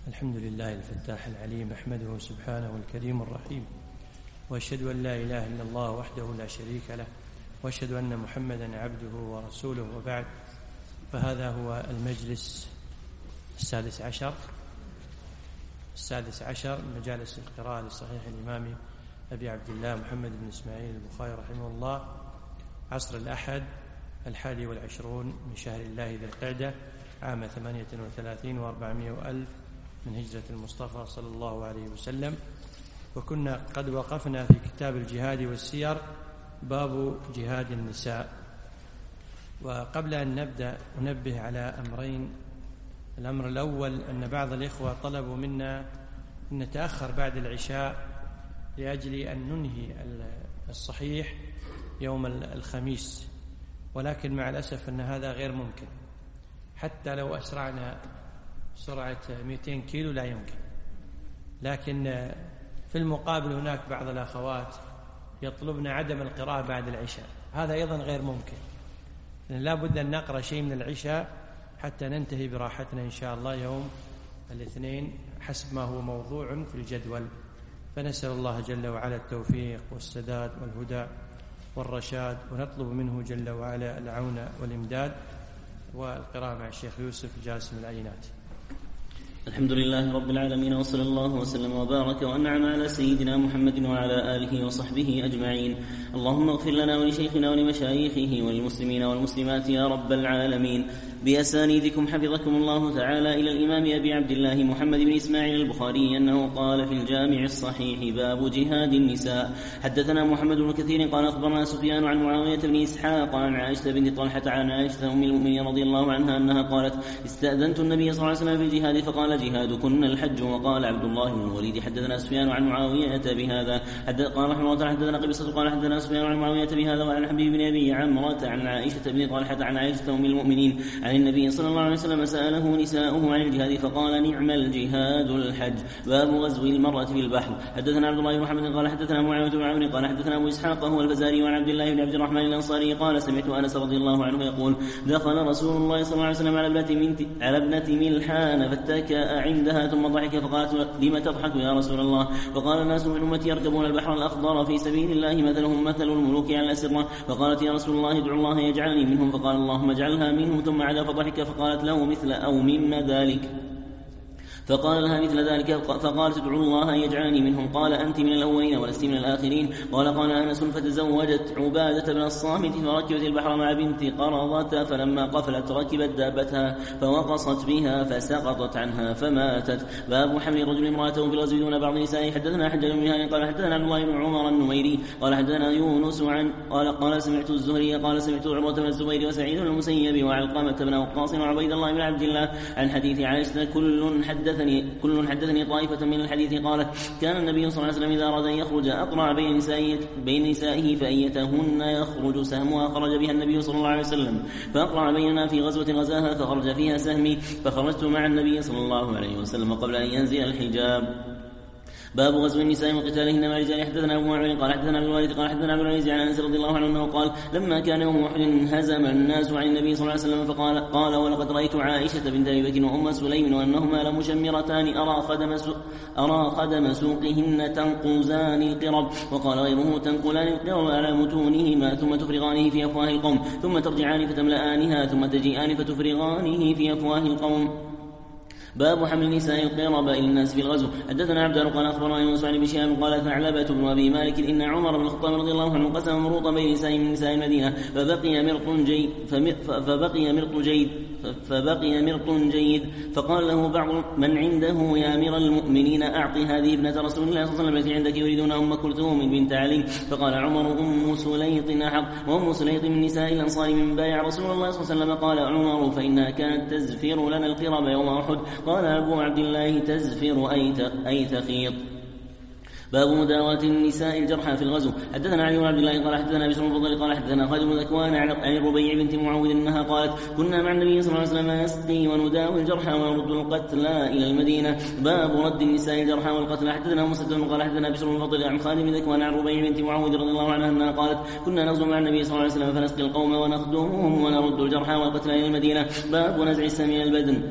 الحمد لله الفتاح العليم، أحمده سبحانه الكريم الرحيم، وأشهد أن لا إله إلا الله وحده لا شريك له، وأشهد أن محمدا عبده ورسوله، وبعد. فهذا هو المجلس السادس عشر من مجالس القراءة لصحيح الإمام أبي عبد الله محمد بن إسماعيل البخاري رحمه الله، عصر الأحد 21 من شهر الله ذي القعدة، عام 38 و400 ألف من هجرة المصطفى صلى الله عليه وسلم. وكنا قد وقفنا في كتاب الجهاد والسير، باب جهاد النساء. وقبل أن نبدأ أنبه على أمرين. الأمر الأول أن بعض الإخوة طلبوا منا أن نتأخر بعد العشاء لأجل أن ننهي الصحيح يوم الخميس، ولكن مع الأسف أن هذا غير ممكن. حتى لو أسرعنا سرعة 200 كيلو لا يمكن. لكن في المقابل هناك بعض الأخوات يطلبن عدم القراءة بعد العشاء، هذا أيضا غير ممكن، لأن لا بد أن نقرأ شيء من العشاء حتى ننتهي براحتنا إن شاء الله يوم الاثنين حسب ما هو موضوع في الجدول. فنسأل الله جل وعلا التوفيق والسداد والهدى والرشاد، ونطلب منه جل وعلا العون والإمداد. والقراءة مع الشيخ يوسف جاسم العينات. الحمد لله رب العالمين، وصلى الله وسلم وبارك وأنعم على سيدنا محمد وعلى آله وصحبه أجمعين. اللهم اغفر لنا ولشيخنا ولمشايخه وللمسلمين والمسلمات يا رب العالمين. بأسانيدكم حفظكم الله تعالى إلى الإمام أبي عبد الله محمد بن إسماعيل البخاري أنه قال في الجامع الصحيح: باب جهاد النساء. حدثنا محمد بن كثير قال أخبرنا سفيان عن معاوية بن إسحاق عن عائشة بنت طلحة عن عائشة أم المؤمنين رضي الله عنها أنها قالت: استأذنت النبي صلى الله عليه وسلم في الجهاد فقال: جهادكن الحج. وقال عبد الله بن الوليد: حدثنا سفيان عن معاوية بهذا. قال رحمه الله تعالى: حدثنا قبيصة قال حدثنا سفيان عن معاوية بهذا وعن حبيب بن أبي عمرة عن عائشة بن طلحة عن عائشة أم المؤمنين عن النبي صلى الله عليه وسلم سأله نساؤه عن الجهاد فقال: نعم الجهاد الحج. باب غزو المرأة في البحر. حدثنا عبد الله بن محمد قال حدثنا معاوية بن عمرو قال حدثنا أبو إسحاق هو الفزاري عن عبد الله بن عبد الرحمن الأنصاري قال: سمعت أنس رضي الله عنه يقول: دخل رسول الله صلى الله عليه وسلم على ابنة ملحان فاتكأ عندها ثم ضحك فقالت: لم تضحك يا رسول الله؟ فقال: الناس من أمتي يركبون البحر الأخضر في سبيل الله مثلهم مثل الملوك على الأسرة. فقالت: يا رسول الله ادعو الله يجعلني منهم. فقال: اللهم اجعلها منهم. ثم عدا فضحك فقالت له: مثل أو مما ذلك. فقال لها: مثل ذلك. فقالت: ادعو الله يجعلني منهم. قال: أنت من الأولين ولست من الآخرين. قال أنس: فتزوجت عبادة بن الصامت فركبت البحر مع بنت قرظة، فلما قفلت ركبت دابتها فوقصت بها فسقطت عنها فماتت. باب حمل رجل امرأته في الغزو دون بعض نسائه. حدثنا حجاج بن هاني قال حدثنا عبد الله بن عمر النميري قال حدثنا يونس عن قال سمعت الزهري قال سمعت عروة بن الزبير وسعيد بن المسيب وعلقمة بن وقاص وعبيد الله بن عبد الله عن حديث عائشة كل حدثني طائفة من الحديث. قالت: كان النبي صلى الله عليه وسلم إذا أراد أن يخرج أقرع بين نسائه فأيتهن يخرج سهمها خرج بها النبي صلى الله عليه وسلم، فأقرع بيننا في غزوة غزاها فخرج فيها سهمي، فخرجت مع النبي صلى الله عليه وسلم قبل أن ينزل الحجاب. باب غزو النساء وقتالهن مع الرجال. حدثنا أبو معين قال حدثنا ابن الوالد قال حدثنا عبد العزيز عن أنس رضي الله عنه أنه قال: لما كان يوم أحد انهزم الناس عن النبي صلى الله عليه وسلم فقال: ولقد رأيت عائشة بنت أبي بكر وأم سليم وأنهما لمشمرتان أرى خدم سوقهن تنقزان القرب. وقال غيره: تنقلان القرب على متونهما ثم تفرغانه في أفواه القوم، ثم ترجعان فتملآنها، ثم تجيئان فتفرغانه في أفواه القوم. باب حمل النساء القرب إلى الناس في الغزو. حدثنا عبد قال أخبرنا يونس عن بشام قال: ثعلبة بن أبي مالك إن عمر بن الخطاب رضي الله عنه قسم مروطا بين نساء من نساء المدينة فبقي مرط جيد فقال له بعض من عنده: يا أمير المؤمنين أعط هذه ابنة رسول الله صلى الله عليه وسلم التي عندك يريدون أم كلثوم بنت علي. فقال عمر: أم سليط أحق. وأم سليط من نساء الأنصار من بايع رسول الله صلى الله عليه وسلم. قال عمر: فإنها كانت تزفر لنا القرب يوم أحد. قال أبو عبد الله: تزفر أي تخيط. باب مداواة النساء الجرحى في الغزو. حدثنا علي بن عبد الله قال حدثنا بشر بن فضل قال حدثنا خالد بن ذكوان عن الربيع بنت معوذ انها قالت: كنا مع النبي صلى الله عليه وسلم نسقي ونداوي الجرحى ونرد القتلى الى المدينه. باب رد النساء الجرحى والقتلى. حدثنا مسدد قال حدثنا بشر بن فضل عن خالد بن ذكوان عن الربيع بنت معوذ رضي الله عنها انها قالت: كنا نغزو مع النبي صلى الله عليه وسلم فنسقي القوم ونخدمهم ونرد الجرحى والقتلى الى المدينه. باب نزع السم من البدن.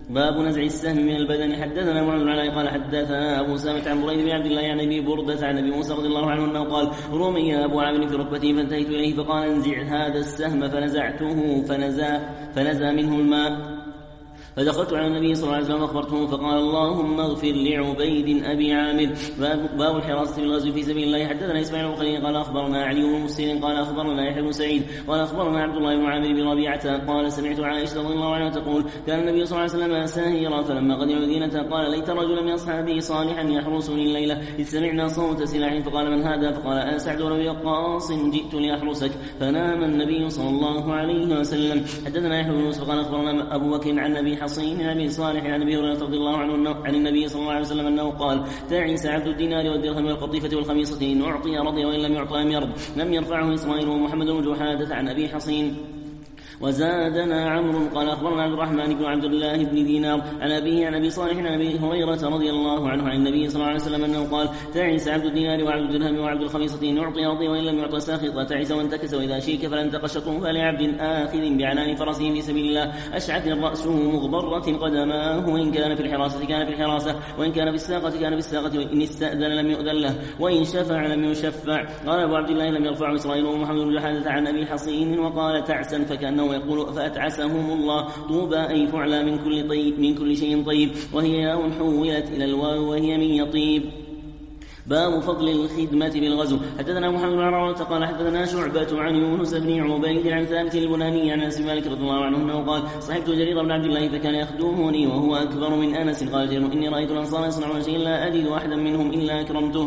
باب نزع السهم من البدن. حدثنا محمد بن علاء قال حدثنا أبو سامة عن بريد بن عبد الله عن أبي بردة عن أبي موسى رضي الله عنه أنه قال رمي أبو عامر في ركبته فانتهيت إليه فقال انزع هذا السهم فنزعته فنزى منه الماء فدخلت على النبي صلى الله عليه وسلم فأخبرته فقال اللهم اغفر لعبيد أبي عامر. باب الحراسة في الغزو في سبيل الله. حدثنا إسماعيل بن خليل قال أخبرنا علي بن مسلم قال أخبرنا يحيى بن سعيد قال أخبرنا عبد الله بن عامر بن ربيعة قال سمعت عائشة رضي الله عنها تقول كان النبي صلى الله عليه وسلم ساهرا فلما قدم المدينة قال ليت رجلا من أصحابه صالحا يحرسني الليلة إذ سمعنا صوت سلاح فقال من هذا فقال أنا سعد بن أبي وقاص جئت لأحرسك فنام النبي صلى الله عليه وسلم. حدثنا يحيى بن يوسف قال أخبرنا أبو بكر عن أبي حصين عن أبي صالح عن أبي هريرة رضي الله عنه عن النبي صلى الله عليه وسلم أنه قال تعيس عبد الدينار والدرهم والقطيفة والخميصة إن أعطي رضي وإن لم يعطى لم يرض. لم يرفعه إسماعيل ومحمد بن جحادة عن أبي حصين. وزادنا عمرو قال أخبرنا عبد الرحمن بن عبد الله بن دينار عن أبيه عن أبي صالح عن أبي هريرة رضي الله عنه عن النبي صلى الله عليه وسلم أنه قال تعيس عبد الدينار وعبد الدرهم وعبد الخميصة إن أعطي رضي وإن لم يعطى ساخط. تعيس وانتكس وإذا شيك فلن تقشطه فلعبد آخذ بعنان فرسه في سبيل الله أشعث رأسه مغبرة قدماه وإن كان في الحراسة كان في الحراسة وإن كان في الساقة كان في الساقة وإن استأذن لم يؤذن له وإن شفع لم يشفع. قال أبو عبد الله لم يرفعه إسرائيل ومحمد بن جحادة عن أبي حصين وقال تعسا فكأنه يقول فأتعسهم الله. طوبى أي فعلى من كل شيء طيب وهي ياء حولت إلى الواو وهي من يطيب. باب فضل الخدمة بالغزو. حدثنا محمد بن عمرو قال حدثنا شعبة عن يونس بن عبيد عن ثابت البناني عن أنس بن مالك رضي الله عنه أنه قال صحبت جرير بن عبد الله فكان يخدمني وهو أكبر من أنس. قال جرير إني رأيت الأنصار يصنعون شيئا لا أجد أحدا منهم إلا أكرمته.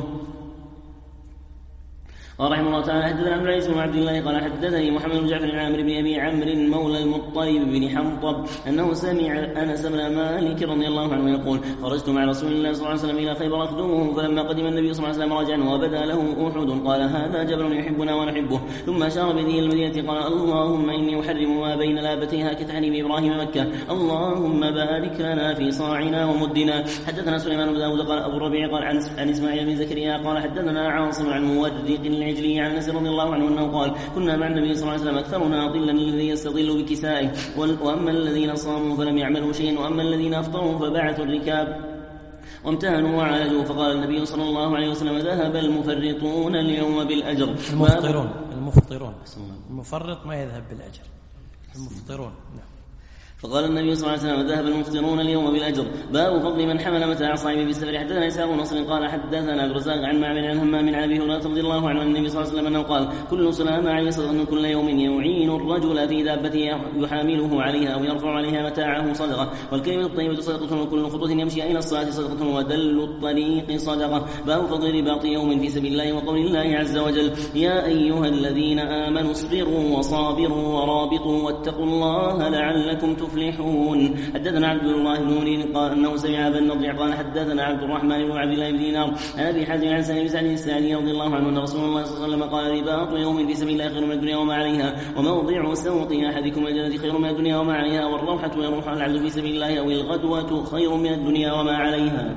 قال رحمه الله تعالى حدثنا عبد العزيز بن عبد الله قال حدثني محمد بن جعفر بن عامر بن أبي عمرو مولى المطلب بن حنطب أنه سمع أنس بن مالك رضي الله عنه يقول خرجت مع رسول الله صلى الله عليه وسلم إلى خيبر أخدمه فلما قدم النبي صلى الله عليه وسلم رجعا وبدا له أحد قال هذا جبل يحبنا ونحبه ثم أشار بيده المدينة قال اللهم إني أحرم ما بين لابتيها كتحريم إبراهيم مكة اللهم بارك لنا في صاعنا ومدنا. حدثنا سليمان بن داود قال أبو الربيع قال عن إسماعيل بن زكريا قال حدثنا عاصم عن مورق العجلي عن أنس رضي الله عنه أنه قال كنا مع النبي صلى الله عليه وسلم أكثرنا ظلا الذي يستظل بكسائه وأما الذين صاموا فلم يعملوا شيئا وأما الذين أفطروا فبعثوا الركاب وامتهنوا وعالجوا. فقال النبي صلى الله عليه وسلم ذهب المفرطون اليوم بالأجر. المفطرون المفرط ما يذهب بالأجر المفطرون. فقال النبي صلى الله عليه وسلم ذهب المفطرون اليوم بالأجر. باب فضل من حمل متاع صاحبه بالسفر. حدثنا إسحاق بن نصر قال حدثنا عبد الرزاق عن معمر عن همام عن أبي هريرة رضي الله عنه النبي صلى الله عليه وسلم أنه قال كل سلام عليه صدقة كل يوم يعين الرجل في دابته يحامله عليها أو يرفع عليها متاعه صدقة والكلمة الطيبة صدقة وكل خطوة يمشي إلى الصلاة صدقة ودل الطريق صدقة. باب فضل رباط يوم في سبيل الله وقول الله عز وجل يا أيها الذين آمنوا اصبروا وصابروا ورابطوا واتقوا الله لعلكم تفلحون. حدثنا عبد الله بن منير قال انه سمع ابا النضر قال حدثنا عبد الرحمن بن عبد الله بن دينار عن ابي حازم عن سالم بن سعد الساعدي رضي الله عنه ان رسول الله صلى الله عليه وسلم قال رباط يوم في سبيل الله خير من الدنيا وما عليها وموضع سوط احدكم الجنه خير من الدنيا وما عليها والروحه يروح العبد في سبيل الله او الغدوه خير من الدنيا وما عليها.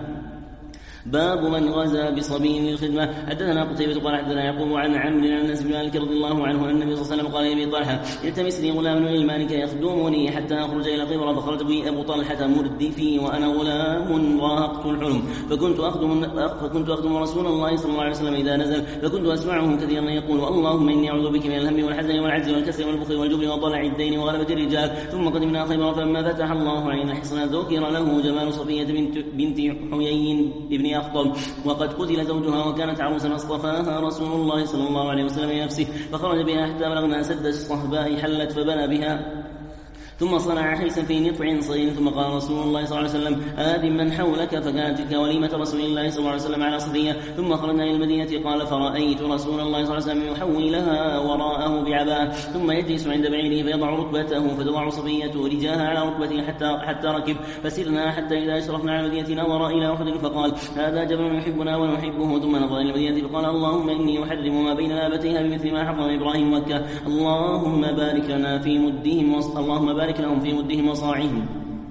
باب من غزا بصبي للخدمة. حدثنا قتيبة قال حدثنا يعقوب عن عمرو عن أنس بن مالك رضي الله عنه أن النبي صلى الله عليه وسلم قال لأبي طلحة التمس لي غلام من المالك يخدمني حتى أخرج إلى خيبر فخرج بي أبو طلحة مردفي وأنا غلام راهقت الحلم فكنت أخدم رسول الله صلى الله عليه وسلم إذا نزل فكنت أسمعه كثيرا يقول اللهم إني أعوذ بك من الهم والحزن والعجز والكسل والبخل والجبن وضلع الدين وغلبة الرجال. ثم قدمنا خيبر فلما فتح الله علينا حصنا ذكر له جمال صفية بنت حيي بن أخطب وقد قتل زوجها وكانت عروسا اصطفاها رسول الله صلى الله عليه وسلم لنفسه فخرج بها حتى بلغنا سد الصهباء حلت فبنى بها ثم صنع حيسا في نطع صغير ثم قال رسول الله صلى الله عليه وسلم آذن من حولك فكانت تلك وليمة رسول الله صلى الله عليه وسلم على صفية. ثم خرجنا إلى المدينة قال فرأيت رسول الله صلى الله عليه وسلم يحوي لها وراءه بعباء ثم يجلس عند بعيره فيضع ركبته فتضع صفية رجاها على ركبته حتى ركب فسرنا حتى إذا أشرفنا على المدينة نظر إلى أحد فقال هذا جبل يحبنا ونحبه. ثم نظر إلى المدينة فقال اللهم إني أحرم ما بين لابتيها بمثل ما حرم إبراهيم مكة اللهم بارك لنا في مدهم اللهم بارك لهم في مدهم وصاعهم.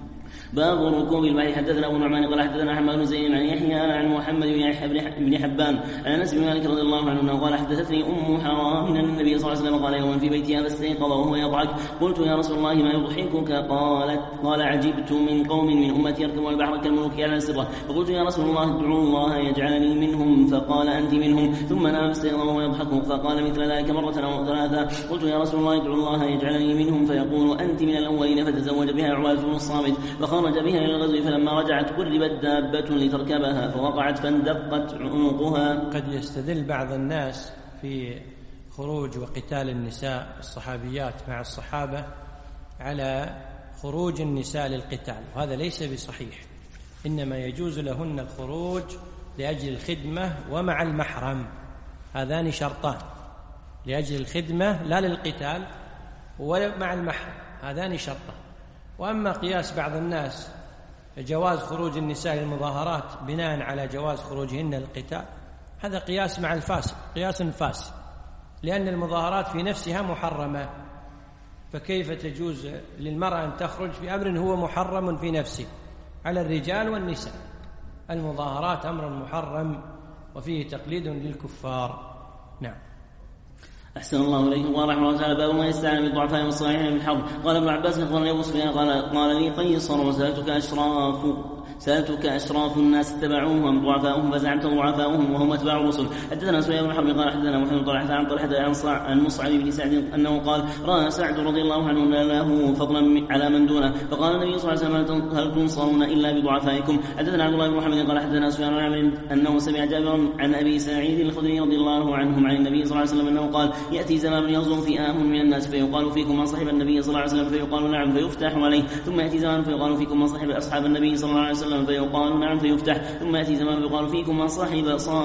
باب ركوب البحر. حدثنا ابو نعمان قال حدثنا حماد بن زيد عن يحيى عن محمد بن حبان عن انس بن مالك رضي الله عنه قال حدثتني ام حرام ان النبي صلى الله عليه وسلم قال يوما في بيتها فاستيقظ وهو يضحك قلت يا رسول الله ما يضحكك؟ قال عجبت من قوم من امتي يركبون البحر كالملوك على السره فقلت يا رسول الله ادعو الله يجعلني منهم فقال انت منهم ثم نام فاستيقظ وهو يضحك فقال مثل ذلك مره او ثلاثه قلت يا رسول الله ادعو الله يجعلني منهم فيقول انت من الاولين فتزوج بها عبادة بن الصامت فخرج بها إلى الغزو فلما رجعت قربت دابة لتركبها فوقعت فاندقت عنقها. قد يستدل بعض الناس في خروج وقتال النساء الصحابيات مع الصحابة على خروج النساء للقتال، وهذا ليس بصحيح، إنما يجوز لهن الخروج لأجل الخدمة ومع المحرم، هذان شرطان، لأجل الخدمة لا للقتال ومع المحرم، هذان شرطان. وأما قياس بعض الناس جواز خروج النساء للمظاهرات بناء على جواز خروجهن للقتال، هذا قياس مع الفاسق، قياس فاسد، لأن المظاهرات في نفسها محرمة، فكيف تجوز للمرأة أن تخرج في أمر هو محرم في نفسه على الرجال والنساء؟ المظاهرات أمر محرم وفيه تقليد للكفار. نعم. أحسن الله إليكم. قال رحمه الله تعالى باب ما يستعان بالضعفاء والصالحين من الحرب. قال ابن عباس أخبرني أبو سفيان قال لي قيصر سألتك أشراف الناس اتبعوهم أم ضعفاؤهم فزعمت ضعفاؤهم وهم أتباع الرسل. حدثنا سفيان بن حرب قال حدثنا محمد طلحة عن طلحة عن مصعب بن سعد أنه قال رأى سعد رضي الله عنه له فضلا على من دونه فقال النبي صلى الله عليه وسلم هل تنصرون إلا بضعفائكم. حدثنا عبد الله بن محمد قال حدثنا سفيان بن عمرو أنه سمع جابرا عن أبي سعيد الخدري رضي الله عنهم عن النبي صلى الله عليه وسلم أنه قال يأتي زمان يغزو فئام من الناس فيقال فيكم من صحب النبي صلى الله عليه وسلم فيقال نعم فيفتح عليه ثم يأتي زمان فيقال فيكم من صحب أصحاب النبي صلى الله عليه وسلم فيقال نعم فيفتح ثم يأتي زمان فيقال فيكم من صاحب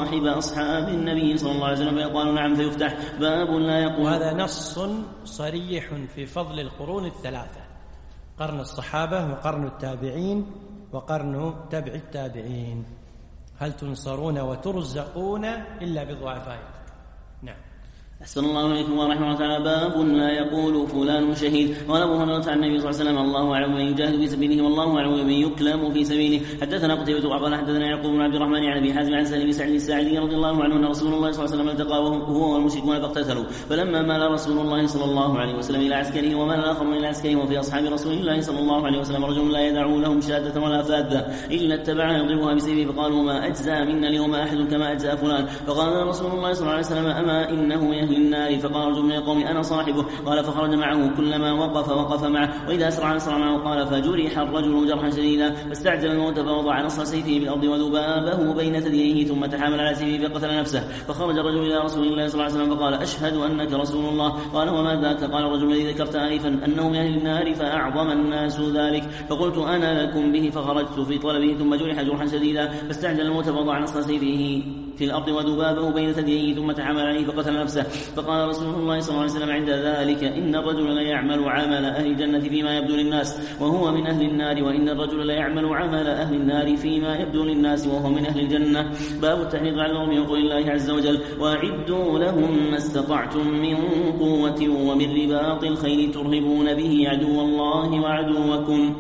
أصحاب النبي صلى الله عليه وسلم فيقال نعم فيفتح. باب لا يقول. وهذا نص صريح في فضل القرون الثلاثة، قرن الصحابة وقرن التابعين وقرن تبع التابعين. هل تنصرون وترزقون إلا بضعفائكم. نعم. أحسن الله عليكم ورحمه الله تعالى. باب لا يقول فلان شهيد. قال أبو هريرة عن النبي صلى الله عليه وسلم الله أعلم من يجاهد في سبيله والله أعلم من يكلم في سبيله. حدثنا قتيبة قال حدثنا يعقوب بن عبد الرحمن عن أبي حازم عن سالم بن سعد الساعدي رضي الله عنه أن رسول الله صلى الله عليه وسلم التقى هو والمشركون فاقتتلوا فلما مال رسول الله صلى الله عليه وسلم إلى عسكره ومال الآخر إلى عسكره وفي أصحاب رسول الله صلى الله عليه وسلم رجل لا يدعو لهم شهادة ولا فاذة إلا اتبعها يضربها بسيفه فقالوا ما أجزى منا اليوم أحد كما أجزى فلان. فقال رسول الله صلى الله عليه وسلم أما إنه من أهل النار. فقال رجل من القوم أنا صاحبه. قال فخرج معه كلما وقف معه وإذا أسرع معه. قال فجرح الرجل جرحا شديدا فاستعجل الموت فوضع نصر سيفه بالأرض وذبابه بين ثدييه ثم تحامل على سيفه فقتل نفسه. فخرج الرجل إلى رسول الله صلى الله عليه وسلم فقال أشهد أنك رسول الله. قال وما ذاك؟ قال الرجل الذي ذكرت آنفا أنه من أهل النار فأعظم الناس ذلك. فقلت أنا لكم به فخرجت في طلبه ثم جرح جرحا شديدا فاستعجل الموت فوضع نصر سيفه في الأرض وذبابه بين ثدييه ثم تحامل عليه فقتل نفسه. فقال رسول الله صلى الله عليه وسلم عند ذلك إن الرجل لا يعمل عمل أهل الجنة فيما يبدو للناس وهو من أهل النار وإن الرجل لا يعمل عمل أهل النار فيما يبدو للناس وهو من أهل الجنة. باب التحريض على القوم يقول الله عز وجل وأعدوا لهم ما استطعتم من قوة ومن رباط الخيل ترهبون به عدو الله وعدوكم.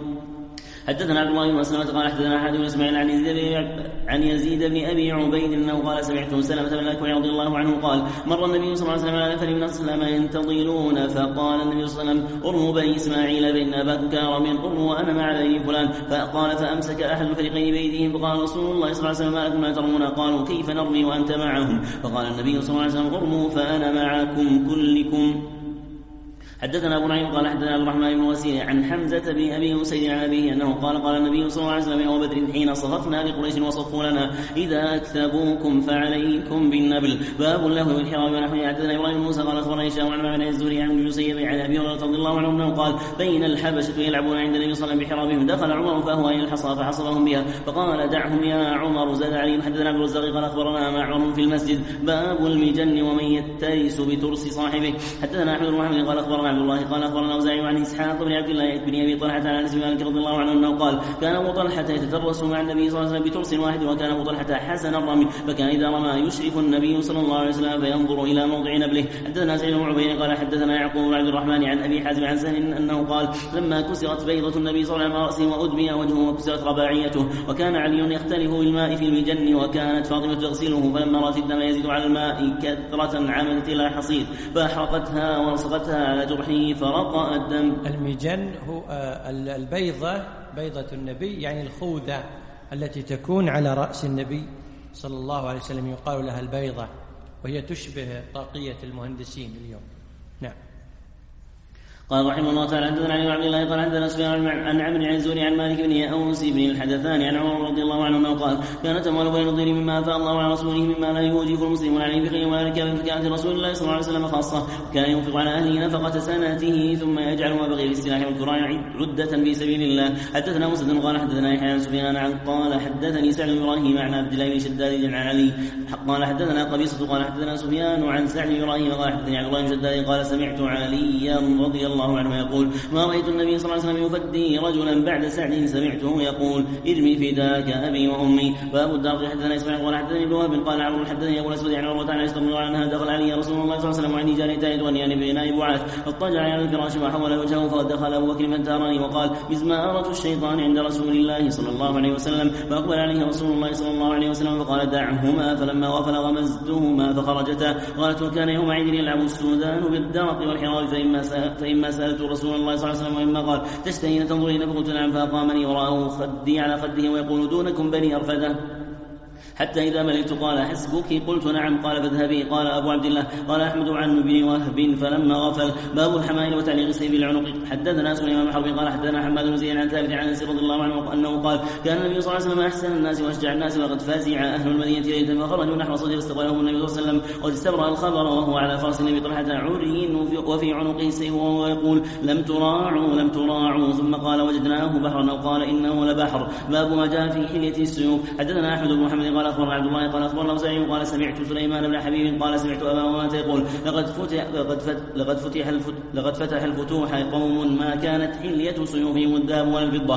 حدثنا عبد الله بن مسلمة قال حدثنا أحد بن إسماعيل عن يزيد بن أبي عبيد أنه قال سمعت سلمة بن الأكوع رضي الله عنه قال مر النبي صلى الله عليه وسلم على نفر من السلام ينتظرون فقال النبي صلى الله عليه وسلم ارموا بني إسماعيل بين أباك كارم ارموا وأنا مع بني فلان. فقال فأمسك أحد الفريقين بيديهم فقال رسول الله صلى الله عليه وسلم ما لكم لا ترمون؟ قالوا كيف نرمي وأنت معهم؟ فقال النبي صلى الله عليه وسلم ارموا فأنا معكم كلكم. حدثنا أبو نعيم قال حدثنا عبد الرحمن بن وسيع عن حمزة بن أبي أسيد عن أبيه أنه قال النبي صلى الله عليه وسلم يوم بدر حين صففنا لقريش وصفوا لنا إذا أكثبوكم فعليكم بالنبل. باب اللهو والحرام ونحوه. حدثنا إبراهيم موسى قال أخبرنا هشام عن معبد الزهري عن المسيب عن أبي هريرة رضي الله عنه أنه قال بين الحبشة يلعبون عند النبي صلى الله عليه وسلم بحرابهم دخل عمر فهو إلى الحصى فحصبهم بها فقال دعهم يا عمر. زاد عليهم. حدثنا عبد الرزاق قال أخبرنا معمر في المسجد باب المجن ومن يترس بترس صاحبه. حدثنا أحمد بن محمد قال أخبرنا عبد الله قال أخبرنا الأوزاعي عن إسحاق بن عبد الله بن أبي طلحة عن أنس بن مالك رضي الله عنه أنه قال كان أبو طلحة يتترس مع النبي صلى الله عليه وسلم بترس واحد، وكان أبو طلحة حسن الرمي، فكان إذا رمى يشرف النبي صلى الله عليه وسلم فينظر إلى موضع نبله. حدثنا سعيد بن عبيد قال حدثنا يعقوب بن عبد الرحمن عن أبي حازم عن سهل أنه قال لما كسرت بيضة النبي صلى الله عليه وسلم رأسه وأدمي وجهه وكسرت رباعيته، وكان علي يختلف بالماء في المجن، وكانت فاطمة تغسله، فلما رأت الدم يزيد على الماء كثرة عملت إلى حصير فأحرقتها وألصقتها على جرحه فرقأ الدم. المجن هو بيضة النبي، يعني الخوذة التي تكون على رأس النبي صلى الله عليه وسلم يقال لها البيضة، وهي تشبه طاقية المهندسين اليوم. نعم. قال رحمه الله تعالى حدثنا علي بن عبد الله قال حدثنا سفيان عن عمرو عن الزهري عن مالك بن أوس بن الحدثان عن عمر رضي الله عنه انه قال كانت اموال بني النضير مما افاء الله على رسوله مما لا يوجب المسلمون عليه بخير، وذلك كانت رسول الله صلى الله عليه وسلم خاصه، وكان ينفق على اهله نفقه سنته ثم يجعل ما بغي بالسلاح والكراع عده في سبيل الله. حدثنا مسدد قال حدثنا يحيى عن سفيان قال حدثني سعد بن ابراهيم عن عبد الله بن شداد عن علي قال حدثنا قبيصة قال حدثنا سفيان عن سعد بن ابراهيم قال حدثني عبد الله بن شداد قال سمعت عليا رضي الله عنه يقول ما رأيت النبي صلى الله عليه وسلم يفدي رجلا بعد سعد سمعته يقول ارمي فداك أبي وأمي. باب الدار حدثنا إسماعيل قال حدثني ابن وهب قال عمرو حدثني أبو الأسود عن عروة عن عائشة رضي الله عنها دخل علي رسول الله صلى الله عليه وسلم وعندي جاريتان تغنيان بإناء بعاث، فاضطجع على الفراش وحول وجهه، فدخل أبو بكر فانتهرني وقال مزمارة الشيطان عند رسول الله صلى الله عليه وسلم، فأقبل عليه رسول الله صلى الله عليه وسلم فقال دعهما، فلما غفل غمزتهما فخرجتا. قالت وكان يومئذ يلعب السودان بالدرق والحراب، فإما سألت رسول الله صلى الله عليه وسلم وإما قال تشتهين تنظرين، فقلت نعم، فأقامني وراءه خدي على خده ويقول دونكم بني أرفدة، حتى إذا ملئت قال حسبك، قلت نعم، قال فاذهبي. قال أبو عبد الله قال أحمد عن بن وهب فلما غفل. باب الحمائل وتعليق السيف بالعنق. حدثنا سليمان بن حرب قال حدثنا حماد بن زيد عن ثابت عن انس رضي الله عنه انه قال كان النبي صلى الله عليه وسلم احسن الناس واشجع الناس، وقد فزع اهل المدينه ليلا فخرجوا نحو صدر استقبلهم النبي صلى الله عليه وسلم، قد استبرأ الخبر وهو على فرس النبي طلحة عري وفي عنقه السيف وهو يقول لم تراعوا، ثم قال وجدناه بحرا، او قال انه لبحر. باب ما جاء في حلية السيوف. حدثنا احمد بن محمد قال اخبرنا عبد الله قال اخبرنا وزعيم قال سمعت سليمان بن حبيب قال سمعت ابا امامه يقول لقد فتح الفتوح قوم ما كانت حلية سيوفهم الذهب والفضة،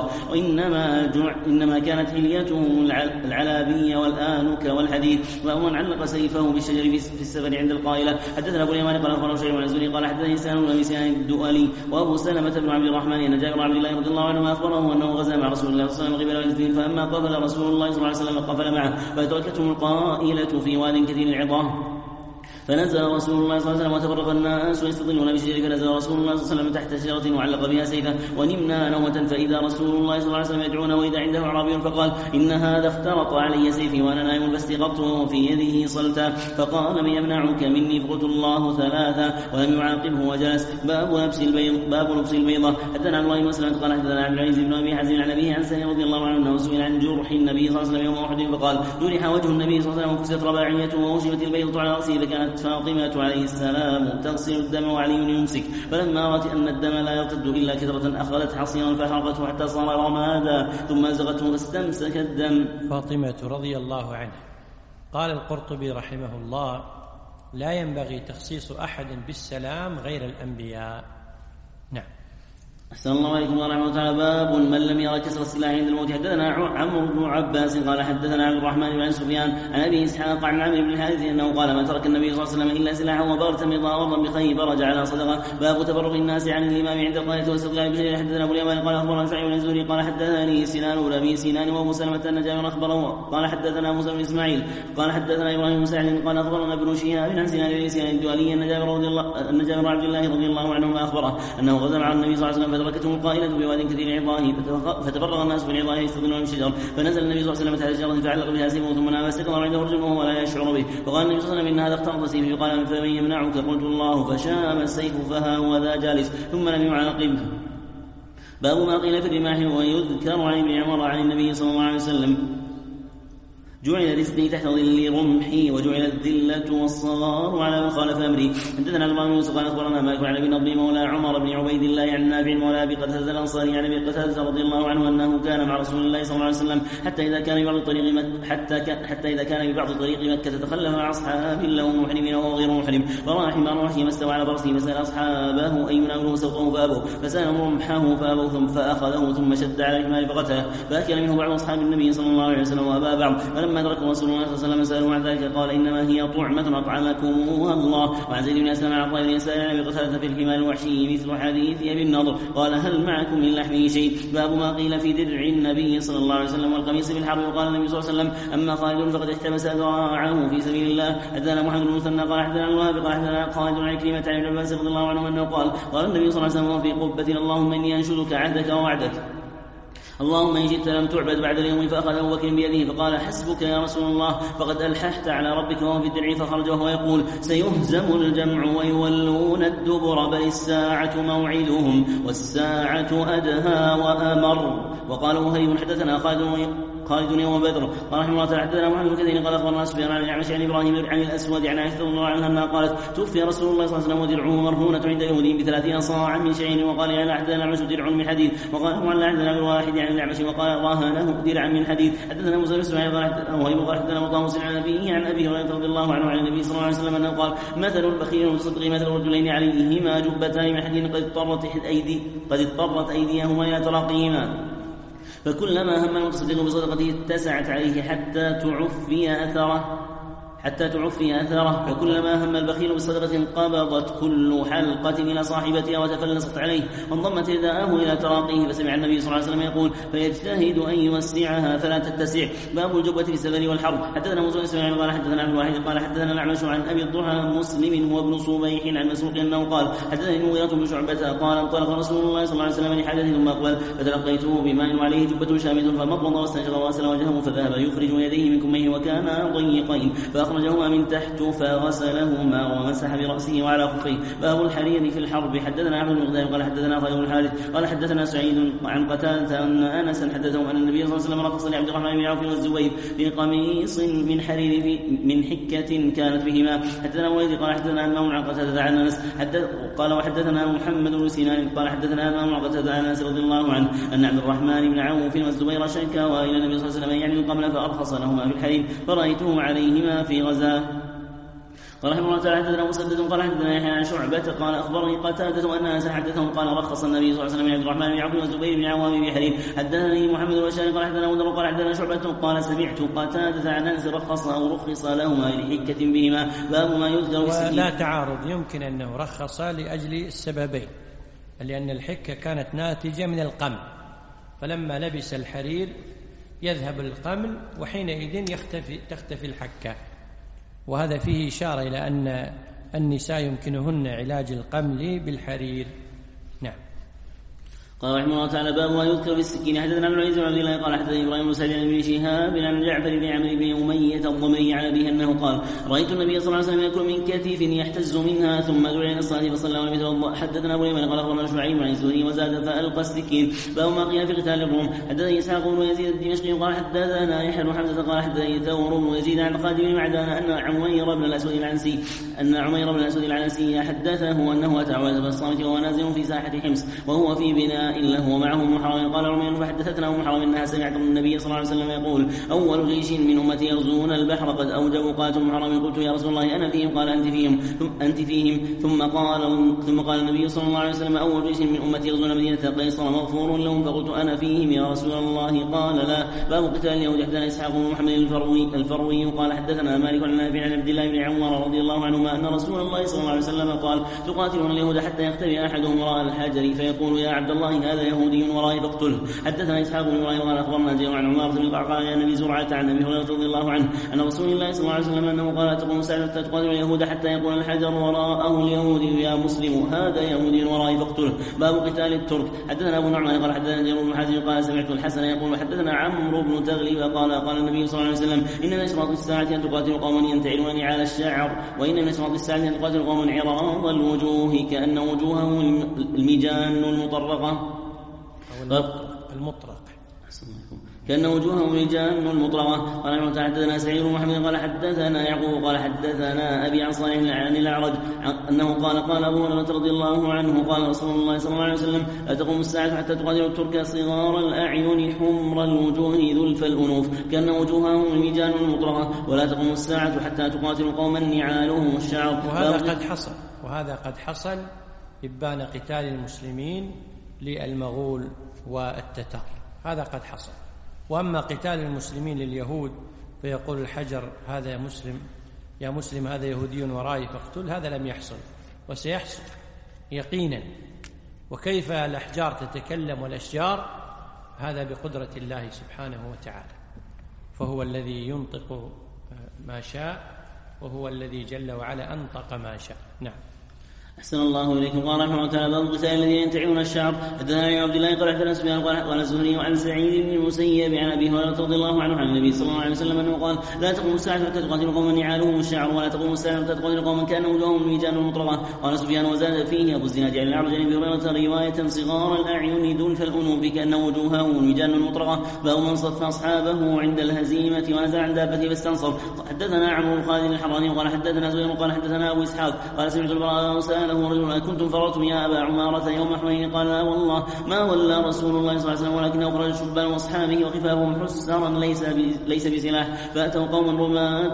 وانما كانت حليتهم العلابية والآنك والحديد، ومن علق سيفه بالشجر في السفر عند القائلة. حدثنا ابو اليمان قال اخبرنا شيخ الزهري قال حدثني سالم بن ابي سنان الدؤلي وابو سلمة بن عبد الرحمن ان جابر بن عبد الله رضي الله عنه اخبره انه غزا مع رسول الله صلى الله عليه وسلم قبل الفلسطين، فاما قفل رسول الله صلى الله عليه وسلم قفل معه، فأدركتهم القائلة في واد كثير العظام، فنزل رسول الله صلى الله عليه وسلم وتفرق الناس يستظلون بشجر، فنزل رسول الله صلى الله عليه وسلم تحت شجرة وعلق بها سيفا، ونمنا نومة، فإذا رسول الله صلى الله عليه وسلم يدعونا وإذا عنده أعرابي فقال إن هذا اخترط علي سيفي وأنا نائم فاستيقظته في يده صلتا، فقال من يمنعك مني؟ فقلت الله ثلاثة، ولم يعاقبه وجلس. باب لبس البيضة. حدثنا عبد الله بن مسلمة قال حدثنا عبد العزيز بن أبي حازم عن أبيه عن سهل رضي الله عنه أنه سئل عن جرح النبي صلى الله عليه وسلم يوم أحد فقال جرح وجه النبي صلى الله عليه وسلم وكسرت رباعيته ووشمت البيضة على رأسه، فكانت فاطمة عليه السلام تغسل الدم وعلي يمسك، فلما رأت أن الدم لا يرتد إلا كثرة أخذت حصيرا فحرقته حتى صار رمادا، ثم أزغته فاستمسك الدم. فاطمة رضي الله عنها. قال القرطبي رحمه الله لا ينبغي تخصيص أحد بالسلام غير الأنبياء. نعم. أحسن الله عليكم ورحمة الله تعالى. باب من لم يرى كسر السلاح عند الموت. حدثنا عمرو بن عباس قال حدثنا عبد الرحمن بن سفيان عن أبي إسحاق عن عمرو بن الحارث أنه قال ما ترك النبي صلى الله عليه وسلم إلا سلاحا وبغرة مضارا بخيبر جعلها صدقة. باب تبرك الناس عن الإمام عند القائلة واستقلال بشيء. حدثنا أبو اليمان قال أخبرنا شعيب بن الزهري قال حدثني سنان بن أبي سنان وأبو سلمة أن جابر أخبره قال حدثنا موسى بن إسماعيل قال حدثنا إبراهيم بن سعد قال أخبرنا ابن شهاب عن سنان بن سنان الدؤلي أن جابر عبد الله رضي الله عنهما أخبره أنه غزا مع النبي صلى الله عليه وسلم فدركته القائلة بواد كثير عظاه، فتفرغ الناس من عظاه يستظلون بالشجر، فنزل النبي صلى الله عليه وسلم تحت الشجرة فعلق بها سيفه ثم نام استيقظ عنده رجل وهو لا يشعر به، فقال النبي صلى الله عليه وسلم إن هذا اخترط سيفي، فقال فمن يمنعك؟ قلت الله، فشام السيف فها هو ذا جالس ثم لم يعاقبه. باب ما قيل في الرماح. ويذكر عن ابن عمر عن النبي صلى الله عليه وسلم جعل رزقي تحت ظل رمحي وجعل الذلة والصغار على من خالف أمري. حدثنا الإمام يوسف قال أخبرنا مالك عن أبي النضر مولى عمر بن عبيد الله عن نافع مولى أبي قتادة الأنصاري عن أبي قتادة رضي الله عنه أنه كان مع رسول الله صلى الله عليه وسلم حتى إذا كان ببعض طريق مكة تخلف مع أصحاب له محرمين وهو غير محرم ورأى حمار وحي ما استوى على فرسه فسأل أصحابه أي يناوله سوطه فأبوا فسأل رمحه فأبوا ثم فأخذه ثم شد على الحمار فقتله فأكل منه بعض أصحاب النبي صلى الله عليه وسلم وأبى بعض. فلما أدركه رسول الله صلى الله عليه وسلم سألوا عن ذلك قال إنما هي طعمة أطعمكموها الله. وعن زيد بن أسلم عن عطاء بن يسار عن أبي قتادة في الحمار الوحشي مثل حديث أبي النضر قال هل معكم من لحمه شيء؟ باب ما قيل في درع النبي صلى الله عليه وسلم والقميص في الحرب. وقال النبي صلى الله عليه وسلم أما خالد فقد احتبس ذراعه في سبيل الله. حدثنا محمد بن المثنى قال حدثنا الوهاب قال حدثنا خالد بن عكرمة عن ابن عباس رضي الله عنه أنه قال النبي صلى الله عليه وسلم في قبة اللهم إني أنشدك عهدك ووعدك اللهم إن شئت لم تعبد بعد اليوم. فأخذ أبو بكر بيده فقال حسبك يا رسول الله فقد ألححت على ربك وهو في الدرع. فخرج وهو يقول سيهزم الجمع ويولون الدبر بل الساعة موعدهم والساعة أدهى وأمر. وقال وهيب حدثنا خالد يوم بدر قال رحمه الله تعالى حدثنا محمد بن كثير قال اخبرنا سفيان عن الأعمش عن ابراهيم عن الاسود عن عائشة رضي الله عنها انها قالت توفي رسول الله صلى الله عليه وسلم ودرعه مرهونة عند يهودي ب30 صاعا من شعير. وقال يا حدثنا الأعمش درع من حديد وقال معلى حدثنا بالواحد عن الأعمش وقال راهنه درعا من حديد. حدثنا موسى بن اسماعيل قال وهيب قال حدثنا مطاوس عن ابيه عن ابي هريرة رضي الله عنه عن النبي صلى الله عليه وسلم انه قال مثل البخيل والصدق مثل رجلين عليهما جبتان من حديد قد اضطرت ايديهما الى تراقيهما فكلما هم المتصدق بصدقته اتسعت عليه حتى تعفي أثره وكلما هم البخيل بصدقة قبضت كل حلقة إلى صاحبتها وتفلست عليه وانضمت يداه إلى تراقيه. فسمع النبي صلى الله عليه وسلم يقول فيجتهد أن يوسعها فلا تتسع. باب الجبة في السفر والحرب. حدثنا موسى بن اسماعيل قال حدثنا عبد الواحد قال حدثنا الأعمش عن أبي الضحى مسلم هو ابن صبيح عن مسروق أنه قال حدثني المغيرة بن شعبة قال انطلق رسول الله صلى الله عليه وسلم لحاجته ثم أقبل فتلقيته بماء وعليه جبة شامل فمضمض واستنشق وغسل وجهه فذهب يخرج يديه من كميه وكان ضيقين فأخرجهما من تحت فغسلهما ومسح برأسه وعلى خفيه. باب الحرير في الحرب. حدثنا أحمد بن غدير قال حدثنا خالد بن الحارث قال حدثنا سعيد عن قتادة أن أنسا حدثهم أن النبي صلى الله عليه وسلم رخص لعبد الرحمن بن عوف والزبير في قميص من حرير من حكة كانت بهما. حدثنا وليد قال حدثنا أمام عن قتادة عن أنس قال وحدثنا محمد بن سنان قال حدثنا أمام عن قتادة عن أنس رضي الله عنه أن عبد الرحمن بن عوف والزبير شكا إلى النبي صلى الله عليه وسلم يعني القمل فأرخص لهما في الحرير فرأيته عليهما في غزاه. قال رحمه الله تعالى حدثنا مسدد قال حدثنا يحيى عن شعبة قال اخبرني قتادة ان انس حدثهم قال رخص النبي صلى الله عليه وسلم عبد الرحمن بن عوف والزبير بن عوام بحرير. حدثني محمد بن بشار قال حدثنا مدر قال حدثنا شعبة قال سمعت قتادة عن انس رخص او رخص لهما لحكة بهما. باب ما يذكر ولا تعارض يمكن انه رخص لاجل السببين لان الحكة كانت ناتجة من القمل فلما لبس الحرير يذهب القمل وحينئذ تختفي الحكة وهذا فيه إشارة إلى أن النساء يمكنهن علاج القمل بالحرير. نعم. قال رحمه الله تعالى باب ما يذكر بالسكين. حدثنا عن العزيز بن عبد الله قال حدثنا ابراهيم بن سعيد بن شهاب عن جعفر بن عمرو بن أمية الضمري عن أبيه أنه قال رأيت النبي صلى الله عليه وسلم يأكل من كتف يحتز منها ثم دعا إلى الصلاة فصلى ولم يتوضأ. حدثنا أبو اليمن قال أخبرنا شعيب عن الزهري وزاد فألقى السكين. باب ما قيل في قتال الروم. حدثني إسحاق بن يزيد الدمشقي قال حدثنا يحيى بن حمزة قال حدثني ثور بن يزيد عن خالد بن معدان أن عمير بن الأسود العنسي حدثه أنه أتى عبادة بن الصامت وهو نازل في ساحة حمص وهو في بناء له ومعه محرم. قال عمير فحدثتنا محرم انها سمعت النبي صلى الله عليه وسلم يقول اول جيش من امتي يغزون البحر قد اوجبوا قاتل محرم. قلت يا رسول الله انا فيهم قال انت فيهم ثم قال النبي صلى الله عليه وسلم اول جيش من امتي يغزون مدينه قيصر مغفور لهم فقلت انا فيهم يا رسول الله قال لا. باب قتال اليهود. حدثنا اسحاق بن محمد الفروي قال حدثنا مالك عن نافع عن عبد الله بن عمر رضي الله عنهما ان رسول الله صلى الله عليه وسلم قال تقاتلون اليهود حتى يختبئ احدهم وراء الحجر فيقول يا عبد الله هذا يهودي ورائي فاقتله. حدثنا اسحاق بن ابراهيم قال اخبرنا جرير عن عمارة بن القعقاع عن ابي زرعة عن ابي هريرة رضي الله عنه ان رسول الله صلى الله عليه وسلم انه قال تقوم الساعة حتى تقاتل اليهود حتى يقول الحجر وراءه اليهودي يا مسلم هذا يهودي ورائي فاقتله. باب قتال الترك. حدثنا ابو نعمان قال حدثنا جرير بن حازم قال سمعت الحسن يقول حدثنا عمرو بن تغلب قال النبي صلى الله عليه وسلم ان من اشراط الساعة ان تقاتل قوم ينتعلون نعال الشعر وان من اشراط الساعة ان تقاتل قوم عراض الوجوه كأن وجوههم المجان المطرقة كأن وجوههم رجال المطرقة. قال حدثنا سعيد بن محمد قال حدثنا يعقوب قال حدثنا أبي عن صالح عن الأعرج أنه قال أبو هريرة رضي الله عنه قال رسول الله صلى الله عليه وسلم لا تقوم الساعة حتى تقاتل الترك صغار الأعين حمر الوجوه ذلف الأنوف كأن وجوههم رجال المطرقة. ولا تقوم الساعة حتى تقاتل قوما نعالهم الشعر. وهذا قد حصل إبان قتال المسلمين للمغول والتتار، هذا قد حصل. وأما قتال المسلمين لليهود فيقول الحجر هذا يا مسلم هذا يهودي ورائي فاقتل، هذا لم يحصل وسيحصل يقينا. وكيف الأحجار تتكلم والأشجار؟ هذا بقدرة الله سبحانه وتعالى، فهو الذي ينطق ما شاء وهو الذي جل وعلا أنطق ما شاء. نعم. أحسن الله إليكم. قال رحمه الله تعالى باب القتال الذين ينتعون الشعر. حدثنا عن عبد الله قال حدثنا سفيان قال الزهري وعن سعيد بن المسيب عن أبي هريرة رضي الله عنه عن النبي صلى الله عليه وسلم أنه قال لا تقوم الساعة حتى تقاتل قوما نعالهم الشعر ولا تقوم الساعة حتى تقاتل قوما كان وجوههم رجال مطرقة. قال سفيان وزاد فيه أبو الزناد عن الأعرج عن أبي هريرة رواية صغار الأعين ذلف الأنوف كأن وجوههم رجال مطرقة باب من صف أصحابه عند الهزيمة ونزع عن دابته فاستنصر. حدثنا عمرو بن خالد الحراني قال حدثنا زهير قال حدثنا أبو إسحاق قال سمعت البراء سأله رجل كنتم فررتم يا أبا عمارة يوم حنين؟ قال لا والله ما ولى رسول الله صلى الله عليه وسلم ولكن أخرج شبان وأصحابه وخفافهم حسرا ليس بسلاح فأتوا قوما رماة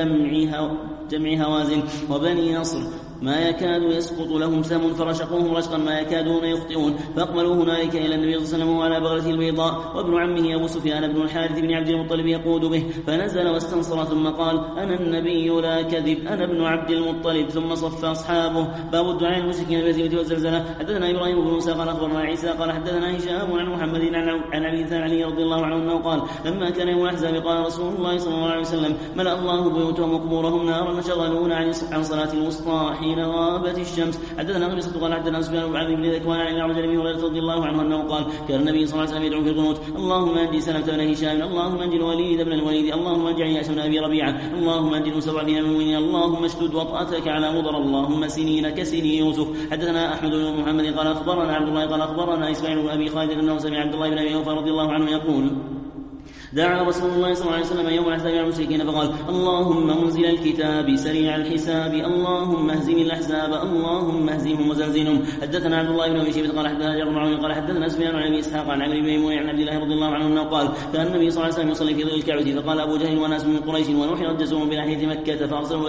جمع هوازن وبني نصر ما يكاد يسقط لهم سهم فرشقوهم رشقا ما يكادون يخطئون فأقبلوا هنالك إلى النبي صلى الله عليه وسلم وعلى بغلته البيضاء وابن عمه أبو سفيان بن الحارث بن عبد المطلب يقود به فنزل واستنصر ثم قال أنا النبي لا كذب أنا ابن عبد المطلب ثم صف أصحابه. باب الدعاء المشركين بالهزيمة والزلزلة. حدثنا إبراهيم بن موسى قال أخبرنا عيسى قال حدثنا هشام عن محمد عن أبي ثاني رضي الله عنه أنه قال لما كان يوم الأحزاب قال رسول الله صلى الله عليه وسلم ملأ الله بيوتهم وقبورهم نارا وشغلون عن صلاة الوسطى حين غابت الشمس. حدثنا قبيصة قال حدثنا سفيان بن عبد بن ذكوان عن الأعرج عن أبي هريرة رضي الله عنه أنه قال كان النبي صلى الله عليه وسلم يدعو في القنوت اللهم أنجي سلمة بن هشام اللهم أنجي الوليد بن الوليد اللهم أنجي عياش بن أبي ربيعة اللهم أنجي المستضعفين من المؤمنين اللهم اشدد وطأتك على مضر اللهم سنين كسني يوسف. حدثنا أحمد بن محمد قال أخبرنا عبد الله قال أخبرنا إسماعيل بن أبي خالد أنه سمع عبد الله بن أبي أوفى رضي الله عنه يقول دعا رسول الله صلى الله عليه وسلم يوم الأحزاب على المشركين فقال اللهم منزل الكتاب سريع الحساب اللهم اهزم الأحزاب اللهم اهزمهم وزلزلهم. حدثنا عبد الله بن أبي شيبة قال حدثنا جابر بن عون قال حدثنا سفيان عن أبي إسحاق عن عمرو بن ميمون عن عبد الله رضي الله عنه أنه قال كان النبي صلى الله عليه وسلم يصلي في ظل الكعبة فقال أبو جهل وناس من قريش ونحن رجسهم بناحية مكة فأرسلوا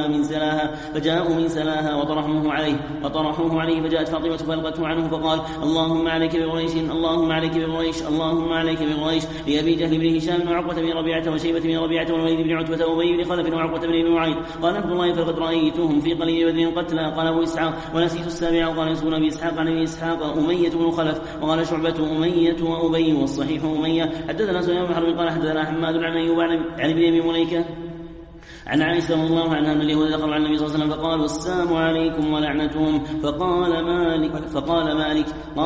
فجاءوا من سلاها وطرحوه عليه فجاءت فاطمة فألقته عنه فقال اللهم عليك بقريش اللهم عليك بقريش اللهم عليك بقريش. لأبي جهل بن هشام وعقبة بن ربيعة وشيبة بن ربيعة والوليد بن عتبة وأبي بن خلف وعقبة بن معيط. قال عبد الله فقد رأيتهم في قليل بدر قتلى. قال أبو إسحاق ونسيت السابعة وقال يسون أبي إسحاق عن أبي إسحاق أمية بن خلف وقال شعبة أمية وأبي والصحيح أمية. حدثنا سفيان بن حرب قال حدثنا حماد عن أيوب عن ابن أبي مليكة عن عائشة رضي الله عنها أن اليهود دخلوا على النبي صلى الله عليه وسلم فقالوا السلام عليكم ولعنتهم فقال مالك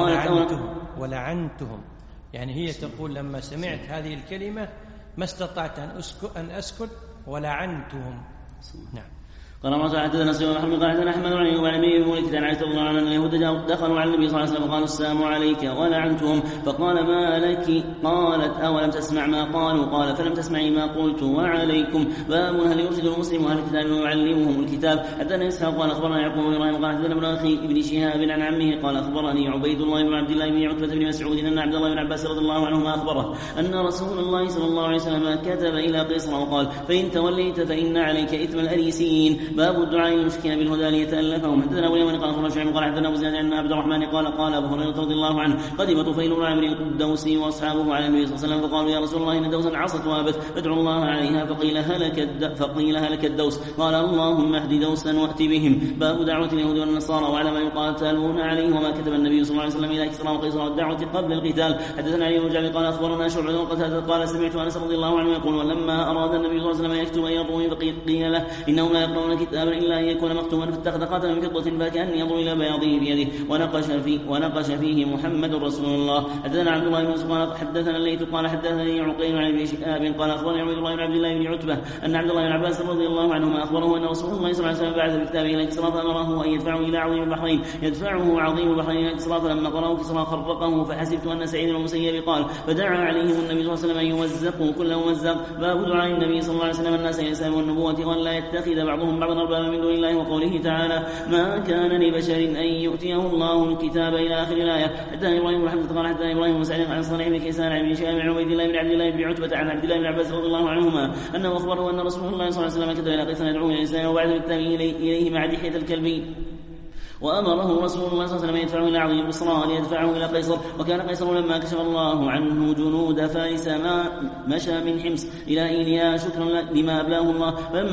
ولعنتهم يعني هي تقول لما سمعت هذه الكلمة ما استطعت أن أسكت ولعنتهم. نعم. قال الله تعالى حدثنا سفيان بن حرب قال حدثنا احمد عن ايوب عن ابي مليكة عن عائشة رضي الله عنها ان اليهود دخلوا على النبي صلى الله عليه وسلم فقالوا السلام عليك ولعنتهم فقال ما لك قالت اولم تسمع ما قالوا قال فلم تسمعي ما قلت وعليكم. باب هل يرشد المسلم اهل الكتاب ويعلمهم الكتاب. حدثنا اسحاق قال اخبرنا يعقوب بن ابراهيم قال حدثنا ابن اخي ابن شهاب عن عمه قال اخبرني عبيد الله بن عبد الله بن عتبة بن مسعود ان عبد الله بن عباس رضي الله عنهما اخبره ان رسول الله صلى الله عليه وسلم كتب الى قيصر وقال فان توليت فان عليك اثم الاريسيين. باب الدعاء المشركين بالهدى ليتألفهم. حدثنا ابو اليمن قال اخبرنا شعيب قال حدثنا ابو زياد عن عبد الرحمن قال ابو هريرة رضي الله عنه قدم طفيل بن عمرو الدوسي واصحابه على النبي صلى الله عليه وسلم فقالوا يا رسول الله ان دوسا عصت وابت فادعوا الله عليها فقيل هلك الدوس قال اللهم اهد دوسا وات بهم. باب دعوة اليهود والنصارى وعلى ما يقاتلون عليه وما كتب النبي صلى الله عليه وسلم الى كسرى وقيصر والدعوة قبل القتال. حدثنا علي بن جابر قال اخبرنا شعبة وقتادة قال سمعت انس رضي الله عنه يقول ولما اراد النبي صلى الله عليه وسلم ان يكتب ايضهم فقيل له انهم لا يقرؤون كتابا إلا أن يكون مختوما فاتخذ خاتما من فضة فكأني ينظر إلى بياضه بيده ونقش فيه محمد رسول الله. حدثنا عبد الله بن يوسف قال حدثنا الليث قال حدثني عقيل عن ابن شهاب قال أخبرني عبد الله بن عبد الله بن عتبة أن عبد الله بن عباس رضي الله عنهما أخبره أن رسول الله صلى الله عليه وسلم بعث بكتابه إلى كسرى فأمره أن يدفعه إلى عظيم البحرين إلى كسرى فلما قرأه كسرى خرقه فحسبت أن سعيد المسيب قال فدعا عليهم النبي صلى الله عليه وسلم أن يمزقوا كل ممزق. باب دعاء النبي صلى الله عليه وسلم الناس يسألوا النبوة وأن لا يتخذ بعضهم بعضا أربابا من دون الله وقوله تعالى ما كان لبشر أن يؤتيه الله الكتاب إلى آخر الآية. حتى إبراهيم بن حمزة قال حتى إبراهيم بن سعيد عن صالح بن كيسان عن شهاب عن عبيد الله بن عبد الله بن عتبة عن عبد الله بن عباس رضي الله عنهما أنه أخبره أن رسول الله صلى الله عليه وسلم كتب إلى قيصر يدعو إلى الإسلام وبعد التابعين إليه مع دحية الكلبي وأمره رسول الله صلى الله عليه وسلم يدفعه إلى عظيم بصرى ليدفعه إلى قيصر. وكان قيصر لما كشف الله عنه جنود فارس ما مشى من حمص إلى إيليا شكرا لما أبلاه الله.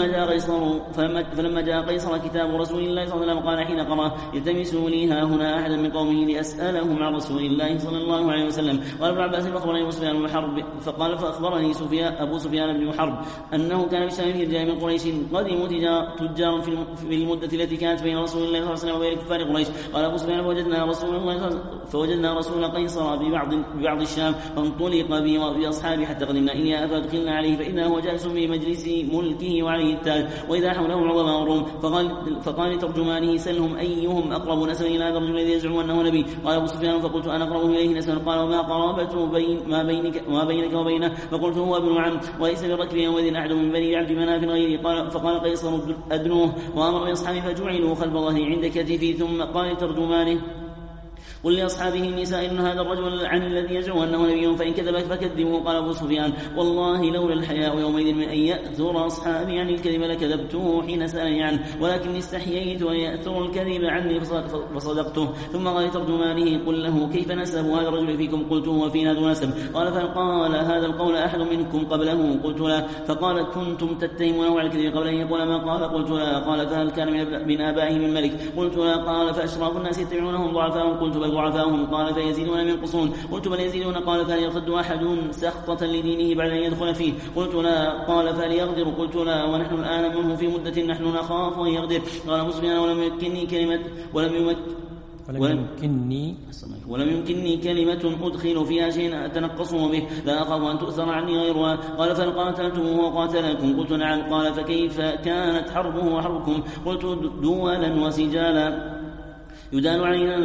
فلما جاء قيصر كتاب رسول الله صلى الله عليه وسلم قال حين قرأ التمسوا لي ها هنا أحدا من قومه لأسألهم عن رسول الله صلى الله عليه وسلم. قال ابن عباس فأخبرني سفيان بن حرب فقال فأخبرني أبو سفيان بن حرب أنه كان بالشام في رجال من قريش قدموا تجار في المدة التي كانت بين رسول الله صلى الله عليه وسلم وبين كفار قريش. قال أبو سفيان فوجدنا رسول قيصر ببعض الشام فانطلق بي وبأصحابي حتى قدمنا إليها فدخلنا عليه فإذا هو جالس في مجلس ملكه وعليه التاج وإذا حوله عظماء الروم. فقال لترجمانه سلهم أيهم أقرب نسبا إلى هذا الرجل الذي يزعم أنه نبي. قال أبو سفيان فقلت أنا أقربه إليه نسبا. قال وما قرابته ما بينك وبينه؟ فقلت هو ابن عم وليس بالركب يومئذ أحد من بني عبد مناف غيري. فقال قيصر أدنوه وأمر بأصحابه فجعلوا خلف ظهري عند كتفي ثم قال ترجمانه قل لأصحابه النساء إن هذا الرجل عن الذي يزعم أنه نبي فإن كذبك فكذبوه. قال أبو سفيان والله لولا الحياء يومئذ من أن يأثر أصحابي عن الكذب لكذبته حين سألني عنه ولكن استحييت أن يأثر الكذب عني فصدقته. ثم قال ترجمانه قل له كيف نسب هذا الرجل فيكم؟ قلت هو فينا ذو نسب. قال فقال هذا القول أحد منكم قبله؟ قلت لا. فقال كنتم تتهمونه على الكذب قبل أن يقول ما قال؟ قلت لا. قال فهل كان من آبائه من ملك؟ قلت لا. قال فأشراف الناس يتبعونهم ضعفاهم؟ قلت بل ضعفاهم. قال فيزيدون من ينقصون؟ قلت بل يزيدون. قال فهل يرتد أحد سخطة لدينه بعد أن يدخل فيه؟ قلت لا. قال فهل يغدر؟ قلت لا. ونحن الآن منه في مدة نحن نخاف أن يغدر. قال أبو سفيان ولم يمكنني كلمة أدخل فيها شيئا أتنقصه به لا أخاف أن تؤثر عني غيرها. قال فهل قاتلتموه وقاتلكم؟ قلت نعم. قال فكيف كانت حربه وحربكم؟ قلت دولا وسجالا يدال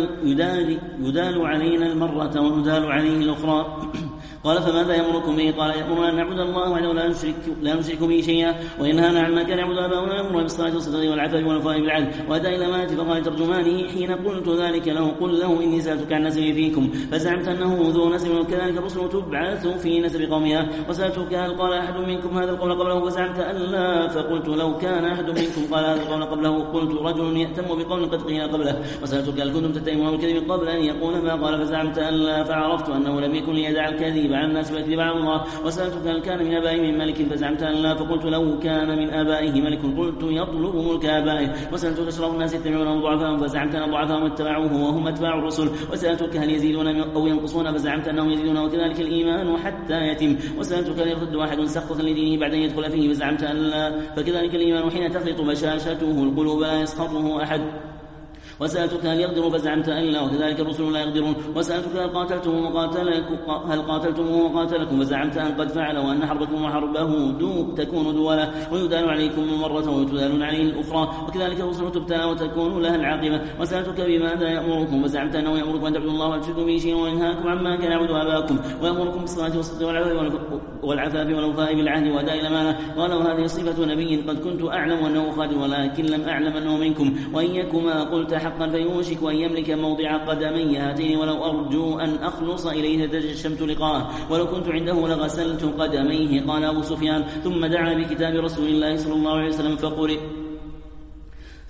علينا المرة وندال عليه الأخرى. قال فماذا يأمركم به؟ قال يأمرنا أن نعبد الله وحده لا نشرك به شيئا وينهانا عن ما كان يعبد آباؤنا يأمرنا بالصلاة والصدق والعفاف والوفاء بالعدل وأداء الأمانة. فقال ترجمانه حين قلت ذلك له قل له إني سألتك عن نسبي فيكم فزعمت أنه ذو نسب وكذلك الرسل تبعث في نسب قومها. وسألتك هل قال أحد منكم هذا القول قبله؟ فزعمت أن لا. فقلت لو كان أحد منكم قال هذا القول قبله قلت رجل يأتم بقول قد قيل قبله. وسألتك هل كنتم تتهمون بالكذب قبل أن يقول ما قال؟ فزعمت أن لا. فعرفت أنه لم يكن ليدع الكذب عن الناس ويكذب على الله. وسألتك هل كان من آبائه من ملك؟ فزعمت أن لا. فقلت لو كان من آبائه ملك قلت يطلب ملك آبائه. وسألتك أشرف الناس يتبعون ضعفاهم؟ فزعمت أن ضعفاهم اتبعوه وهم أتباع الرسل. وسألتك هل يزيدون أو ينقصون؟ فزعمت أنهم يزيدون وكذلك الإيمان حتى يتم. وسألتك هل يرتد أحد سخطة لدينه بعد أن يدخل فيه؟ فزعمت أن لا. فكذلك الإيمان حين تخلط بشاشته القلوب لا يسخطه أحد. وسألتك هل يغدر؟ فزعمت أن لا. وكذلك الرسل لا يغدرون. وسألتك هل قاتلتموه وقاتلكم؟ فزعمت أن قد فعل وأن حربكم وحربه تكون دولا ويدال عليكم مرة ويتدالون عليه الأخرى وكذلك الرسل تبتلى وتكون لها العاقبة. وسألتك بماذا يأمركم؟ فزعمت أنه يأمركم أن تعبدوا الله ولا تشركوا به شيئا وينهاكم عما كان يعبد آباؤكم ويأمركم بالصلاة والصدق والعفاف والوفاء بالعهد وأداء الأمانة. قال وهذه صفة نبي قد كنت أعلم أنه خادم ولكن لم أعلم أنه منكم. وإيكما قلت حقا فيوشك أن يملك موضع قدمي هاتين ولو أرجو أن أخلص إليه تجشمت لقاءه ولو كنت عنده لغسلت قدميه. قال أبو سفيان ثم دعا بكتاب رسول الله صلى الله عليه وسلم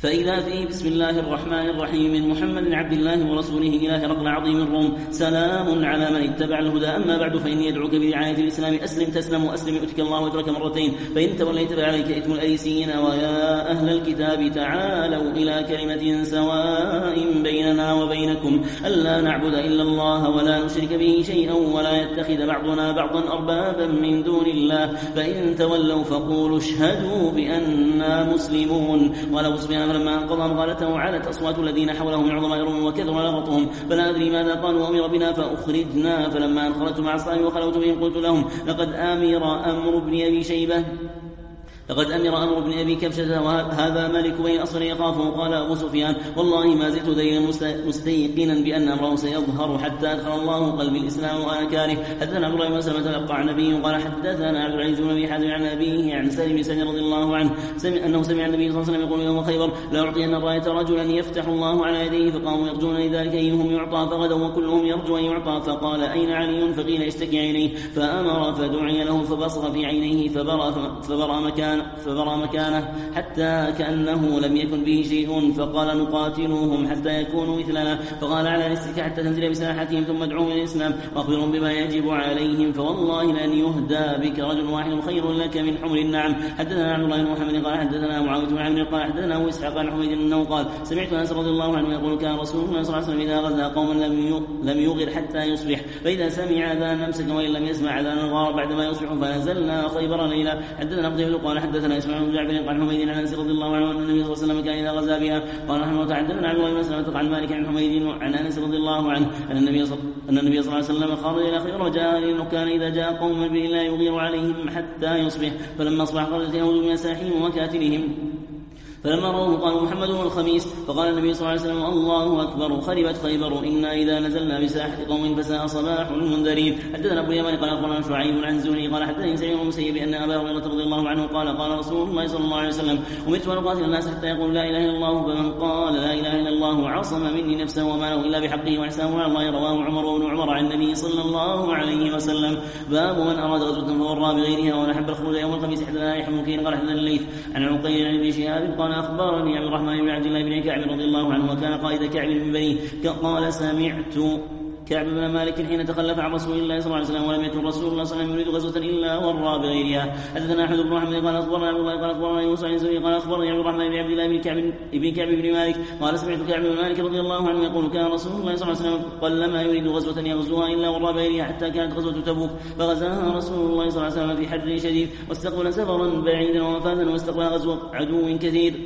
فإذا فيه بسم الله الرحمن الرحيم من محمد عبد الله ورسوله إلى هرقل عظيم الروم سلام على من اتبع الهدى. أما بعد فإني أدعوك بدعاية الإسلام أسلم تسلم وأسلم يؤتك الله أجرك مرتين فإن توليت فعليك إثم الأريسيين. ويا أهل الكتاب تعالوا إلى كلمة سواء بيننا وبينكم ألا نعبد إلا الله ولا نشرك به شيئا ولا يتخذ بعضنا بعضا أربابا من دون الله فإن تولوا فقولوا اشهدوا بأننا مسلمون. ولو سفيان فلما انقضى مقالته علت أصوات الذين حوله من عظماء الروم وكثر لغطهم فلا أدري ماذا قالوا وأمر بنا فأخرجنا. فلما أنخرجت مع أصحابي وخلوت بهم قلت لهم لقد أمر أمر بن أبي كبشة وهذا مالك بين أصر يخافه. قال أبو سفيان والله ما زلت دينا مستيقنا بأن أمره سيظهر حتى أدخل الله قلبي الإسلام وأنا كاره. حدثنا عبد الله بن مسلمة تلقى عن نبيه قال حدثنا عبد العزيز بن أبي حازم عن أبيه عن سالم بن سعد رضي الله عنه أنه سمع النبي صلى الله عليه وسلم يقول يوم خيبر لا أعطين الراية رجلا يفتح الله على يديه فقاموا يرجون لذلك أيهم يعطى فغدوا وكلهم يرجو أن يعطى. فقال أين علي فقيل اشتكي عينيه فأمر فدعي له فبصر في عينيه فبرى مكانه حتى كأنه لم يكن به شيء. فقال نقاتلوهم حتى يكونوا مثلنا. فقال على رسلك حتى تنزل بساحتهم ثم ادعوهم إلى الإسلام وأخبرهم بما يجب عليهم فوالله لأن يهدى بك رجل واحد خير لك من حمر النعم. حدثنا عبد الله بن محمد قال حدثنا معاوية بن عمرو قال حدثنا أبو إسحاق عن حميد أنه قال سمعت أنس رضي الله عنه يقول كان رسول الله صلى الله عليه وسلم إذا غزا قوما لم يغر حتى يصبح فإذا سمع أذان أمسك وإن لم يسمع أذان غار بعدما يصبح فنزلنا خيبر ليلا. حدثنا قتيبة قال حدثنا إسماعيل بن جعفر عن حميد عن أنس رضي الله عنه أن النبي صلى الله عليه وسلم كان إذا غزا بها قال رحمه الله حدثنا عبد الله بن مسلمة عن مالك عن حميد عن أنس رضي الله عنه أن النبي صلى الله عليه وسلم خرج إلى خيبر وجاء لأنه كان إذا جاء قوم به لا يغير عليهم حتى يصبح. فلما أصبح خرجت يهود من مساحهم وكاتلهم فلما رأوه قالوا محمد هو الخميس. فقال النبي صلى الله عليه وسلم الله أكبر خربت خيبر إنا إذا نزلنا بساحة قوم فساء صباح المنذرين. حدثنا أبو اليمان قال أخبرنا شعيب عن زهري قال حدثني سعيد بن المسيب أن أبا هريرة رضي الله عنه قال رسول الله صلى الله عليه وسلم أمرت أن أقاتل الناس حتى يقول لا إله إلا الله فمن قال لا إله إلا الله عصم مني نفسه وماله إلا بحقه وحسابه على الله. رواه عمر وابن عمر عن النبي صلى الله عليه وسلم. باب من أراد غزوة فورى بغيرها ونحب الخروج يوم الخميس. حدثنا يحيى بن كثير قال حدثنا الليث عن عقيل عن ابن شهاب قال أخبرني عبد الرحمن بن عبد الله بن كعب رضي الله عنه وكان قائد كعب بن بني قال سمعت كعب بن مالك حين تخلف عن رسول الله صلى الله عليه وسلم ولم يكن رسول الله صلى الله عليه وسلم يريد غزوة إلا ورى بغيرها. حدثنا أحمد بن محمد قال أخبرنا عبد الله قال أخبرنا يوسف عن زهري قال أخبرني عبد الرحمن بن عبد الله بن كعب بن مالك قال سمعت كعب بن مالك رضي الله عنه يقول كان رسول الله صلى الله عليه وسلم قلما يريد غزوة يغزوها إلا ورى بغيرها حتى كانت غزوة تبوك فغزاها رسول الله صلى الله عليه وسلم في حر شديد واستقبل سفرا بعيدا ومفازا واستقبل غزوة عدو كثير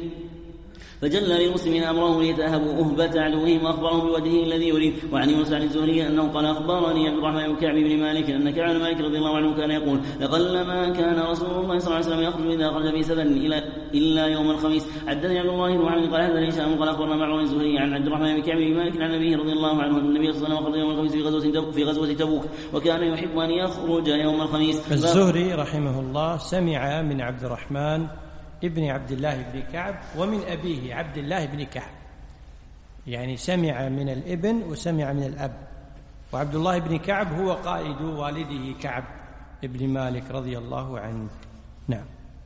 فجل للمسلمين أمره ليتأهبوا أهبة عدوهم وأخبرهم بوجهه الذي يريد. وعن يونس عن الزهري أنه قال أخبرني عبد الرحمن بن كعب بن مالك أن كعب بن مالك رضي الله عنه كان يقول لقلما كان رسول الله صلى الله عليه وسلم يخرج إذا خرج في سفر إلا يوم الخميس. حدثني عبد الله بن محمد قال حدثني هشام قال أخبرنا معمر الزهري عن عبد الرحمن بن كعب بن مالك عن النبي رضي الله عنه أن النبي صلى الله عليه وسلم خرج يوم الخميس في غزوة تبوك وكان يحب أن يخرج يوم الخميس. الزهري رحمه الله سمع من عبد الرحمن ابن عبد الله بن كعب ومن أبيه عبد الله بن كعب، يعني سمع من الابن وسمع من الأب. وعبد الله بن كعب هو قائد والده كعب ابن مالك رضي الله عنه. نعم.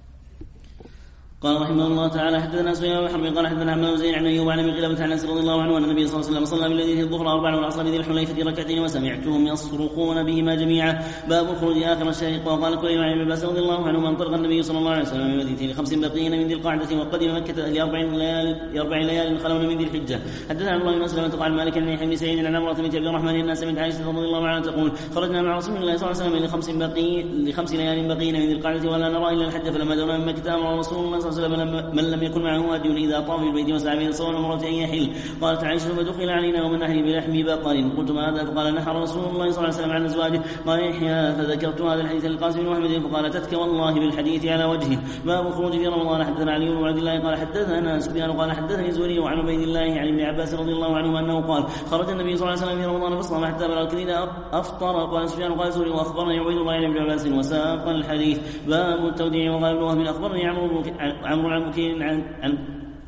قال رحمه الله تعالى حدثنا سفيان بن حرب قال حدثنا عمرو بن زيد عن ايوب عن ابي قلابة عن انس رضي الله عنه ان النبي صلى الله عليه وسلم صلى بالليل الظهر 4 والعصر بذي الحليفة ركعتين وسمعتهم يصرخون بهما جميعا. باب خروج اخر الشهر. وقال كل عن ابن عباس رضي الله عنه من طرق النبي صلى الله عليه وسلم من مدينة ل5 بقين من ذي القعدة وقدم مكة ل4 ليال خلون من ذي الحجة. حدثنا عبد الله بن مسلمة قال مالك عن يحيى بن سعيد عن عمرة بنت عبد الرحمن الناس من عائشة رضي الله عنها تقول خرجنا مع رسول الله صلى الله عليه وسلم ل5 ليال بقين من ذي القعدة ولا نرى الا الحج فلما دنا من مكة امر رسول الله صلى الله عليه وسلم من لم يكن معه هدي إذا طاف البيت وسعى بين الصوم والعمرة أن يحل. قالت عائشة فدخل علينا ومن أهل بلحم بقر قلت ما هذا؟ فقال نحر رسول الله صلى الله عليه وسلم عن أزواجه. قال يحيى فذكرت هذا الحديث للقاسم بن محمد فقال تتك والله بالحديث على وجهه. باب خروج في رمضان. حدثنا علي بن عبد الله قال حدثنا سفيان قال حدثني زهري وعن عبيد الله عن ابن عباس رضي الله عنه أنه قال خرج النبي صلى الله عليه وسلم في رمضان فصام حتى بلغ إذا أفطر. قال سفيان قال زهري وأخبرني عبيد الله عن ابن عباس وساق الحديث. باب التوديع. وقال ابن وهب أخبرني عمرو عن بكير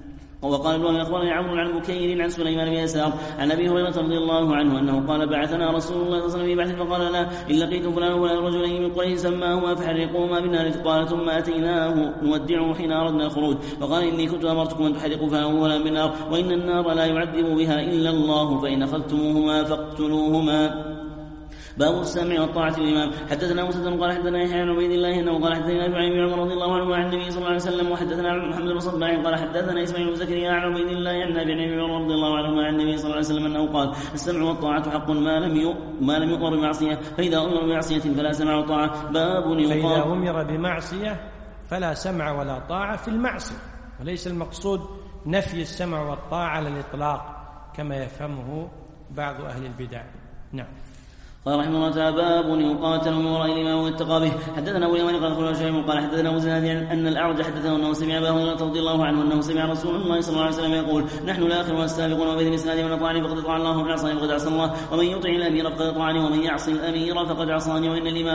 وقال ابن أخبرني عمرو عن بكير عن سليمان بن يسار عن أبي هريرة رضي الله عنه أنه قال بعثنا رسول الله صلى الله عليه وسلم في بعث فقال لنا إن لقيتم فلان ولا رجلين من قريش سماهما فحرقوهما بالنار. قال ثم أتيناه نودعه حين أردنا الخروج فقال إني كنت أمرتكم أن تحرقوا فلان ولا بالنار وإن النار لا يعذب بها إلا الله فإن أخذتموهما فاقتلوهما. باب السمع والطاعة للإمام. حدثنا مسدد قال حدثنا يحيى بن عبيد الله انه قال حدثنا ابن عمر رضي الله عنه عن النبي صلى الله عليه وسلم وحدثنا محمد بن صباح قال حدثنا اسماعيل بن زكريا عن عبيد الله عن ابن عمر رضي الله عنه عن النبي صلى الله عليه وسلم انه قال السمع والطاعة حق ما لم يؤمر بمعصية فإذا أمر بمعصية فلا سمع وطاعة. فإذا أمر بمعصية فلا سمع ولا طاعة في المعصية، وليس المقصود نفي السمع والطاعة على الإطلاق كما يفهمه بعض أهل البدع. نعم. قال رحمه الله تعالى باب يقاتل من وراء الإمام واتقى به. حدثنا أبو اليمان قال أخبرنا شيخ قال حدثنا أبو زناد أن الأعرج حدثه أنه سمع أبا هريرة رضي الله عنه أنه سمع رسول الله صلى الله عليه وسلم يقول نحن الآخرون والسابقون وبين الإسناد من أطاعني فقد أطاع الله ومن عصاني فقد عصى الله ومن يطع الأمير فقد أطاعني ومن يعصي الأمير فقد عصاني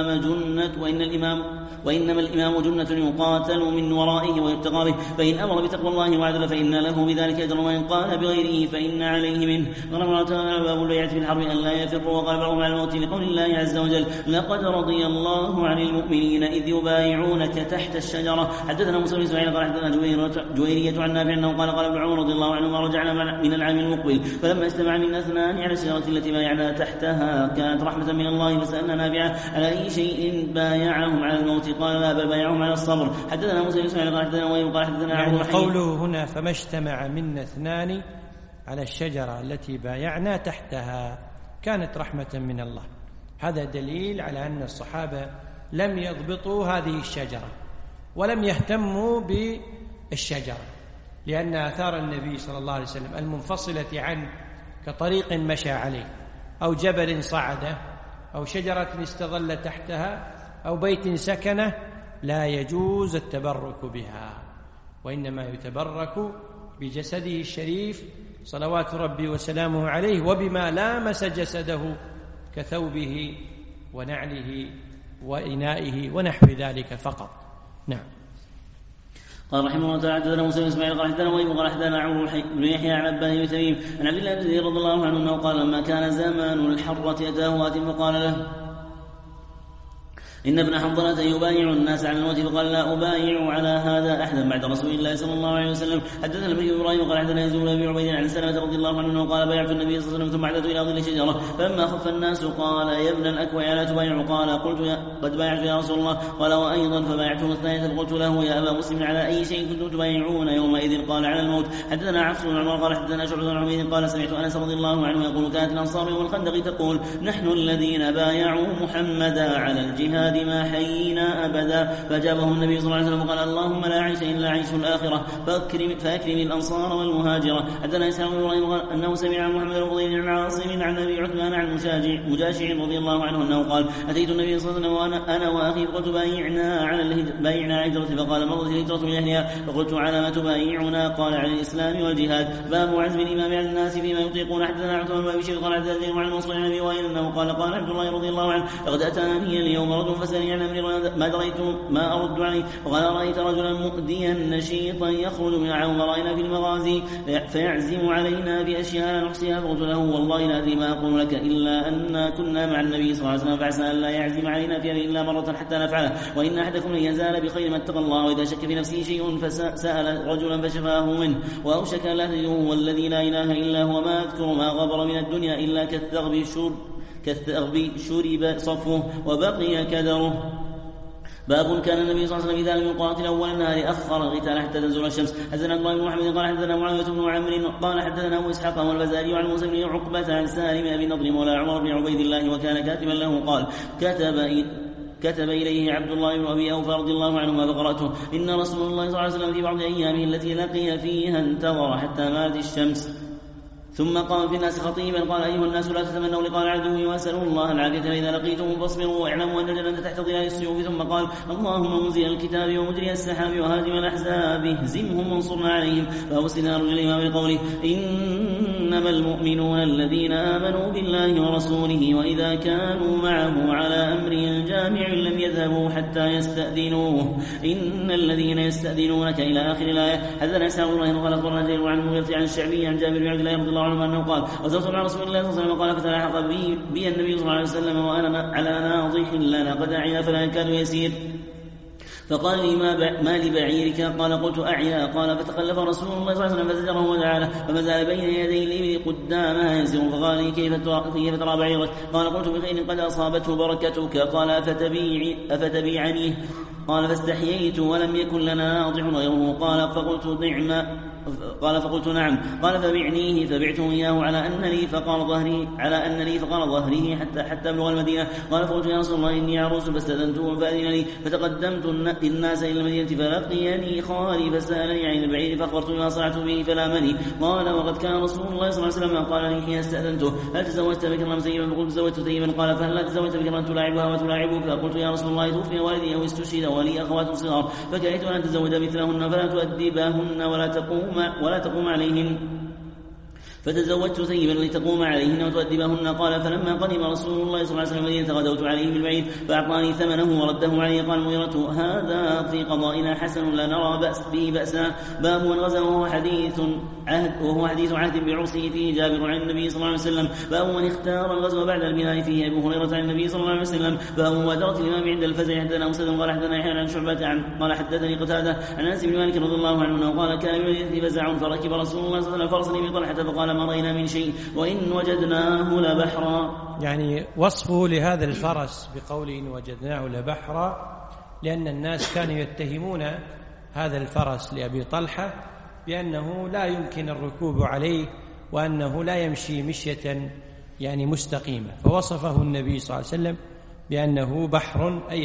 وإنما الإمام جنة يقاتل من ورائه ويتقى به فإن أمر بتقوى الله وعدل فإن له بذلك أجر وإن قال بغيره فإن عليه منه. قال الله تعالى باب البيعة في الحرب أن لا يفروا. وقال بعضهم على الموت لقول الله عز وجل لقد رضي الله عن المؤمنين إذ يبايعونك تحت الشجرة. حدثنا موسى بن إسماعيل قال حدثنا جويرية عن نافع أنه قال ابن عمر رضي الله عنهما رجعنا من العام المقبل فلما استمع منا اثنان على الشجرة التي بايعنا تحتها كانت رحمة من الله فسألنا نافعا على أي شيء بايعهم على الموت قال لا بل بايعهم على الصبر. حدثنا موسى بن إسماعيل قال حدثنا وإن قال حدثنا يعني قوله هنا فما اجتمع منا اثنان على الشجرة التي بايعنا تحتها كانت رحمة من الله. هذا دليل على أن الصحابة لم يضبطوا هذه الشجرة ولم يهتموا بالشجرة، لأن آثار النبي صلى الله عليه وسلم المنفصلة عنه كطريق مشى عليه أو جبل صعده أو شجرة استظل تحتها أو بيت سكنه لا يجوز التبرك بها، وإنما يتبرك بجسده الشريف صلوات ربي وسلامه عليه وبما لامس جسده كثوبه ونعله وإنائه ونحو ذلك فقط. نعم. قال رحمه الله تعالى حدثنا موسى بن اسماعيل قال حدثنا وإبراهيم قال حدثنا عمرو بن يحيى عن عباد بن تميم عن عبد الله بن زيد رضي الله عنه انه قال لما كان زمان الحرة اتاه آت فقال له إن ابن حنظلة يبايع الناس على الموت فقال لا أبايع على هذا أحدا بعد رسول الله صلى الله عليه وسلم. حدثنا النبي إبراهيم قال حدثنا يزيد بن عبيد عن سلمة رضي الله عنه قال بايعت النبي صلى الله عليه وسلم ثم عدت إلى ظل شجرة فلما خف الناس قال يا ابن الأكوع لا تبايع قال قلت قد بايعت يا رسول الله قال وأيضا فبايعته الثانية قلت له يا أبا مسلم على أي شيء كنتم تبايعون يومئذ قال على الموت. حدثنا عفص بن عمر قال حدثنا شعبة بن عبيد قال سمعت أنس رضي الله عنه يقول كانت الأنصار يوم الخندق تقول نحن الذين بايعوا محمدا على الجهاد ما حيينا أبدا فأجابهم النبي صلى الله عليه وسلم وقال اللهم لا عيش إلا عيش الآخرة فأكرم الأنصار والمهاجرة. حدثنا إسحاق بن إبراهيم أنه سمع محمد بن فضيل عن عاصم عن أبي عثمان عن مجاشع رضي الله عنه أنه قال أتيت النبي صلى الله عليه وسلم وأنا وأخي فقلت بايعنا هجرة فقال مضت الهجرة من أهلها فقلت على ما تبايعنا قال على الإسلام والجهاد. باب عزم الإمام على الناس فيما يطيقون. حدثنا عثمان بن بشير قال حدثنا عن منصور عن أبي وائل أنه قال عبد الله رضي الله عنه لقد أتاني اليوم رجل فسألني عن أمر ما دريت ما أرد عليه وقال رأيت رجلا مؤديا نشيطا يخرج من عمرائنا في المغازي فيعزم علينا بأشياء نحصيها فقلت له والله لا أدري ما أقول لك إلا أن كنا مع النبي صلى الله عليه وسلم فعسى أن لا يعزم علينا فيها إلا مرة حتى نفعله وإن أحدكم لن يزال بخير ما اتقى الله وإذا شك في نفسه شيء فسأل رجلا فشفاه منه وأوشك لا تجده والذي لا إله إلا هو ما أذكر ما غبر من الدنيا إلا كالثغب شرب صفوه وبقي كدره. باب كان النبي صلى الله عليه وسلم إذا لم يقاتل أول النهار أخر القتال حتى تزول الشمس. حدثنا الله بن محمد قال حدثنا معاوية بن عمرو قال حدثنا أبو إسحاق والبزاري عن موسى بن عقبة عن سالم أبي نضر مولى عمر بن عبيد الله وكان كاتبا له قال كتب إليه عبد الله بن أبي أوفى رضي الله عنهما فقرأته إن رسول الله صلى الله عليه وسلم في بعض أيامه التي لقي فيها انتظر حتى مالت الشمس ثم قام في الناس خطيبا قال: أيها الناس لا تتمنوا لقاء العدو واسألوا الله العافية فإذا لقيتم فاصبروا واعلموا أن الجنة تحت ظلال السيوف. ثم قال: اللهم منزل الكتاب ومجري السحاب وهادم الأحزاب اهزمهم وانصرنا عليهم. فأوصلنا رجل الإمام بقوله: إنما المؤمنون الذين آمنوا بالله ورسوله وإذا كانوا معه على أمر جامع لم يذهبوا حتى يستأذنوه إن الذين يستأذنونك إلى آخر الآية. حدثنا إسحاق بن إبراهيم قال أخبرنا جرير عن المغيرة عن الشعبي عن جابر بن عبد الله رضي الله عنه أنه قال: غزوت مع رسول الله صلى الله عليه وسلم قال: فتلاحق بي النبي صلى الله عليه وسلم وأنا على ناضح لنا قد أعيا فلا يكاد يسير، فقال لي: ما لبعيرك؟ قال: قلت: أعيا. قال: فتخلف رسول الله صلى الله عليه وسلم فزجره ودعا له فما زال بين يدي الإبل قدامها ينزل، فقال لي: كيف ترى بعيرك؟ قال: قلت: بخير قد أصابته بركتك. قال: أفتبيعني؟ قال: فاستحييت ولم يكن لنا ناضح غيره. قال: فقلت: نعم. قال: فبعنيه. فبعته إياه على أن لي فقال ظهره حتى أبلغ المدينة. قال: فقلت: يا رسول الله إني عروس فاستأذنته فأذن لي، فتقدمت الناس إلى المدينة فلقيني خالي فسألني عن البعير فأخبرت ما صنعت به فلامني. قال: وقد كان رسول الله صلى الله عليه وسلم قال لي حين استأذنته: هل تزوجت بكرا سيبا؟ فقلت: تزوجت سيبا. قال: فهل لا تزوجت بكرا تلاعبها وتلاعبك؟ فقلت: يا رسول الله توفي والدي أو استشهد ولي أخوات صغار فكرهت أن أتزوج مثلهن فلا تؤدبهن ولا تقوم عليهن، فتزوجت سيبا لتقوم عليهن وتؤدبهن. قال: فلما قدم رسول الله صلى الله عليه وسلم المدينة غدوت عليه بالبعير فأعطاني ثمنه ورده علي. قال المغيرة: هذا في قضائنا حسن لا نرى به بأسا. باب من غزا وهو حديث عهد بعرسه فيه جابر عن النبي صلى الله عليه وسلم. باب من اختار الغزو بعد البناء فيه أبو هريرة عن النبي صلى الله عليه وسلم. باب مبادرة الإمام عند الفزع. حدثنا مسدد قال: حدثنا يحيى عن شعبة قال: حدثني قتادة عن أنس بن مالك رضي الله عنه أنه قال: كان بالمدينة فزع فركب رسول الله صلى الله عليه وسلم فرسا بطلحة فقال: ما رأينا من شيء وإن وجدناه لبحرا. يعني وصفه لهذا الفرس بقول إن وجدناه لبحرا، لأن الناس كانوا يتهمون هذا الفرس لأبي طلحة بأنه لا يمكن الركوب عليه وأنه لا يمشي مشية يعني مستقيمة، فوصفه النبي صلى الله عليه وسلم بأنه بحر أي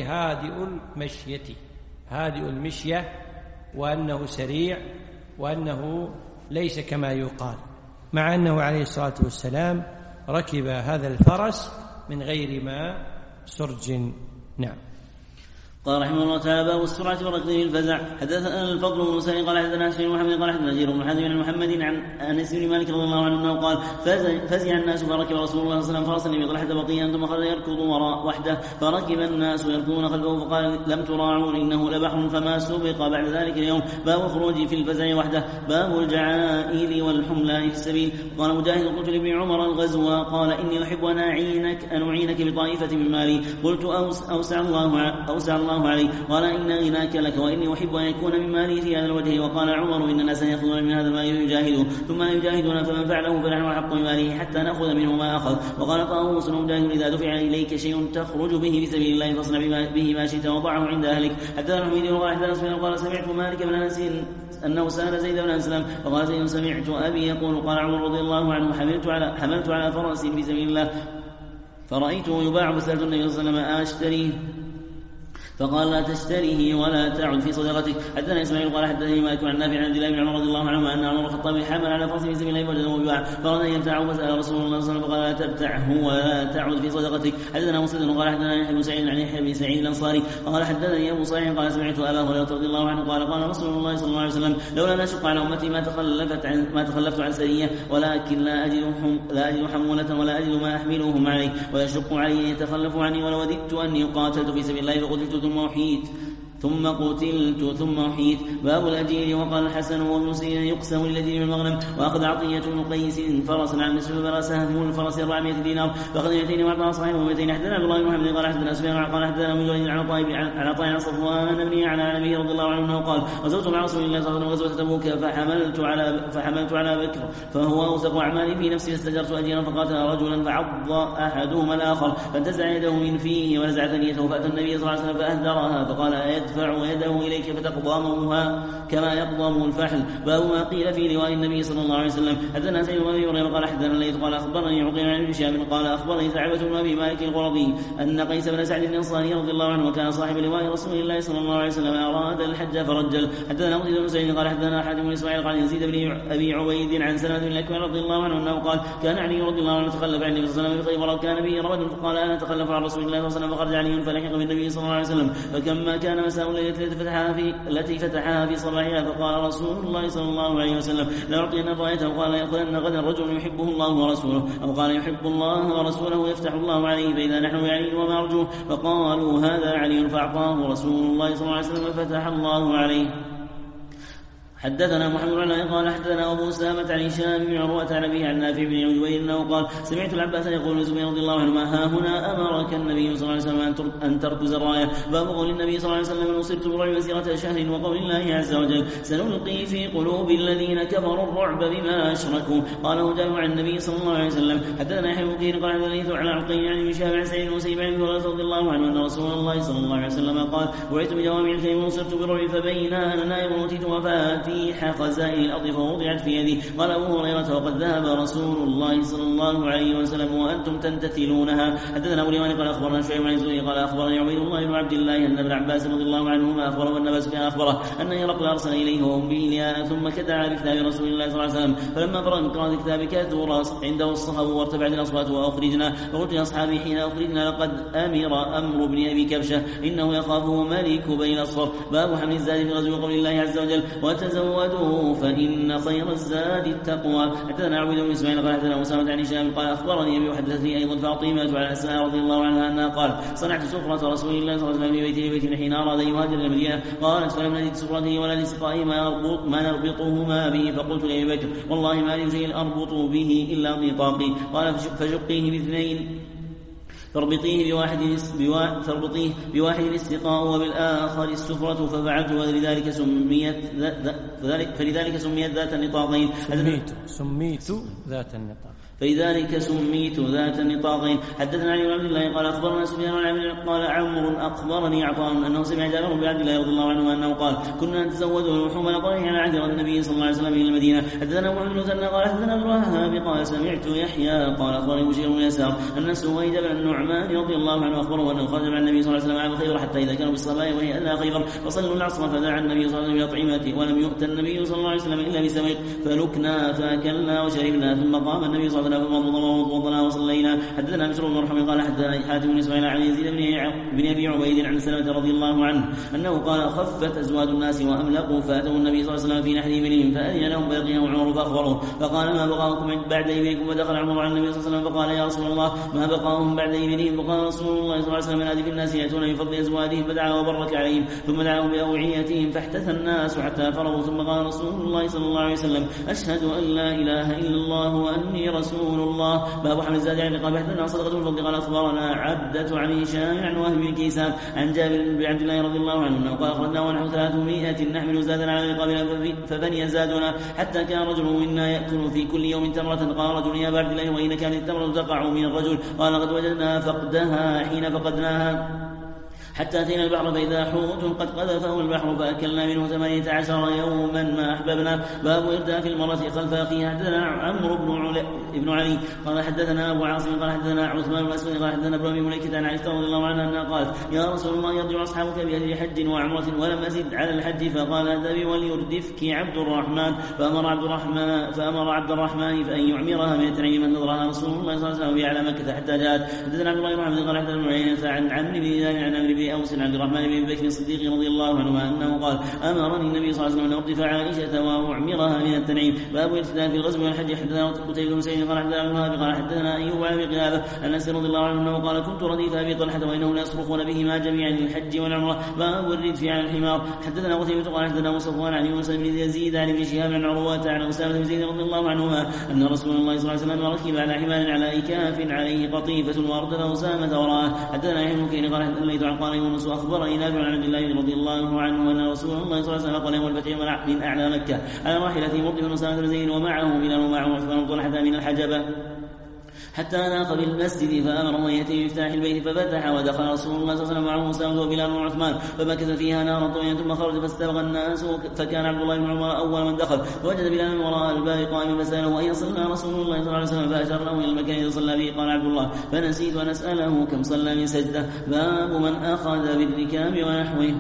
هادئ المشية، وأنه سريع، وأنه ليس كما يقال، مع أنه عليه الصلاة والسلام ركب هذا الفرس من غير ما سرج. نعم. قال رحمه الله تعالى: باب السرعة والركض الفزع. حدثنا الفضل بن مسلم قال: حدثنا حسين بن محمد قال: حدثنا جرير بن حازم عن محمد عن أنس بن مالك رضي الله عنه أنه قال: فزع الناس فركب رسول الله صلى الله عليه وسلم فرسا بطلحة بطيئا ثم خرج يركض وراء وحده، فركب الناس يركضون خلفه فقال: لم تراعون إنه لبحر، فما سبق بعد ذلك اليوم. باب خروج في الفزع وحده. باب الجعائل والحملان في السبيل. قال مجاهد: قلت لابن عمر: الغزو؟ قال: إني أحب أن أعينك بطائفة من مالي. قلت: أوسع الله عليه. قال: إن غناك لك، وإني أحب أن يكون من مالي في هذا الوجه. وقال عمر: إن الناس يأخذون من هذا المال يجاهدون ثم لا يجاهدون، فمن فعله فنحن أحق بماله حتى نأخذ منه ما أخذ. وقال طاووس: مجاهد: إذا دفع إليك شيء تخرج به في سبيل الله فاصنع به ما شئت وضعه عند أهلك. حتى حميد قال: حتى سفيان قال: سمعت مالك بن أنس أنه سأل زيد بن أسلم وقال زيد: سمعت أبي يقول. قال عمر رضي الله عنه: حملت على فرس في سبيل الله فرأيته يباع فسألت النبي صلى الله عليه وسلم: أشتريه؟ فقال: لا تشتريه ولا تعد في صدقتك. حدثنا اسماعيل قال: حدثني مالك عن نافع عن عبد الله بن عمر رضي الله عنهما ان عمر بن الخطاب حمل على فرسه في سبيل الله وجده مباعا فاراد ان يبتاعه فسال رسول الله صلى الله عليه وسلم فقال: لا تبتعه ولا تعد في صدقتك. حدثنا مسدد قال: حدثنا يحيى بن سعيد عن يحيى بن سعيد الانصاري قال: حدثني ابو صالح قال: سمعت ابا هريره رضي الله عنه قال: قال رسول الله صلى الله عليه وسلم: لولا لا اشق على امتي ما تخلفت عن سريه، ولكن لا اجد حموله ولا اجد ما احملهم عليه، ويشق علي ان يتخلفوا عني، ولوددت اني قاتلت في سبيل الله فقتلت ثم قتلت ثم أحييت. باب الأجير. وقال الحسن وابن سيرين: يقسم للأجير بالمغنم. وأخذ عطية بن قيس فرسا عن نسل بلا سهم الفرس 400 دينار فأخذ 200 وأعطى صاحبه 200. حدثنا عبد الله بن محمد قال: حدثنا سفيان قال: حدثنا من جرير عن عطاء عن صفوان بن على نبيه رضي الله عنه قال: غزوت مع رسول الله صلى الله عليه وسلم غزوة تبوك فحملت على بكر فهو أوثق أعمالي في نفسي، فاستجرت أجيرا فقاتل رجلا فعض أحدهما الآخر فانتزع يده من فيه ونزع ثنيته، فأتى النبي صلى الله عليه وسلم فأهدرها فقال: يرفع يده إليك فتقضمها كما يقضم الفحل. باب ما قيل في لواء النبي صلى الله عليه وسلم. حدثنا سيد بن أبي هريرة قال حدثنا الليث قال أخبرني عقيل عن ابن شهاب قال أخبرني ثعلبة بن أبي مالك القرظي أن قيس بن سعد الأنصاري رضي الله عنه وكان صاحب لواء رسول الله صلى الله عليه وسلم أراد الحج فرجل. حدثنا قتيبة بن سعيد قال حدثنا حاتم بن إسماعيل قال يزيد بن أبي عبيد عن سلمة بن الأكوع رضي الله عنه أنه قال كان علي رضي الله عنه تخلف عن النبي صلى الله عليه وسلم بخيبر وكان به رمد فقال أنا أتخلف عن رسول الله صلى الله عليه وسلم فخرج علي فلحق بالنبي صلى الله عليه وسلم فكما كان مساء الليلة التي فتحها في صباحها فقال رسول الله صلى الله عليه وسلم لأعطين رايته وقال ليأخذن غدا رجل يحبه الله ورسوله أو قال يحب الله ورسوله يفتح الله عليه فإذا نحن بعلي وما أرجوه فقالوا هذا علي فأعطاه رسول الله صلى الله عليه وسلم فتح الله عليه. حدثنا محمد بن علاء قال حدثنا أبو أسامة عن هشام بن عروة عن أبيه عن نافع بن جبير أنه قال سمعت العباس يقول لزبير رضي الله عنه ما ها هنا أمرك النبي صلى الله عليه وسلم أن تركز الراية. باب قول النبي صلى الله عليه وسلم أصبت بالرعب مسيرة شهر وقول الله عز وجل سنلقي في قلوب الذين كفروا الرعب بما أشركوا. قاله جابر عن النبي صلى الله عليه وسلم. حدثنا يحيى بن كثير قال حدثنا الليث عن عقيل عن ابن شهاب عن سعيد بن مسيب عن ابي هريرة رضي الله عنه أن رسول الله صلى الله عليه وسلم قال بعثت بجوامع الكلم وصرت بالرعب فبين أنا نائم أوتيت مفاتيح خزائن الأرض فوضعت في يدي. قال أبو هريرة وقد ذهب رسول الله صلى الله عليه وسلم وأنتم تنتثلونها. حدثنا أبو اليمان قال أخبرنا شعيب عن الزهري قال أخبرني عبيد الله بن عبد الله أن ابن عباس رضي الله عنهما أخبره أن أبا سفيان أخبره أن هرقل أرسل إليه وهم بإلياء ثم كدع بكتاب رسول الله صلى الله عليه وسلم فلما فرغ من قراءة الكتاب كثر عنده الصخب وارتفعت الأصوات وأخرجنا فقلت لأصحابي حين أخرجنا لقد أمر بن أبي كبشة إنه يخافه ملك بين الأصفر. باب حمل الزاد في غزو قول الله عز وجل وتزودوا فإن خير الزاد التقوى. حدثنا عبيد بن إسماعيل قال حدثنا أسامة عن هشام قال أخبرني أبي وحدثني أيضا فاطمة على أسماء رضي الله عنها أنها قال صنعت سفرة رسول الله صلى الله عليه وسلم في بيته حين أراد أن يهاجر إلى المدينة قالت فلم نجد سفرته ولا لسقائه ما نربطهما به فقلت لأبي بكر والله ما لي شيء أربط به إلا نطاقي. قال فشقيه باثنين فاربطيه بواحد السقاء وبالآخر السفرة ففعلت فلذلك سميت ذات النطاقين. سميت ذات النطاق فلذلك سميت ذات النطاقين. حدثنا علي بن عبد الله قال أخبرنا سفيان عن عمرو قال عمرو أخبرني عطاء أنه سمع جابر بن عبد الله رضي الله عنه أنه قال كنا نتزود اللحوم نقرأ على عهد النبي صلى الله عليه وسلم إلى المدينة. حدثنا محمد بن مثنى قال حدثنا ابن وهب قال سمعت يحيى قال أخبرني بشير بن يسار أن سويد بن النعمان رضي الله عنه أخبره أنه خرج مع النبي صلى الله عليه وسلم عام خيبر حتى إذا كانوا بالصبايا وهي أدنى خيبر فصلوا العصر فدعا النبي صلى الله عليه وسلم بأطعمته ولم يؤت النبي صلى الله عليه وسلم إلا بسويق فلكنا فأكلنا وشربنا ثم قام النبي صلى الله عليه وسلم وضنا وصلينا. حدثنا مسلم بن مرحبا قال حدثنا حاتم بن اسماعيل عن يزيد بن ابي عبيد عن سلمة رضي الله عنه انه قال خفت ازواج الناس واملقوا فاتوا النبي صلى الله عليه وسلم في نحر ابلهم فاذن لهم فلقيهم عمر فاخبروه فقال ما بقاؤكم بعد ابلكم فدخل عمر على النبي صلى الله عليه وسلم فقال يا رسول الله ما بقاؤهم بعد ابلهم فقال رسول الله صلى الله عليه وسلم نادي في الناس ياتون بفضل ازواجهم فدعا وبرك عليهم ثم دعاهم باوعيتهم فاحتث الناس حتى فرغوا ثم قال رسول الله صلى الله عليه وسلم اشهد ان لا اله الا الله واني رسول الله. باب حمل الزاد عن قال حدثنا صدقة الفضل قال أخبرنا عبدة عن هشام عن وهب بن كيسان عن جابر بن عبد الله رضي الله عنه أنه قال أخرجنا ونحن 300 نحمل زادنا على رقابنا فبني زادنا حتى كان رجل منا يأكل في كل يوم تمرة. قال رجل يا عبد الله وإن كانت التمرة تقع من الرجل قال قد وجدنا فقدها حين فقدناها حتى أتينا البحر فإذا حوت قد قذفه البحر فأكلنا منه 18 يوما ما أحببنا. باب إرداف المرأة خلف أخيها. حدثنا عمرو بن علي قال حدثنا أبو عاصم قال حدثنا عثمان بن أسود قال حدثنا ابن أبي مليكة عن عائشة رضي الله عنها أنها قالت يا رسول الله يرجع أصحابك بأجل حج وعمرة ولم أزد على الحج فقال أذهبي وليردفك عبد الرحمن فأمر عبد الرحمن فأن يعمرها من التنعيم من نظرها رسول الله صلى الله عليه وسلم على مكة حتى جاءت. حدثنا عبد الله بن محمد قال حدثنا عيينة عن عمرو بن دينار عن عمرو بن أوس عن عبد الرحمن بن بكر الصديق رضي الله عنه أنه قال أمرني النبي صلى الله عليه وسلم أن أردف عائشة وأعمرها من التنعيم. باب الابتداء في الغزو والحج. حدثنا قتيبة بن سعيد قال حدثنا ابن وهب قال حدثنا أيوب عن أبي قلابة أن أنس رضي الله عنه أنه قال كنت رديف أبي طلحة وإنهم ليصرخون بهما جميعا للحج والعمرة. باب الردف على الحمار. حدثنا قتيبة قال حدثنا صفوان عن يونس بن يزيد عن ابن شهاب عن عروة عن أسامة بن زيد رضي الله عنهما أن رسول الله صلى الله عليه وسلم ركب على حمار على إكاف عليه قطيفة وأردف أسامة وراءه. حدثنا يحيى بن كثير قال حدثنا قال يونس أخبرني نافع عن عبد الله رضي الله عنه أن رسول الله صلى الله عليه وسلم قال يوم الفتح من أعلى مكة على راحلته مردف أسامة بن زيد ومعه بلال ومعه عثمان بن طلحة من الحجبة. حتى ناق بالمسجد فأمر من يأتي بمفتاح البيت ففتح، ودخل رسول الله صلى الله عليه وسلم معه موسى وبلال وعثمان، فمكث فيها نارا طويلة ثم خرج فاستبغى الناس، فكان عبد الله بن عمر أول من دخل، فوجد بلال وراء الباب قائما فسأله أين صلى رسول الله صلى الله عليه وسلم، فأشار له إلى المكان الذي صلى فيه. قال عبد الله فنسيت أن أسأله كم صلى من سجدة. باب من أخذ بالركاب ونحوه.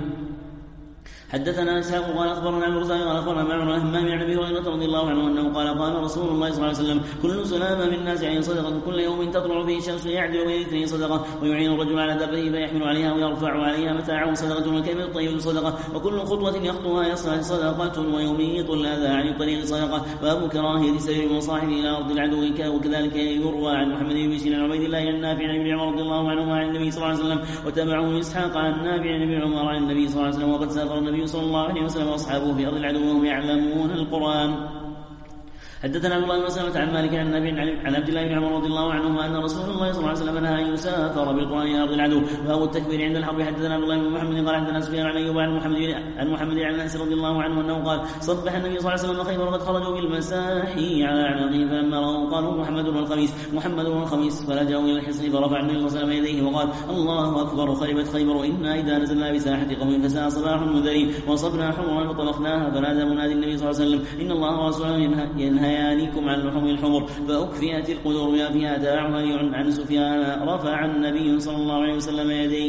حدثنا إسحاق قال أخبرنا عن الرزاق قال أخبرنا معمر عن همام عن أبي هريرة رضي الله عنه أنه قال قال رسول الله صلى الله عليه وسلم كل سلامة من الناس عين صدقة، كل يوم تطلع فيه الشمس يعدل بين اثنين صدقة، ويعين الرجل على دابته فيحمل عليها ويرفع عليها متاعه صدقة، والكلمة الطيب صدقة، وكل خطوة يخطوها يصلح صدقة، ويميط الأذى عن الطريق صدقة. باب كراهية سير المصاحب إلى أرض العدو، وكذلك يروى عن محمد بن بشير عن عبيد الله عن نافع عن ابن عمر رضي الله عنهما عن النبي صلى الله عليه وسلم، وتبعه إسحاق عن نافع عن ابن عمر عن النبي صلى الله عليه وسلم. وقد سافر النبي صلى الله عليه وسلم وأصحابه في أرض العدو وهم يعلمون القرآن. حدثنا عبد الله بن مسلمة عن مالك عن النبي عن عبد الله بن عمر رضي الله عنهما أن رسول الله صلى الله عليه وسلم نهى أن يسافر بالقرآن إلى أرض العدو. باب التكبير عند الحرب. حدثنا عبد الله بن محمد قال حدثنا سفيان عن أيوب عن محمد عن أنس رضي الله عنه أنه قال صبح النبي صلى الله عليه وسلم خيبر وقد خرجوا بالمساحي على أعناقهم، فلما رأوا قالوا محمد والخميس فلجأوا إلى الحصن، فرفع النبي صلى الله عليه وسلم يديه وقال الله أكبر خربت خيبر، إنا إذا نزلنا بساحة قوم فساء صباح المنذرين، وصبنا حمرا فطبخناها، فنادى منادي النبي صلى الله عليه وسلم إن الله ورسوله ينهيانكم عن لحوم الحمر، فأكفئت القدور بما فيها. تابعه عن سفيان رفع النبي صلى الله عليه وسلم يديه.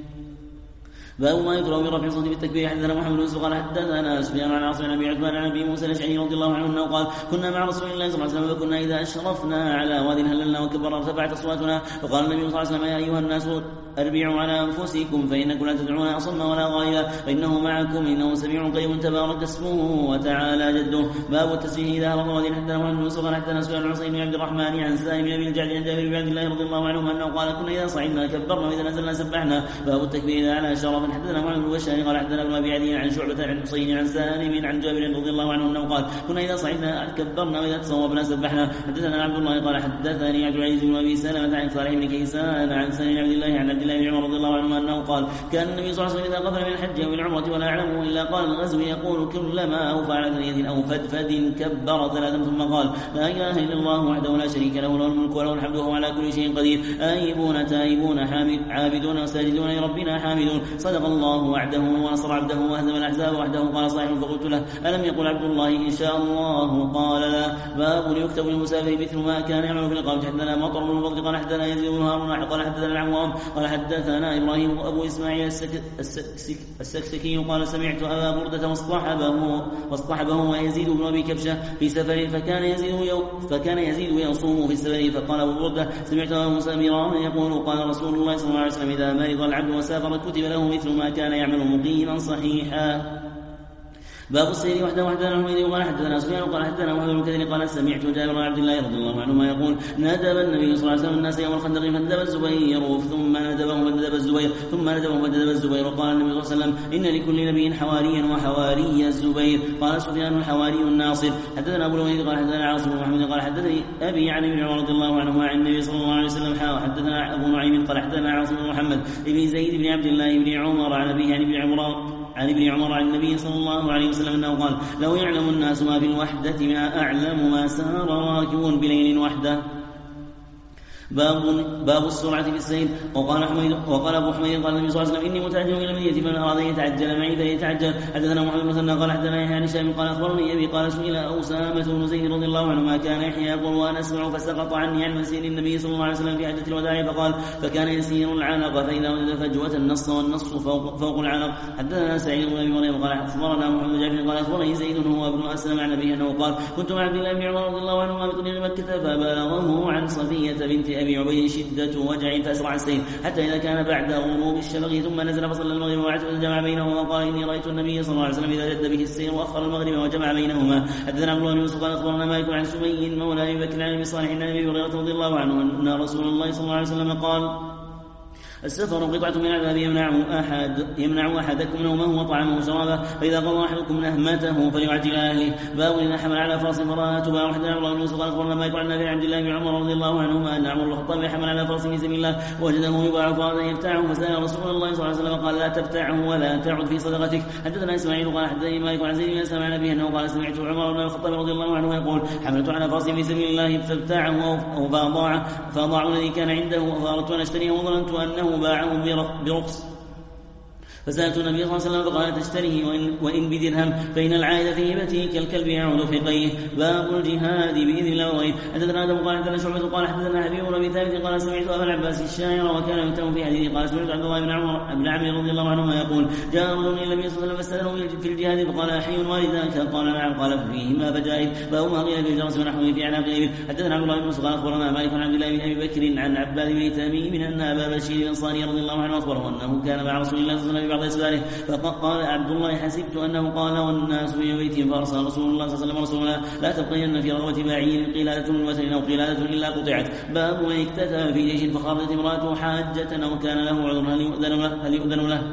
باب ما يكره برفع الصوت بالتكبير. حدثنا محمد بن يوسف قال حدثنا سفيان عن عاصم عن ابي عثمان عن ابي موسى الاشعري رضي الله عنه انه قال كنا مع رسول الله صلى الله عليه وسلم، فكنا اذا اشرفنا على واد هللنا وكبرنا ارتفعت اصواتنا، فقال النبي صلى الله عليه وسلم يا ايها الناس اربعوا على انفسكم فانكم لا تدعون اصم ولا غائبا، فانه معكم انه سميع قريب تبارك اسمه وتعالى جده. باب التسبيح اذا رفع واد. حدثنا محمد بن يوسف قال حدثنا سفيان عن حسين بن عبد الرحمن عن سالم بن ابي الجعد عن جابر بن عبد الله رضي الله عنهما انه قال كنا اذا صعدنا كبرنا واذا نزلنا سبحنا. باب التكبير اذا على شرفا. حدثنا محمد بن قال حدثنا ابن ابي عدي عن شعبة عن حسين عن سالم عن جابر رضي الله عنه انه قال كنا اذا صعدنا كبرنا واذا تصوبنا سبحنا. حدثنا عبد الله قال حدثني عبد العزيز بن ابي سلمة عن صالح بن كيسان عن سالم عبد الله عن عبد الله بن عمر رضي الله عنه انه قال كان النبي صلى الله عليه وسلم اذا قفل من الحج او العمرة ولا يعلمه الا قال الغزو يقول كلما اوفى على ثنية او فدفد كبر ثلاثا ثم قال لا اله الا الله وحده لا شريك له له الملك وله الحمد وهو على كل شيء قدير، آيبون تائبون عابدون ساجدون لربنا حامدون، صدق الله وعده ونصر عبده وهزم الأحزاب وحده. قال صاحب فقلت له ألم يقل عبد الله إن شاء الله؟ قال لا. باب يكتب للمسافر مثل ما كان يعمل في الإقامة. حدثنا مطر بن الفضل قال حدثنا يزيد بن هارون قال حدثنا العوام قال حدثنا إبراهيم أبو إسماعيل السكسكي قال سمعت أبا بردة واصطحبه ويزيد بن أبي كبشة في سفر فكان يزيد يصوم في السفر، فقال أبو بردة سمعت أبا موسى ميرانا يقول قال رسول الله صلى الله عليه وسلم إذا مرض العبد وسافر كتب له مثل ما كان يعمل مقيما صحيحا. باب السير وحده. حدثنا حميد قال حدثنا سفيان قال حدثنا محمد بن كثير قال سمعت جابر بن عبد الله رضي الله عنهما يقول ندب النبي صلى الله عليه وسلم الناس يوم الخندق فندب الزبير ثم ندبهم الزبير وقال النبي صلى الله عليه وسلم ان لكل نبي حواريا وحواري الزبير. قال سفيان الحواري الناصر. حدثنا ابو الوليد قال حدثنا عاصم بن محمد قال حدثني ابي عن ابن عمر رضي الله عنهما عن النبي صلى الله عليه وسلم. حدثنا ابو نعيم قال حدثنا عاصم بن محمد بن زيد بن عبد الله بن عمر عن ابيه عن ابن عمر عن النبي صلى الله عليه وسلم انه قال لو يعلم الناس ما في الوحدة ما اعلم ما سار راكب بليل وحده. باب السرعة في السير. وقال أبو حميد قال النبي صلى الله عليه وسلم إني متعجل إلى المدينة فمن أراد أن يتعجل معي فليتعجل. حدثنا محمد بن مثنى قال حدثنا يحيى بن هشام قال أخبرني أبي قال سئل أسامة بن زيد رضي الله عنه ما كان يحيى يقول وأنا أسمع فسقط عني عن مسير النبي صلى الله عليه وسلم في حجة الوداع فقال فكان يسير العنق فإذا وجد فجوة النص والنص فوق العنق. حدثنا سعيد بن أبي مريم قال أخبرنا محمد جعفر قال أخبرني زيد هو ابن أسلم عن أبيه أنه قال كنت مع عبد الله بن عمر رضي الله عنهما بطريق مكة فبلغه عن صفية بنت أبي عبيد شدة وجع فأسرع السير حتى إذا كان بعد غروب الشفق ثم نزل فصلى المغرب وعتب جمع بينهما وقال إني رأيت النبي صلى الله عليه وسلم إذا جد به السير وأخر المغرب وجمع بينهما. حدثنا عبد الله بن يوسف قال أخبرنا مالك عن سمي مولى أبي بكر عن أبي صالح عن أبي هريرة رضي الله عنه أن رسول الله صلى الله عليه وسلم قال السفر قطعة من العذاب يمنع أحدكم نومه وطعامه وشرابه، فإذا قضى أحدكم نهمته فليعجل أهله. باب إذا حمل على فرس فرأت باب حدثنا عمر بن يوسف قال أخبرنا مالك عن نافع عن عبد الله بن عمر رضي الله عنهما أن عمر بن الخطاب حمل على فرس في سبيل الله ووجده يباع فأراد أن يبتاعه فسأل رسول الله صلى الله عليه وسلم قال لا تبتاعه ولا تعد في صدقتك. حدثنا إسماعيل قال حدثني مالك عن زيد بن أسلم عن أبيه أنه قال سمعت عمر بن الخطاب رضي الله عنه يقول حملت على فرس في سبيل الله فابتاعه فأضاع الذي كان عنده فأردت أن أشتريه وظننت أنه باعه برخص فسألت النبي صلى الله عليه وسلم فقال تشتريه وإن بدرهم فإن العائد في هبته كالكلب يعود في قيه. باب الجهاد بإذن الله وغيره. حدثنا آدم قال حدثنا شعبة قال حدثنا حبيب بن ثابت قال سمعت أبا العباس الشاعر وكان يتهم في حديثه قال سمعت عبد الله بن عمرو رضي الله عنهما يقول جاء رجل إلى النبي صلى الله عليه وسلم فاستأذنه في الجهاد فقال أحي والداك قال نعم قال فيهما فجاهد. باب ما قيل في الجرس ونحوه في عناق الإبل. حدثنا عبد الله بن مسعود قال أخبرنا مالك عن عبد الله بن أبي بكر عن عباد بن تميم أن أبا بشير الأنصاري رضي الله عنه أخبره أنه كان مع رسول الله صلى الله عليه وسلم في بعض أسفاره فقال عبد الله حسبت أنه قال والناس في بيتهم فأرسل رسول الله صلى الله عليه وسلم رسولا لا تبقين في رغبة بعير قلادة من وتر أو قلادة إلا قطعت. باب من اكتتب في جيش فخرجت امرأته حاجة أو كان له عذر هل يؤذن له.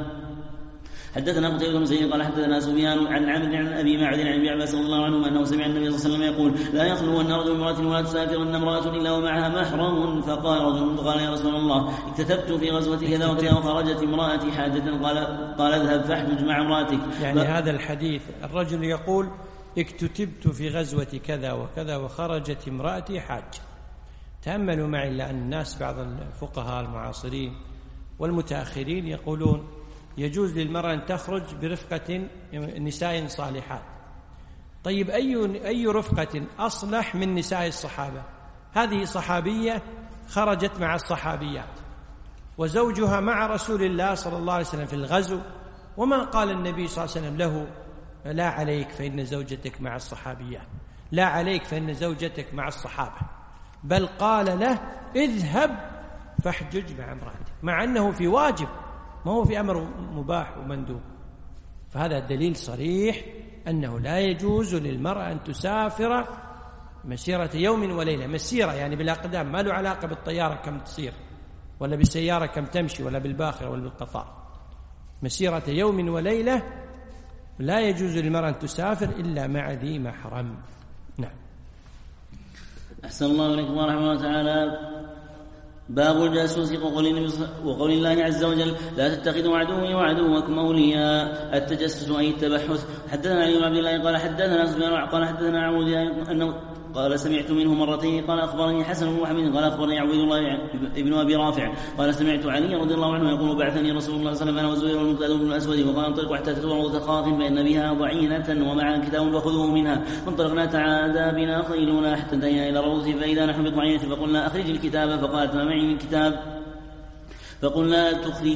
حدثنا قتيبة بن سعيد قال حدثنا سفيان عن عمرو عن ابي معبد عن ابي عباس رضي الله عنه انه سمع النبي صلى الله عليه وسلم يقول لا يخلو ان رجل امرأة ولا تسافرن امرأة الا ومعها محرم. فقال رجل قال يا رسول الله اكتتبت في غزوة كذا وكذا وخرجت امرأتي حاجة قال اذهب فاحجج مع امرأتك. يعني هذا الحديث الرجل يقول اكتتبت في غزوة كذا وكذا وخرجت امرأتي حاجة. تأملوا معي لأن الناس بعض الفقهاء المعاصرين والمتأخرين يقولون يجوز للمرأة أن تخرج برفقة نساء صالحات. طيب أي رفقة أصلح من نساء الصحابة؟ هذه صحابية خرجت مع الصحابيات وزوجها مع رسول الله صلى الله عليه وسلم في الغزو، وما قال النبي صلى الله عليه وسلم له لا عليك فإن زوجتك مع الصحابيات، لا عليك فإن زوجتك مع الصحابة، بل قال له اذهب فاحجج مع امرأتك، مع أنه في واجب ما هو في أمر مباح ومندوب. فهذا دليل صريح أنه لا يجوز للمرأة أن تسافر مسيرة يوم وليلة. مسيرة يعني بالأقدام، ما له علاقة بالطيارة كم تصير ولا بالسيارة كم تمشي ولا بالباخرة ولا بالقطار. مسيرة يوم وليلة لا يجوز للمرأة أن تسافر إلا مع ذي محرم. نعم. أحسن الله إليكم ورحمة الله تعالى. باب الجاسوس وقول الله عز وجل لا تتخذوا عدوي وعدوكم أولياء. التجسس أي التبحث. حدثنا علي بن عبد الله قال حدثنا سفيان قال حدثنا عمود أنه قال سمعت منه مرتين قال أخبرني حسن بن محمد قال أخبرني عبد الله بن أبي رافع قال سمعت علي رضي الله عنه يقول بعثني رسول الله صلى الله عليه وسلم أنا والزبير والمقداد بن الأسود وقال انطلقوا حتى تتبعوا تخاف فإن بها ضعينة ومعها كتاب فخذوه منها. فانطلقنا تعادى بنا خيلنا حتى انتهينا إلى روضة فإذا نحن بضعينة فقلنا أخرج الكتاب فقالت ما معي من كتاب فقلنا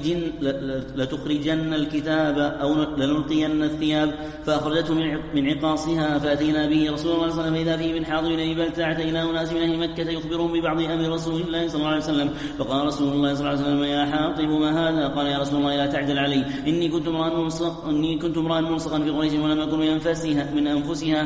لتخرجن الكتاب أو لنلقين الثياب فأخرجته من عقاصها فأتينا به رسول الله صلى الله عليه وسلم إذا فيه من حاضرين بلتعة إلى أناس من أهل مكة يخبرهم ببعض أمر رسول الله صلى الله عليه وسلم. فقال رسول الله صلى الله عليه وسلم يا حاطب ما هذا؟ قال يا رسول الله لا تعجل علي إني كنت امرأ ملصقا في قريش ولم أكن من أنفسها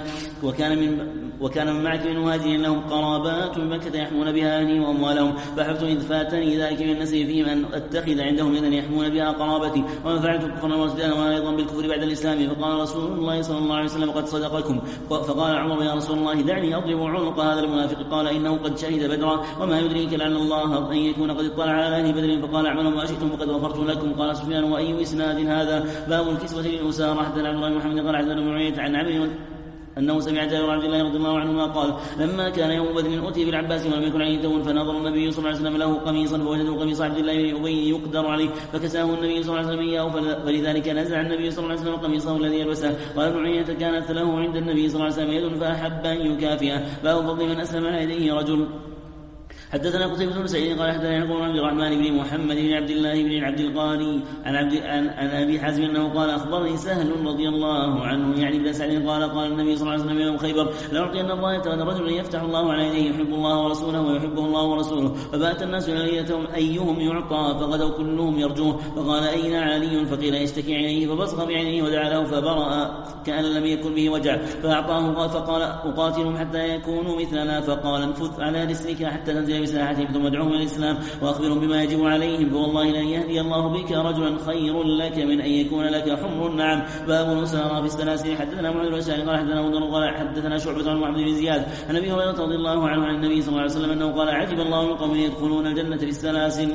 وكان من معك من مهاجرين لهم قرابات من مكة يحمون بها أهلي وأموالهم فأحببت إذ فاتني ذلك من النسي فيهم أن أتخذ عندهم يدا يحمون بها قرابتي وما فعلت كفرا وارتدادا وأنا أيضا بالكفر بعد الإسلام. فقال رسول الله صلى الله عليه وسلم قد صدقكم. فقال عمر يا رسول الله دعني أضرب عنق هذا المنافق. قال إنه قد شهد بدرا وما يدريك لعل الله أن يكون قد اطلع على أهل بدر. فقال اعملوا ما شئتم فقد غفرت لكم. قال سفيان وأي إسناد هذا؟ باب الكسوة للأسارة. حدثنا عبد الله بن محمد قال حدثنا معيط عن عمرو أنه سمع جابر بن عبد الله رضي الله عنهما قال لما كان يوم بدر أتي بالعباس ولم يكن عليه ثوب فنظر النبي صلى الله عليه وسلم له قميصا فوجدوا قميص عبد الله بن أبي يقدر عليه فكساه النبي صلى الله عليه وسلم إياه فلذلك نزع النبي صلى الله عليه وسلم قميصه الذي يلبسه. قال ابن عيينة كانت له عند النبي صلى الله عليه وسلم يد فأحب أن يكافئه. باب فضل من أسلم على يديه رجل. حدثنا قتيبة بن سعيد قال حدثنا يعقوب بن عبد الرحمن بن محمد بن عبد الله بن عبد القاري عن أبي حازم أنه قال أخبرني سهل رضي الله عنه يعني بن سعد قال النبي صلى الله عليه وسلم يوم خيبر لأعطين الراية غدا رجل يفتح الله على يديه يحب الله ورسوله ويحبه الله ورسوله. فبات الناس يليتهم أيهم يعطى فغدوا كلهم يرجوه. فقال أين علي؟ فقيل يشتكي عينيه فبصق بعينيه ودعا له فبرأ كأن لم يكن به وجع فأعطاه فقال أقاتلهم حتى يكونوا مثلنا. فقال انفث على رسلك حتى تنزل الرجال بساحتهم ثم ادعوهم الى الاسلام واخبرهم بما يجب عليهم، فوالله لن يهدي الله بك رجلا خير لك من ان يكون لك حمر النعم. باب الاسارى في السلاسل. حدثنا محمد بن بشار قال حدثنا ابو قال حدثنا شعبة عن محمد بن زياد عن ابي هريرة رضي الله عنه عن النبي صلى الله عليه وسلم انه قال عجب الله من قوم يدخلون الجنة في السلاسل.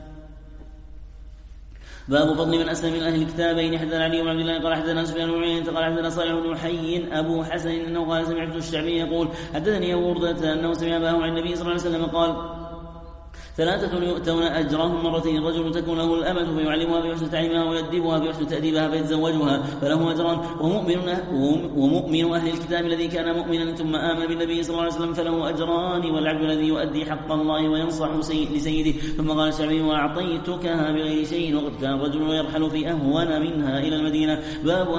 باب فضل من أسلم من أهل الكتابين. حدثنا علي بن عبد الله قال حدثنا سفيان بن عيينة قال حدثنا صالح بن حي أبو حسن أنه قال سمعت الشعبي يقول حدثني أبو وردة أنه سمع أباه عن النبي صلى الله عليه وسلم قال ثلاثة يؤتون أجرهم مرتين، رجل تكون له الأمة فيعلمها بحسن تعليمها ويؤدبها بحسن تأديبها فيتزوجها فله أجران، ومؤمن أهل الكتاب الذي كان مؤمنا ثم آمن بالنبي صلى الله عليه وسلم فله أجران، والعبد الذي يؤدي حق الله وينصح لسيده. ثم قال الشعبي وأعطيتكها بغير شيء، وقد كان الرجل يرحل في أهون منها إلى المدينة. باب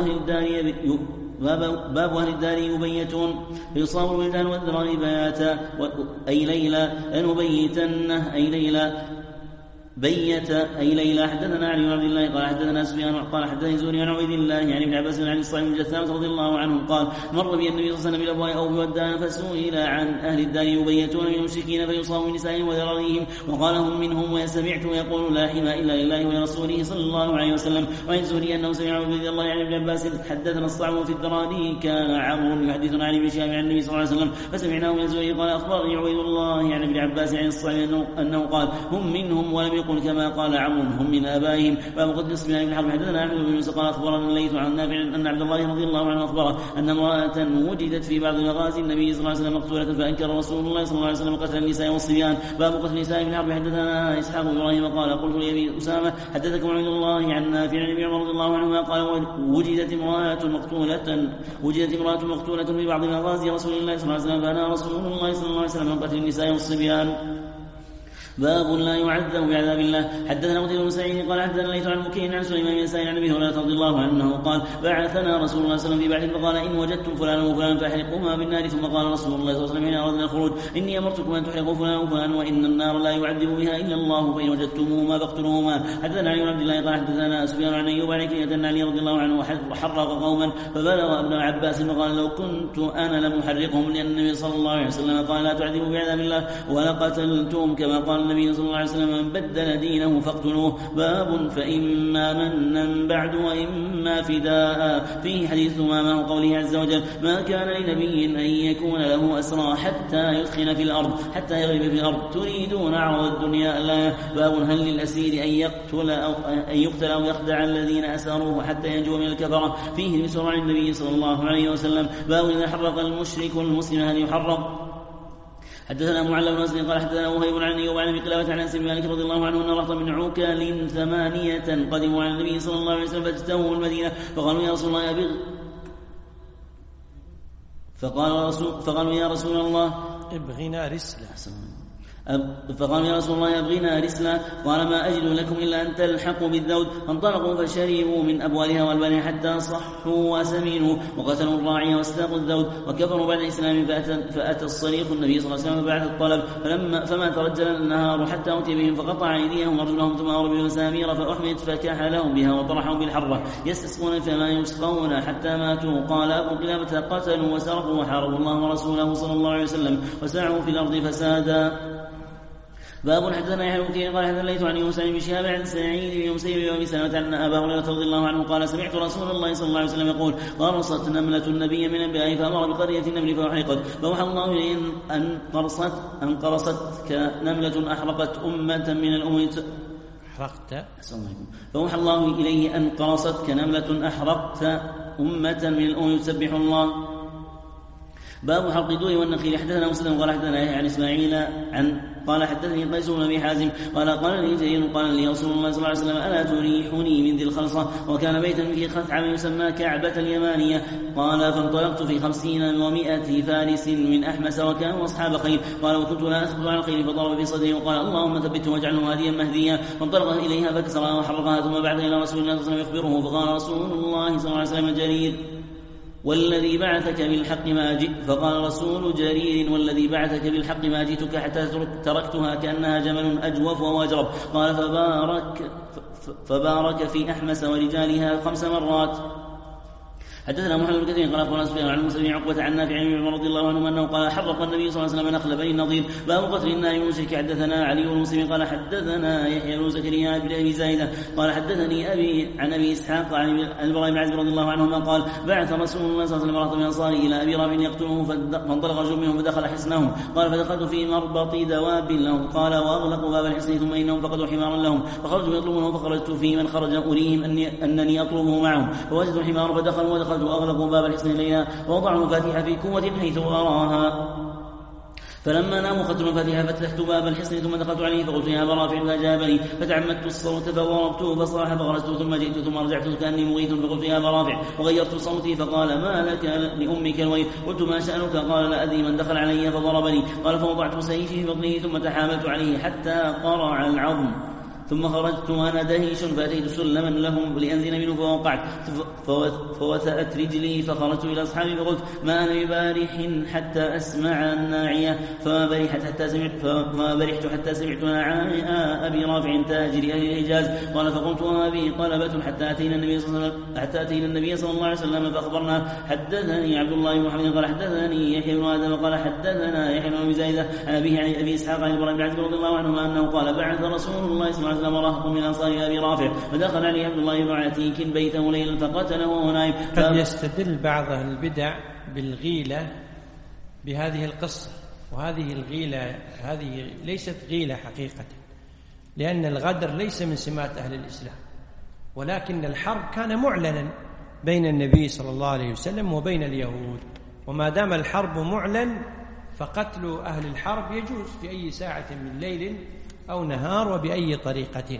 أهل الدار يبيتون فيصاب الولدان والذراري بياتا أي ليلة نبيتنه أي ليلة بيت أي ليلة. حدثنا علي بن عبد الله قال حدثنا سفيان قال حدثني زهري عن عبيد الله يعني ابن عباس عن الصالح بن جثامة رضي الله عنه قال مر بي النبي صلى الله عليه وسلم بالأبواء أو بودان فسئل عن أهل الدار يبيتون من المشركين فيصابوا من نسائهم وذراريهم، وقال هم منهم وسمعت يقول لا حمى إلا لله ولرسوله صلى الله عليه وسلم. وعن زهري أنه سمع عبيد الله يعني ابن عباس حدثنا الصعب في الذراري كان عمرو يحدثنا عن ابن شهاب عن النبي صلى الله عليه وسلم فسمعناه من زهري قال أخبرني عبيد الله يعني ابن عباس عن الصعب أنه قال هم منهم ولم يقل كما قال عمرو هم من آبائهم. باب قتل سفيان بن حرب. حدثنا أحمد بن يوسف قال أخبرنا الليث عن نافع أن عبد الله رضي الله عنه أخبره أن امرأة وجدت في بعض مغازي النبي صلى الله عليه وسلم مقتولة فأنكر رسول الله صلى الله عليه وسلم قتل النساء والصبيان. باب قتل النساء بن حرب. حدثنا إسحاق بن إبراهيم قال قلت لأبي أسامة حدثكم عبد الله عن نافع عن ابن عمر رضي الله عنه قال وجدت امرأة مقتولة في بعض مغازي رسول الله صلى الله عليه وسلم فأنا رسول الله صلى الله عليه وسلم قتل النساء والصبيان. باب لا يعذب بعذاب الله. حدثنا قتيبة بن سعيد قال حدثنا الليث عن بكير عن سليمان بن يسار عن ابي هريرة رضي الله عنه قال بعثنا رسول الله صلى الله عليه وسلم في بعث فقال ان وجدتم فلانا وفلانا فاحرقوهما بالنار. ثم قال رسول الله صلى الله عليه وسلم حين اردنا الخروج اني امرتكم ان تحرقوا فلانا وفلانا وان النار لا يعذب بها الا الله فان وجدتموهما فاقتلوهما. حدثنا علي بن عبد الله قال حدثنا سفيان عن ايوب عن عكرمة ان علي رضي الله عنه وحرق قوما فبلغ ابن عباس فقال لو كنت انا لمحرقهم لان النبي صلى الله عليه وسلم قال لا تعذبوا بعذاب الله ولقتلتم كما قال النبي صلى الله عليه وسلم من بدل دينه فاقتلوه. باب فإما منا بعد وإما فداء. فيه حديث ثمامة وقوله عز وجل ما كان لنبي أن يكون له أسرى حتى يثخن في الأرض حتى يغلب في الأرض تريدون عرض الدنيا لا. باب هل للأسير أن يقتل أو يخدع الذين أسروه حتى ينجو من الكفرة. فيه بسرعة النبي صلى الله عليه وسلم. باب إذا حرق المشرك المسلم هل يحرق. حدثنا معل بن مسلم قال حدثنا وهيب عن ايوب عن ابي قلابة عن انس بن مالك رضي الله عنه ان رهطا من عكال 8 قدموا على النبي صلى الله عليه وسلم فاجتووا المدينه فقالوا يا رسول الله فقالوا يا رسول الله ابغنا رسلا. فقال يا رسول الله أبغينا رسلا. قال ما أجد لكم إلا أن تلحقوا بالذود. فانطلقوا فشربوا من أبوالها والبانها حتى صحوا وسمنوا وقتلوا الراعي واستاقوا الذود وكفروا بعد الإسلام. فأتى الصريخ النبي صلى الله عليه وسلم بعد الطلب فما ترجل النهار حتى أتي بهم فقطع أيديهم ورجلهم ثم أمر بمسامير فأحمد فكحلهم بها وطرحهم بالحرة يستسقون فما يسقون حتى ماتوا. قال أبو قلابة قتلوا وسرقوا وحاربوا الله ورسوله صلى الله عليه وسلم وسعوا في الأرض فسادا. باب حدثنا يحيى بن كثير قال حدثنا الليث عن يونس بن شهاب عن سعيد بن مسيب وابي سلمة عن ابا هريرة رضي الله عنه قال سمعت رسول الله صلى الله عليه وسلم يقول قرصت نملة النبي من انبيائه فامر بقرية النمل فاحرقت فاوحى الله اليه ان قرصتك نملة احرقت امة من الامم فاوحى الله اليه ان قرصتك نملة احرقت امة من الامم تسبح الله. باب حرق الدور والنخيل. حدثنا مسلم قال حدثنا عن اسماعيل قال حدثني قيس بن ابي حازم قال لي جرير قال لي رسول الله صلى الله عليه وسلم الا تريحني من ذي الخلصه وكان بيتا فيه خثعم يسمى كعبة اليمانية. قال فانطلقت في 50 و100 فارس من احمس وكانوا اصحاب خيل. قال وكنت لا اثبت على الخيل فضرب في صدري وقال اللهم ثبته واجعله هاديا مهديا. فانطلق اليها فكسرها وحرقها ثم بعث الى رسول الله صلى الله عليه وسلم يخبره فقال رسول الله صلى الله عليه وسلم جرير والذي بعثك بالحق ما جئت. فقال رسول جرير والذي بعثك بالحق ما جئتك حتى تركتها كأنها جمل أجوف وواجرب. قال فبارك في أحمس ورجالها 5 مرات. حدثنا محمد بن كثير قال اخبرنا سفيان عن موسى بن عقبة عن نافع عن عمر رضي الله عنه انه قال حرق النبي صلى الله عليه وسلم نخل بني النضير. باب قتل النائم المشرك. حدثنا علي بن مسلم قال حدثنا يحيى بن زكريا بن ابي زايده قال حدثني ابي عن ابي اسحاق عن البراء بن عازب رضي الله عنهما قال بعث رسول الله صلى الله عليه وسلم رهطا من الانصار الى ابي رافع يقتله فانطلق رجل منهم فدخل حصنهم. قال فدخلت في مربط دواب لهم. قال واغلقوا باب الحصن ثم انهم فقدوا حمارا لهم فخرجوا يطلبونه فخرجت في من خرج اريهم انني اطلبه معهم فوجدوا الحمار فدخلوا ودخلت واغلقوا باب الحصن اليها ووضعوا المفاتيح في كوة حيث أراها. فلما ناموا خدت المفاتيح فتحت باب الحصن ثم دخلت عليه فقلت يا أبا رافع فأجابني فتعمدت الصوت فضربته فصاح فغرست ثم جئت ثم رجعت كأني مغيث فقلت يا أبا رافع وغيرت صوتي فقال ما لك لأمك الويل. قلت ما شأنك؟ قال لا أدري من دخل علي فضربني. قال فوضعت سيفي في بطنه ثم تحاملت عليه حتى قرع العظم ثم خرجت وأنا دهيش فأتيت سلما لهم لأنزل منه فوقعت فوثأت رجلي فخرجت إلى أصحابي فقلت ما أنا ببارح حتى أسمع الناعية فما برحت حتى سمعت ناعية أبي رافع تاجر أهل الحجاز. قال فقمت وأبي طلبة حتى أتينا النبي صلى الله عليه وسلم فأخبرنا. حدثني عبد الله بن محمد قال حدثني يحيى بن آدم قال حدثنا يحيى بن أبي زايدة عن أبيه عن أبي إسحاق عن البراء بن عازب رضي الله عنهما أنه قال بعث رسول الله صلى الله عليه وسلم رهط من أنصار أبي رافع فدخل عليه عبد الله بن عتيك بيته ليلا فقتله وهو نائم. قد يستدل بعض أهل البدع بالغيلة بهذه القصة، وهذه الغيلة هذه ليست غيلة حقيقة، لأن الغدر ليس من سمات أهل الإسلام، ولكن الحرب كان معلنا بين النبي صلى الله عليه وسلم وبين اليهود، وما دام الحرب معلن فقتل أهل الحرب يجوز في أي ساعة من ليل أو نهار وبأي طريقة.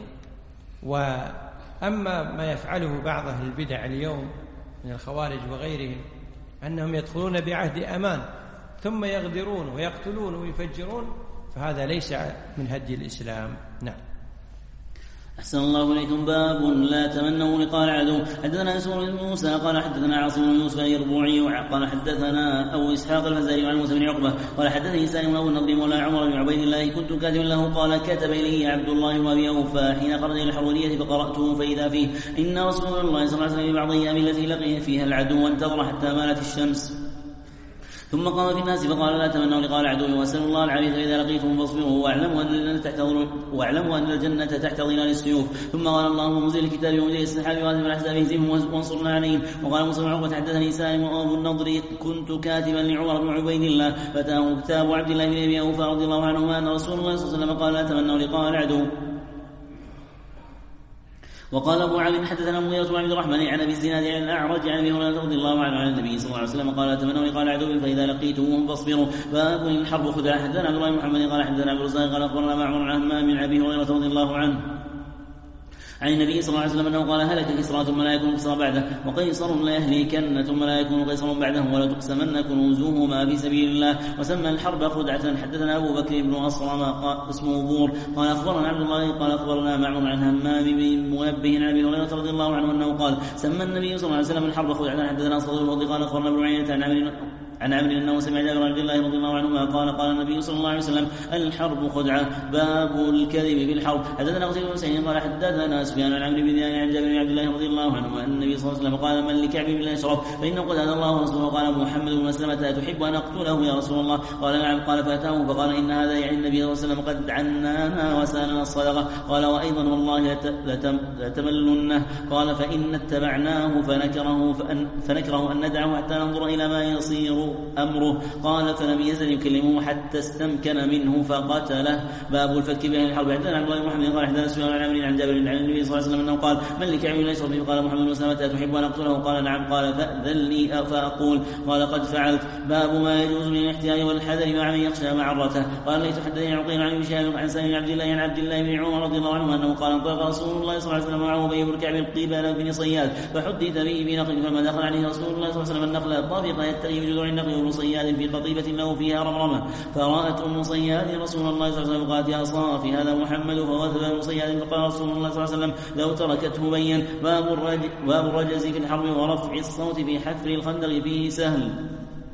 وأما ما يفعله بعض أهل البدع اليوم من الخوارج وغيرهم أنهم يدخلون بعهد أمان ثم يغدرون ويقتلون ويفجرون، فهذا ليس من هدي الإسلام. نعم. أحسن الله إليكم. باب لا تمنوا لقاء العدو. حدثنا يسوع بن موسى قال حدثنا عاصم بن يوسف الربوعي قال حدثنا أبو إسحاق الفزاري عن موسى بن عقبة قال حدثني سالم أبو النضر مولى عمر بن عبيد الله كنت كاتبا له قال كتب إلي عبد الله بن أبي أوفى حين خرج إلى الحرورية فقرأته فإذا فيه إن رسول الله صلى الله عليه وسلم في بعض أيام التي لقي فيها العدو وانتظر حتى مالت الشمس ثم قام في الناس فقال لا تمنوا لقاء العدو واسألوا الله العافية فإذا لقيتم فاصبروا واعلموا أن الجنة تحت ظلال السيوف. ثم قال اللهم منزل الكتاب ومنزل السحاب وهازم الأحزاب اهزمهم وانصرنا عليهم. وقال موسى بن عقبة حدثني سالم وأبو النضر كنت كاتبا لعمر بن عبيد الله فأتاه كتاب عبد الله بن أبي أوفى رضي الله عنهما أن رسول الله صلى الله عليه وسلم قال لا تمنوا لقاء العدو. وقال أبو علي حدثنا مغيرة بن عبد الرحمن عن أبي الزناد عن الأعرج عن أبي هريرة رضي الله عنه عن النبي صلى الله عليه وسلم قال تمنوا لقاء العدو فإذا لقيتموهم فاصبروا. باب الحرب خدعة. حدثنا عبد الله بن محمد قال حدثنا عبد الرزاق قال أخبرنا معمر عن همام من أبي هريرة رضي الله عنه عن النبي صلى الله عليه وسلم أنه قال هلك كسرى ثم لا يكون كسرى بعده وقيصر لا يهلكن ثم لا يكون قيصر بعده ولا تقسمن كنوزهما في سبيل الله. وسمى الحرب خدعة. حدثنا أبو بكر بن أصرم اسمه بور قال أخبرنا عبد الله قال أخبرنا معمر عن همام بن منبه عن أبي هريرة رضي الله عنه أنه قال سمى النبي صلى الله عليه وسلم الحرب خدعة. حدثنا صدر الوضي قال أخبرنا ابن عيينة عن عمرو أنه سمع جابر بن عبد الله رضي الله عنهما قال النبي صلى الله عليه وسلم الحرب خدعة. باب الكذب في الحرب. حدثنا قتيبة بن سعيد قال حدثنا سفيان عن عمرو بن دينار عن جابر بن عبد الله رضي الله عنهما أن النبي صلى الله عليه وسلم قال من لكعب بن الأشرف فإنه قد هدى الله ورسوله. قال محمد بن مسلمة أتحب أن أقتله يا رسول الله؟ قال نعم. قال فأتاه فقال إن هذا يعني النبي صلى الله عليه وسلم قد عنانا وسالنا الصدقة. قال وأيضا والله لتملنه. قال فإن اتبعناه فنكره أن ندعه حتى ننظر إلى ما يصير أمره. قال فلم يزل يكلمه حتى استمكن منه فقتله. باب الفك بين الحرب. حدثنا عبد الله بن محمد قال حدثنا سفيان عن عمرو عن جابر عن النبي صلى الله عليه وسلم انه قال من لكعب بن الاشرف؟ قال محمد بن مسلمة أتحب أن أقتله؟ قال نعم. قال فأذن لي فأقول. قال قد فعلت. باب ما يجوز من الاحتياط والحذر مع من يخشى معرته. قال ليس حدثني عقيل عن شهاب عن سالم عبد الله عن عبد الله بن عمر رضي الله عنه انه قال انطلق رسول الله صلى الله عليه وسلم معه ابي بن كعب قبل بن صياد فحدث به بنخل فلما دخل عليه رسول الله صلى الله عليه وسلم النخل الطافقه يتقي بجذوع النخل وابن صياد في قطيفة له فيها رمرمة. فرأت أم صياد رسول الله صلى الله عليه وسلم قالت يا صافي هذا محمد. فوثب أم صياد فقال رسول الله صلى الله عليه وسلم لو تركته بين. باب الرجز في الحرب ورفع الصوت في حفر الخندق فيه سهل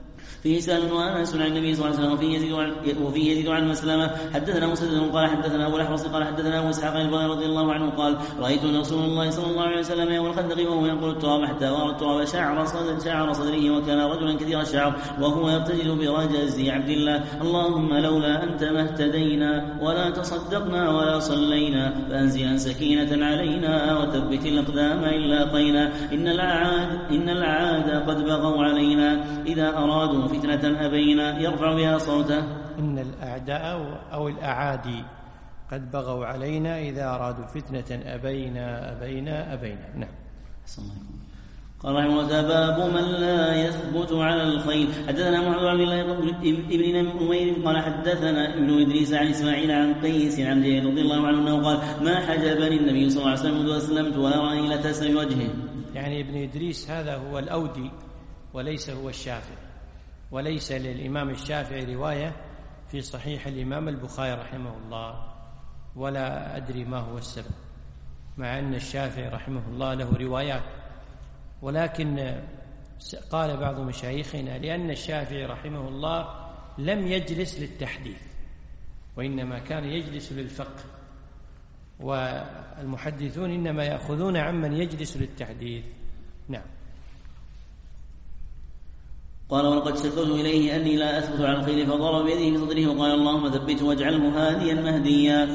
فيه سهل وأنس عن النبي صلى الله عليه وسلم وفيه يزيد عن مسلمة. حدثنا مسدد قال حدثنا أبو الأحوص قال حدثنا أبو إسحاق البخاري رضي الله عنه قال رأيت رسول الله صلى الله عليه وسلم يوم الخندق وهو ينقل التراب حتى وارى التراب شعر صدره وكان رجلا كثير الشعر وهو يرتجل برجز عبد الله اللهم لولا أنت ما اهتدينا ولا تصدقنا ولا صلينا فأنزلا سكينة علينا وثبت الأقدام إن لاقينا إن الأعاد قد بغوا علينا إذا أرادوا فتنة أبينا يرفع بها صوته. إن الأعداء أو الأعادي قد بغوا علينا إذا أرادوا فتنة أبينا. نعم. قال رحمه الله باب من لا يثبت على الخيل. حدثنا محمد بن عبد الله ابن نمير قال حدثنا ابن إدريس عن إسماعيل عن قيس عن جابر رضي الله عنه أنه قال ما حجبني النبي صلى الله عليه وسلم منذ أسلمت ولا رأي لتسم وجهه. يعني ابن إدريس هذا هو الأودي وليس هو الشافعي، وليس للإمام الشافعي رواية في صحيح الإمام البخاري رحمه الله، ولا أدري ما هو السبب، مع أن الشافعي رحمه الله له روايات. ولكن قال بعض مشايخنا لأن الشافعي رحمه الله لم يجلس للتحديث وإنما كان يجلس للفقه، والمحدثون إنما يأخذون عمن يجلس للتحديث. نعم. قال ولقد شكوت إليه أني لا أثبت على الخيل فضرب بيده في صدره وقال اللهم ثبته واجعله هاديا مهديا.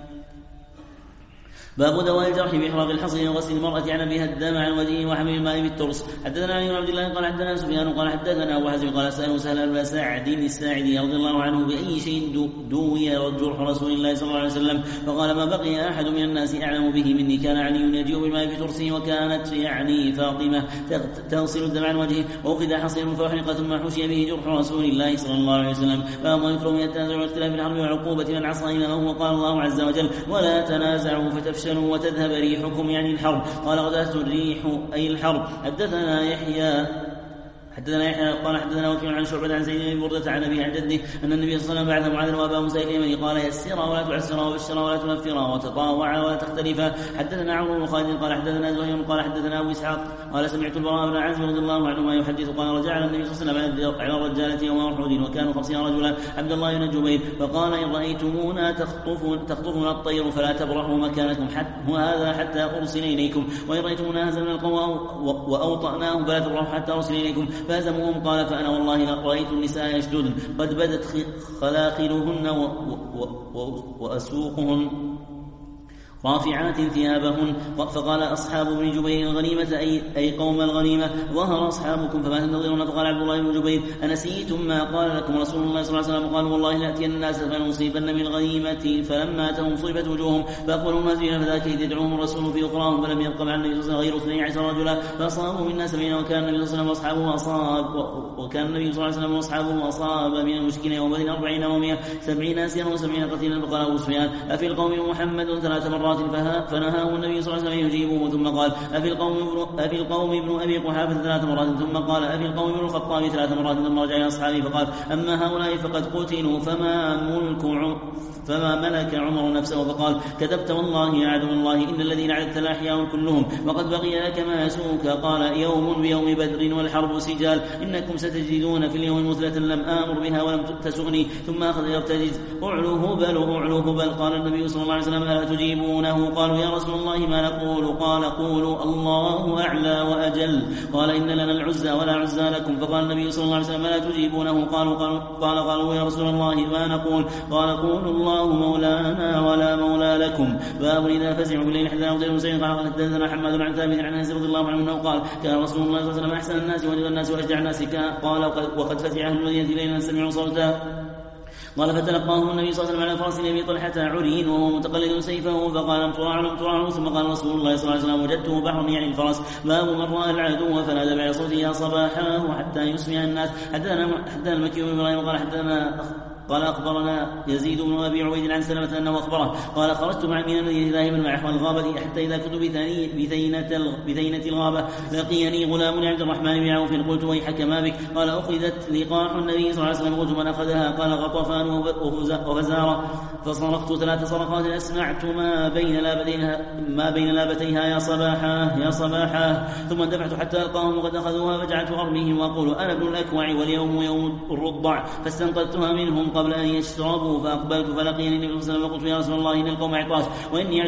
باب دواء الجرح بإحراق الحصى وغسل المرأة عن أبيها الدم عن وجهه وحمل الماء بالترس. حدثنا علي بن عبد الله قال حدثنا سفيان قال حدثنا أبو حازم قال سأله سهل بن سعد الساعدي رضي الله عنه بأي شيء دوي جرح رسول الله صلى الله عليه وسلم فقال ما بقي أحد من الناس أعلم به مني. كان علي يجيء بالماء بترسه وكانت يعني فاطمة تغسل الدم عن وجهه وأخذ حصير فأحرق ثم حشي به جرح رسول الله صلى الله عليه وسلم. فأما يكره من التنازع والاختلاف الحرب وعقوبة من عصى إمامه وقال الله عز وجل ولا تنازعوا فتفشلوا وتذهب ريحكم يعني الحرب. قال غدت الريح أي الحرب. حدثنا يحيى قال حدثنا وكيع عن شعبة عن سيدنا بن بردة عن أبي عن جده أن النبي صلى الله عليه وسلم بعث معاذ وأبا موسى اليمني قال يسرا ولا تعسرا وبشرا ولا تنفرا وتطاوعا ولا تختلفا. حدثنا عمرو بن خالد قال حدثنا زهير قال حدثنا أبو إسحاق قال سمعت البراء بن عازب رضي الله عنهما يحدث قال رجع النبي صلى الله عليه وسلم على الرجالة يوم أحد وكانوا 50 رجلا عبد الله بن جبير فقال إن رأيتمونا تخطفنا الطير فلا تبرحوا مكانكم هذا حتى أرسل إليكم وإن رأيتمونا هزمنا القوم وأوطأناهم فلا تبرحوا حتى أرسل إليكم فهزموهم. قال فأنا والله رأيت النساء يشددن قد بدت خلاخلهن وأسوقهن رافعات ثيابهن. فقال أصحاب ابن جبير الغنيمة أي قوم الغنيمة ظهر أصحابكم فما تنتظرون. فقال عبد الله بن جبير أنسيتم ما قال لكم رسول الله صلى الله عليه وسلم. قالوا والله لأتين الناس فنصيبن من الغنيمة فلما أتهم صيبت وجوههم فأقبلوا منازلين فذاك إذ يدعوهم الرسول في أخراهم فلم يبق مع النبي صلى الله عليه وسلم غير 12 رجلا فأصابوا منا 70 وكان النبي صلى الله عليه وسلم وأصحابه أصاب من المشركين يوم بدر 40 و100 70 أسيرا و70 قتيلا. فقال أبو سفيان أفي القوم محمد 3 مرات فنهاه النبي صلى الله عليه وسلم يجيبه ثم قال أفي القوم ابن أبي قحافة 3 مرات ثم قال أفي القوم ابن الخطاب 3 مرات ثم رجع إلى أصحابه فقال أما هؤلاء فقد قتلوا فما ملك عمر نفسه. فقال كذبت والله يا عدو الله إن الذين عددت الأحياء كلهم وقد بقي لك ما يسوك. قال يوم بيوم بدر والحرب سجال إنكم ستجدون في اليوم مثلة لم آمر بها ولم تسغني. ثم أخذ يرتجز أعلو هبل. قال النبي صلى الله عليه وسلم ألا تجيبونه؟ قالوا يا رسول الله ما نقول؟ قال قولوا الله أعلى وأجل. قال إن لنا العزى ولا عزى لكم. فقال النبي صلى الله عليه وسلم ألا تجيبونه؟ قالوا يا رسول الله ما نقول؟ قال قولوا الله مولانا ولا مولى لكم. باب إذا فزعوا بالليل حدثنا قتيبة بن سعيد قال حدثنا حماد عن ثابت عن أنس رضي الله عنه قال كان رسول الله صلى الله عليه وسلم أحسن الناس وأجل الناس وأشجع الناس. قال وقد فزع أهل المدينة ليلا سمعوا صوتا. قال فتلقاه النبي صلى الله عليه وسلم على فرس أبي طلحة عرين وهو متقلد سيفه فقال لم ترعوا ثم قال رسول الله صلى الله عليه وسلم وجدته بحر يعني الفرس. باب من رأى العدو فنادى بعد صوته يا صباحاه حتى يسمع الناس. حدثنا المكي بن إبراهيم قال قال أخبرنا يزيد بن أبي عبيد عن سلمة أنه أخبره قال خرجت مع من الذي ذاهبا مع إخوان الغابة حتى إذا كنت بثينة الغابة لقيني غلام عبد الرحمن بن عوف قلت ويحك ما بك؟ قال أخذت لقاح النبي صلى الله عليه وسلم قلت من أخذها؟ قال غطفان وفزارة فصرخت 3 صرخات أسمعت ما بين لابتيها يا صباحا ثم اندفعت حتى ألقاهم وقد أخذوها فجعلت أرميهم وأقول أنا ابن الأكوع واليوم يوم الرضع فاستنقذتها منهم قبل أن يشربوا فأقبلت فلقيني النبي صلى الله عليه وسلم فقلت يا رسول الله إن القوم عطاش وإني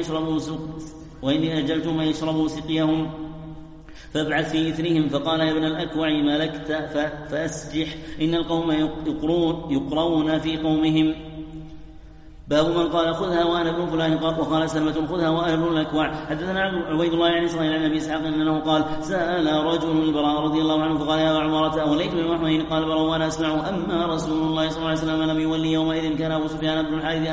أجلتم أن يشربوا سقيهم فابعث في إثرهم. فقال يا ابن الأكوع ما لك فأسجح إن القوم يقرون في قومهم. باب من قال خذها وانا ابن فلان وقال سلمة خذها وانا ابن الأكوع. حدثنا عبيد الله يعني صحيح عن ابي اسحاق انه قال سأل رجل البراء رضي الله عنه فقال يا عمارة اوليت بن محمد؟ قال البراء وانا اسمعه اما رسول الله صلى الله عليه وسلم لم يولي يومئذ كان ابو سفيان بن الحارث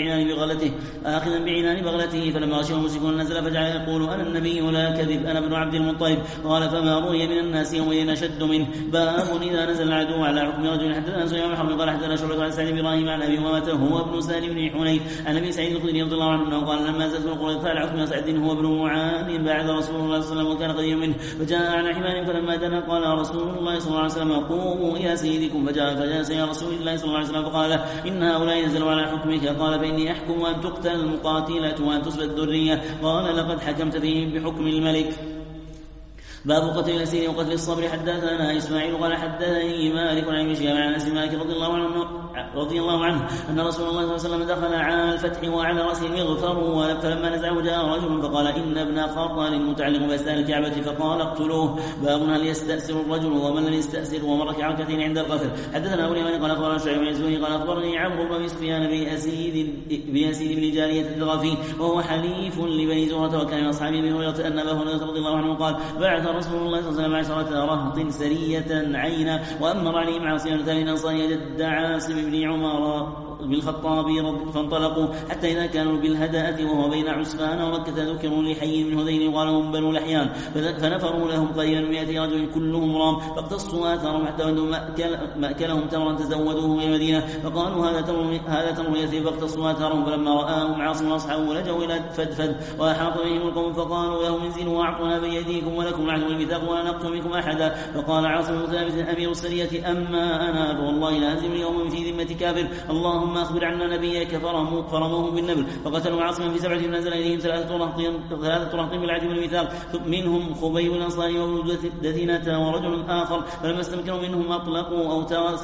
آخذا بعنان بغلته فلما غشيه المشركون نزل فجعل يقول انا النبي لا كذب انا ابن عبد المطلب. قال فما روي من الناس يومئذ اشد منه. باب اذا نزل العدو على حكم رجل. حدثنا سفيان بن حرب قال حدثنا شعبة عن سعد بن ابراهيم عن ابي امامة هو ابن سالم بن حنيف عن ابي سعيد الخدري رضي الله عنه انه قال لما زلت القرى فعل عثمان سعد هو ابن معاذ بعد رسول الله صلى الله عليه وسلم وكان قديما منه فجاء على حمار فلما دنا قال رسول الله صلى الله عليه وسلم قوموا الى سيدكم فجاء سيد رسول الله صلى الله عليه وسلم فقال ان هؤلاء نزلوا على حكمك. قال فاني احكم ان تقتل المقاتله وان تسبى الذريه. قال لقد حكمت فيهم بحكم الملك. باب قتل الأسير وقتل الصبر. حدثنا إسماعيل قال حدثني مالك عن ابن شهاب عن أنس بن مالك رضي الله عنه أن رسول الله صلى الله عليه وسلم دخل عام الفتح وعلى رأسه المغفر فلما نزعه جاء رجل فقال إن ابن خطل متعلق بأستار الكعبة فقال اقتلوه. باب هل يستأسر الرجل ومن لم يستأسر ومن ركع ركعتين عند القتل. حدثنا أبو اليماني قال أخبرنا شعيب بن الزهري قال أخبرني عمرو بن سفيان بن يزيد بن جارية الثقفي وهو حليف لبني زهرة وكان من أصحاب ابي هريرة أن أبا هريرة رضي الله عنه قال بعث رسول الله صلى الله عليه وسلم 10 رهط سرية عينا وأمر عليهم عاصمة ثاني أنصار جد عاصم بن عمر بالخطاب فانطلقوا حتى إذا كانوا بالهدأة وهو بين عسفان ومكة ذكروا لحي من هذين يقال لهم بنو لحيان فنفروا لهم قليلا 100 رجل كلهم رام فاقتصوا آثارهم حتى وجدوا مأكلهم تمرا تزودوه من المدينة فقالوا هذا تمر يثرب فاقتصوا آثارهم فلما رآهم عاصم وأصحابه لجوا إلى فدفد وأحاط بهم القوم فقالوا لهم انزلوا وأعطونا بيديكم ولكم العهد والميثاق ولا نقتل منكم أحدا. فقال عاصم بن ثابت أمير السرية أما أنا فوالله لا أهزم اليوم في ذمة كافر اللهم أخبر عنا نبيك فرموه بالنبل فقتلوا عاصما في 7 نزل إليهم 3 رهط بالعهد والميثاق منهم خبيب الأنصاري وولد دثينة ورجل آخر فلما استمكنوا منهم أطلقوا أوتار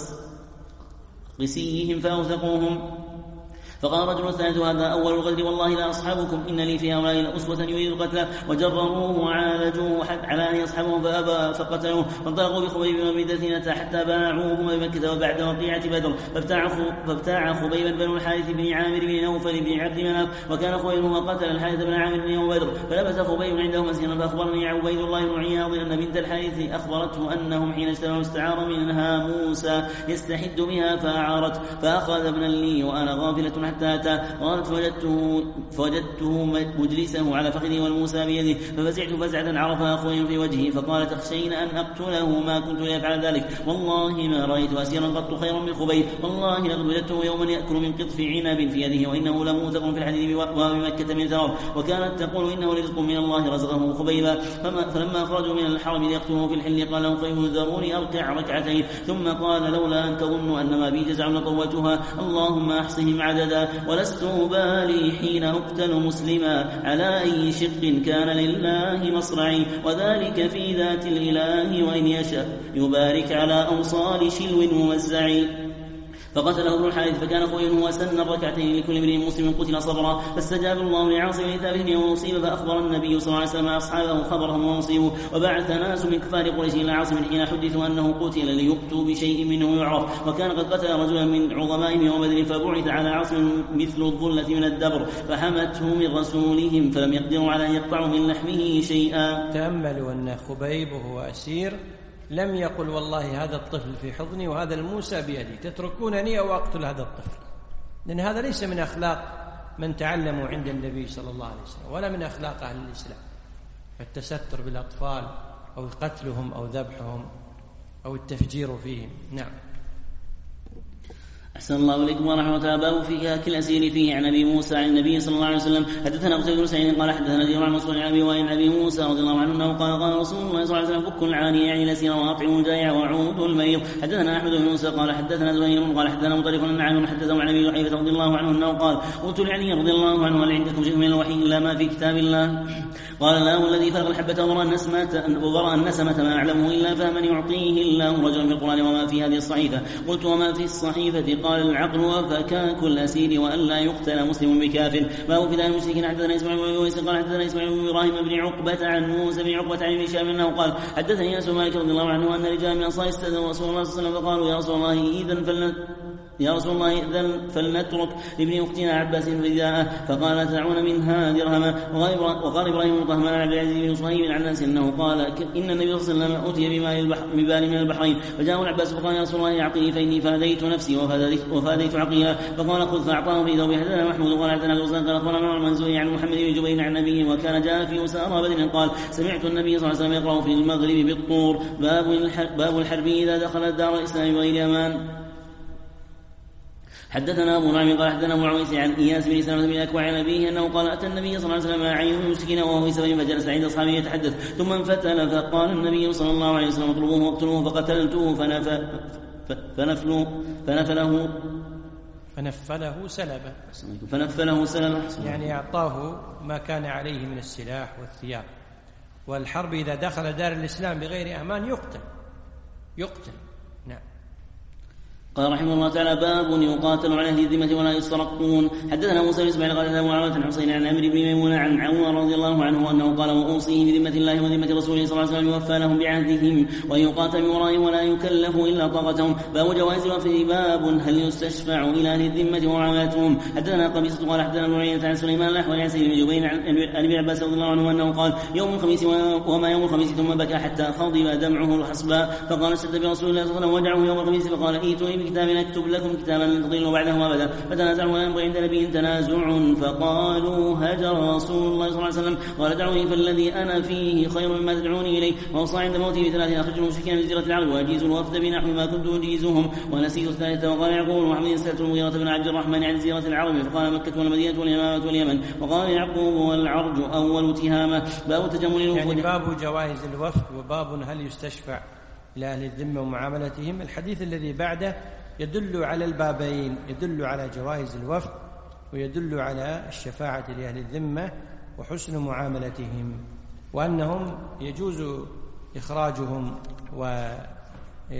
قسيهم فأوثقوهم. فقال رجل الثالث هذا أول الغدر والله لا أصحابكم إن لي في هؤلاء لأسوة يريد القتل وجرروه وعالجوه على أن يصحبهم فأبى فقتلوه فانطلقوا بخبيب ومدثنة حتى باعوهما بمكة وبعد وقيعة بدر فابتاع خبيبا بن الحارث بن عامر بن نوفل بن عبد مناف وكان خبيب وقتل الحارث بن عامر بن يوم بدر فلبث خبيب عندهم مسيرا فأخبرني عبيد الله بن عياض أن بنت الحارث أخبرته أنهم حين اجتمعوا استعار منها موسى يستحد بها فأعارت فأخذ ابنا لي وأنا غافلة حتى أتى قالت فوجدته مجلسه على فخذه والموسى بيده ففزعت فزعة عرفها أخوي في وجهه فقال تخشين أن أقتله ما كنت لأفعل ذلك والله ما رأيت أسيرا قط خيرا من خبيب والله لقد وجدته يوما يأكل من قطف عنب في يده وإنه لموثق في الحديد بمكة من ثمر وكانت تقول إنه رزق من الله رزقه خبيبا فلما أخرجوا من الحرم ليقتلوه في الحل قال لهم خبيب ذروني أركع ركعتين ثم قال لولا أن تظنوا أن ما بي جزع لطولتها اللهم أحصهم عددا ولست أبالي حين أقتل مسلما على أي شق كان لله مصرعي وذلك في ذات الإله وإن يشاء يبارك على أوصال شلو ممزعي. فقتله ابن الحارث فكان خويه وسن الركعتين لكل امرئ مسلم قتل صبرا فاستجاب الله لعاصم بن ثابت يوم أصيب فأخبر النبي صلى الله عليه وسلم أصحابه خبرهم وأصيبوا وبعث ناس من كفار قريش إلى عاصم حين حدثوا أنه قتل ليؤتوا بشيء منه يعرف وكان قد قتل رجلا من عظمائهم يوم بدر فبعث على عاصم مثل الظلة من الدبر فحمته من رسولهم فلم يقدروا على أن يقطعوا من لحمه شيئا. تأملوا أن خبيب وهو أسير لم يقل والله هذا الطفل في حضني وهذا الموسى بيدي تتركونني أو أقتل هذا الطفل لأن هذا ليس من أخلاق من تعلموا عند النبي صلى الله عليه وسلم ولا من أخلاق أهل الإسلام التستر بالأطفال أو قتلهم أو ذبحهم أو التفجير فيهم. نعم. أحسن الله إليكم ورحمة الله. باب فكاك الأسير فيه. عن أبي موسى عن النبي صلى الله عليه وسلم حدثنا قتيبة بن سعيد قال حدثنا جرير عن مسعود عن أبي وائل عن أبي موسى رضي الله عنه أنه قال رسول الله صلى الله عليه وسلم فك العاني يعني الأسير وأطعموا الجائع وعودوا المريض. حدثنا أحمد بن موسى قال حدثنا زهير قال حدثنا مطرف عن حدثه عن أبي جحيفة رضي الله عنه أنه قال قلت لعلي رضي الله عنه هل عندكم شيء من الوحي إلا ما في كتاب الله؟ قال لا والذي فرق الحبة وبرأ النسمة ما أعلمه إلا فمن يعطيه الله رجلا في القرآن وما في هذه الصحيفة. قلت وما في الصحيفة؟ قال العقل وفكاك الأسير وأن لا يقتل مسلم بكافر. باب فداء المشركين. حدثنا إسماعيل بن ويس قال حدثنا إسماعيل بن إبراهيم بن عقبة عن موسى بن عقبة عن هشام أنه قال حدثني أنس بن مالك رضي الله عنه أن رجال من الأنصار استأذنوا رسول الله صلى الله عليه وسلم فقالوا يا رسول الله إذن فلنترك لابن أختنا عباس فداءه. فقال تدعون منها درهما. وقال إبراهيم بن طهمان عن عبد العزيز بن صهيب عن أنس أنه قال إن النبي صلى الله عليه وسلم أتي بمال من البحرين فجاءه العباس فقال يا رسول الله أعطني فإني فاديت نفسي وفاديت عقيلا. فقال خذ فأعطاه في ثوبه. حدثنا محمود قال حدثنا الوزان قال أخبرنا عمر المنزوري عن محمد بن جبير عن نبيه وكان جاء في أسارى بدر قال سمعت النبي صلى الله عليه وسلم يقرأ في المغرب بالطور. باب الحرب إذا دخلت دار الإسلام بغير أمان. حدثنا أبو نعيم قال حدثنا معويس عن إياس بن سلمة بن الأكوع عن أبيه أنه قال أتى النبي صلى الله عليه وسلم عين المشركين وهو في سبيل فجلس عند أصحابه يتحدث ثم انفتل فقال النبي صلى الله عليه وسلم اطلبوه واقتلوه فقتلته فنفله سلبه يعني أعطاه ما كان عليه من السلاح والثياب. والحرب إذا دخل دار الإسلام بغير أمان يقتل. نعم. قال رحمه الله تعالى باب يقاتل على اهل الذمه ولا يسترقون. حدثنا موسى بن اسماعيل قال حدثنا معاويه عن حسين عن عمرو بن ميمون عن عمر رضي الله عنه انه قال واوصيه بذمه الله وذمه رسوله صلى الله عليه وسلم يوفى لهم بعهدهم وان يقاتل من ورائهم ولا يكلف الا طاقتهم. باب جواز الوفد. باب هل يستشفع الى اهل الذمه ومعاملتهم. حدثنا قبيصة قال حدثنا ابن عيينة عن سليمان الاحول عن سعيد بن جبير عن ابن عباس رضي الله عنه انه قال يوم الخميس وما يوم الخميس ثم بكى حتى خضب دمعه الحصباء. فقال اشتد برسول الله صلى الله عليه وسلم ودعه يوم الخميس فقال ائتوني بكتاب اكتب لكم كتابا لن تضلوا بعده أبدا. فتنازعوا ولا ينبغي عند نبي تنازع فقالوا هجر رسول الله صلى الله عليه وسلم قال دعوني فالذي أنا فيه خير مما تدعوني إليه. وأوصى عند موته بثلاث أخرج المشركين من جزيرة العرب وأجيز الوفد بنحو ما كنت أجيزهم. ونسيت الثالثة وقال يعقوب ومحمد سألت المغيرة بن عبد الرحمن عن جزيرة العرب فقال مكة والمدينة واليمامة واليمن. وقال يعقوب والعرج أول تهامة. باب تجمل الوفود. يعني باب جوائز الوفد وباب هل يستشفع لأهل الذمة ومعاملتهم. الحديث الذي بعده يدل على البابين، يدل على جوائز الوفد ويدل على الشفاعة لأهل الذمة وحسن معاملتهم وأنهم يجوز إخراجهم ونبذ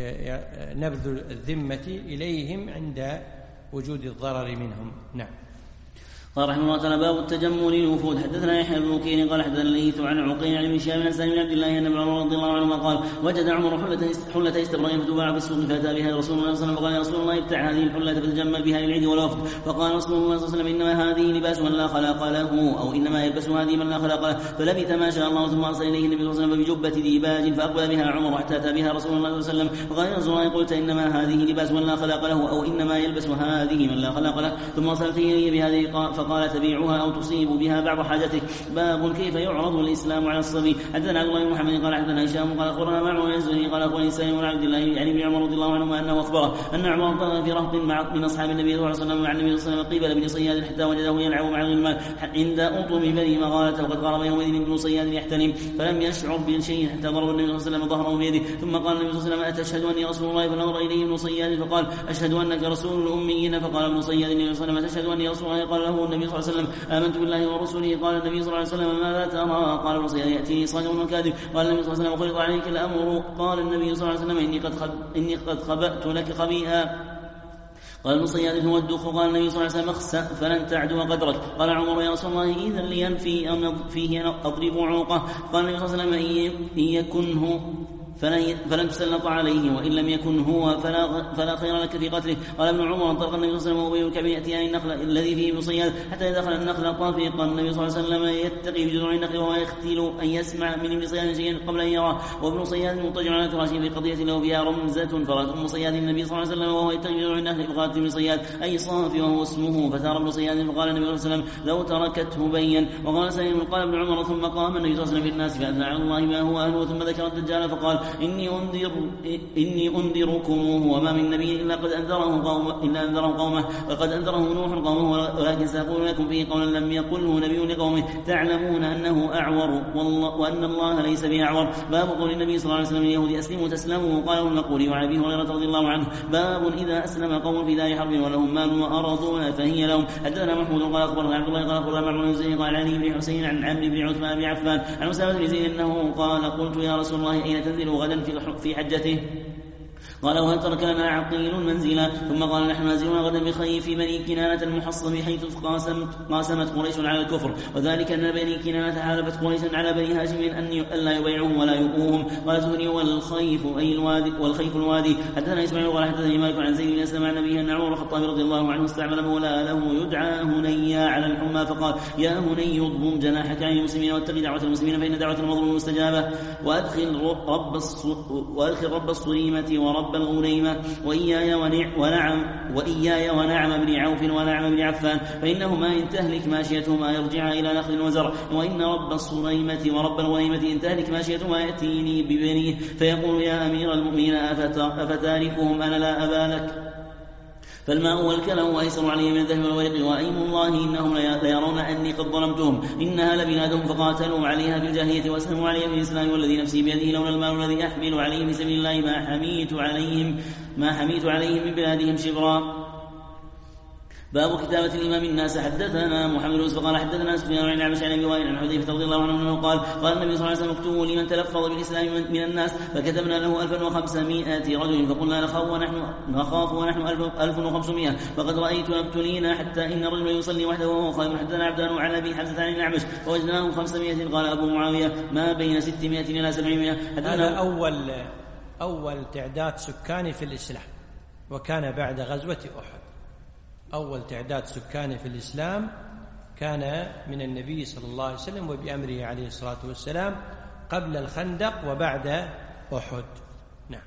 الذمة إليهم عند وجود الضرر منهم. نعم. قال رحمه الله تعالى باب التجمل للوفود. حدثنا يحيى بن بكير قال حدثنا الليث عن عقيل عن ابن شهاب عن سالم بن عبد الله ان ابن عمر رضي الله عنهما قال وجد عمر حلة استبرق فتباع في السوق فاتى بها رسول الله صلى الله عليه وسلم فقال يا رسول الله ابتع هذه الحلة فتجمل بها للعيد والوفد. فقال رسول الله صلى الله عليه وسلم انما هذه لباس من لا خلاق له او انما يلبس هذه من لا خلاق له. فلبث ما شاء الله ثم ارسل اليه النبي صلى الله عليه وسلم بجبة ديباج فاقبل بها عمر حتى اتى بها رسول الله صلى الله عليه وسلم فقال يا رسول الله قلت انما هذه لباس من لا خلاق له او انما يلبس هذه من لا خلاق له. ثم ارسلت اليه بهذه فقال تبيعها أو تصيب بها بعض حاجتك. باب كيف يعرض الإسلام على الصبي. حدثنا عبد الله بن محمد قال حدثنا هشام قال أخبرنا معه الزهري قال أخبرني سالم بن عبد الله يعني ابن عمر رضي الله عنهما أنه أخبره أن عمر طغى في رهط من أصحاب النبي صلى الله عليه وسلم مع النبي صلى الله عليه وسلم قبل بن صياد حتى وجده يلعب مع الغلمان عند أطم بني مغالة وقد قارب يومئذ ابن صياد يحتلم فلم يشعر بشيء حتى ضرب النبي صلى الله عليه وسلم ظهره بيده. ثم قال النبي صلى الله عليه وسلم أتشهد أني رسول الله فنظر إليه ابن صياد فقال أشهد أنك رسول الأميين. فقال ابن صياد النبي صلى الله عليه وسلم تشهد أني رسول الله. قال له النبي صلى الله عليه وسلم آمنت بالله ورسوله. قال النبي صلى الله عليه وسلم ماذا ترى؟ قال ابن صياد يأتيني صادق وكاذب. قال النبي صلى الله عليه وسلم خلق عليك الأمر. قال النبي صلى الله عليه وسلم إني قد خبأت لك خبيئا. قال ابن صياد هو الدخ. قال النبي صلى الله عليه وسلم اخسأ فلن تعدو قدرك. قال عمر يا رسول الله إذا لينفي أم فيه أضرب عنقه. قال النبي صلى الله عليه وسلم إن يكنه فلن تسلط عليه وإن لم يكن هو فلا خير لك في قتله. قال ابن عمر انطلق النبي صلى الله عليه وسلم وأبي بكر يأتيان النخل الذي فيه ابن صياد حتى دخل النخل طافقا. النبي صلى الله عليه وسلم يتقي بجذوع النخل وهو يختل أن يسمع من ابن صياد شيئا قبل أن يراه. وابن صياد مضطجع على فراشه في قضية له فيها رمزة فرأت ابن صياد النبي صلى الله عليه وسلم وهو يتقي بجذوع النخل فقالت ابن صياد أي صافي وهو اسمه. فثار ابن صياد فقال النبي صلى الله عليه وسلم لو تركته بين. وقال سليم قال ابن عمر ثم قام النبي صلى الله عليه وسلم في الناس فأثنى على الله ما هو أهله ثم ذكر الدجال فقال إني أنذركموه وما من نبي إلا أنذره قومه وقد أنذره نوح قومه ولكن سأقول لكم فيه قولا لم يقله نبي لقومه تعلمون أنه أعور وأن الله ليس بأعور. باب قول النبي صلى الله عليه وسلم اليهود أسلموا تسلموا وقاله المقولي وعن أبي هريرة رضي الله عنه باب إذا أسلم قوم في دار حرب ولهم مال وأرضون فهي لهم. حدثنا محمود قال أخبرنا عبد الله قال أخبرنا معمر بن زيد قال عن علي بن حسين عن عمرو بن عثمان بن عفان عن أسامة بن زيد أنه قال قلت يا رسول الله أين تنزل غدا في حجته؟ قال وهل ترك لنا عقيل منزلا؟ ثم قال نحن نازلون غدا بخيف بني كنانة المحصن حيث قاسمت قريش على الكفر وذلك أن بني كنانة حالفت قريش على بني هاشم أن لا يبيعوهم ولا يؤوهم. قال زهري والخيف الوادي. حدثنا إسماعيل قال حدثني مالك عن زيد بن أسلم عن نبيه أن عمر بن الخطاب رضي الله عنه استعمل مولى له يدعى هنيا على الحمى فقال يا هني اضمم جناحك عن المسلمين واتق دعوة المسلمين فإن دعوة المظلوم مستجابة وأدخل رب الصريمة ورب الغنيمة وإياي ونعم بن عوف ونعم بن عفان فإنهما إن تهلك ماشيتهما يرجعا إلى نخل وزرع وإن رب الصريمة ورب الغنيمة إن تهلك ماشيتهما يأتيني ببنيه فيقول يا أمير المؤمنين أفتاركهم أنا لا أبا لك فالماء والكلى وأيسر علي من الذهب والورق وأيم الله إنهم ليرون أني قد ظلمتهم إنها لبلادهم فقاتلوا عليها في الجاهلية وأسلموا عليها في الإسلام والذي نفسي بيده لولا المال الذي أحمل عليهم في سبيل الله ما حميت عليهم من بلادهم شبرا. باب كتابة الإمام الناس. حدثنا محمد بن يوسف قال حدثنا سفيان عن عبد عن أبي وائل عن حذيفة رضي الله عنه أنه قال النبي صلى الله عليه وسلم اكتبوا لمن تلفظ بالإسلام من الناس فكتبنا له 1500 رجل فقلنا نخاف ونحن 1500 فقد رأيت نبتلينا حتى إن الرجل يصلي وحده وهو خائف. حدثنا عبدان عن أبي حمزة عن الأعمش فوجدناه 500 قال أبو معاوية ما بين 600 إلى 700. هذا أول تعداد سكاني في الإسلام وكان بعد غزوة أحد. أول تعداد سكاني في الإسلام كان من النبي صلى الله عليه وسلم وبأمره عليه الصلاة والسلام قبل الخندق وبعد أحد. نعم.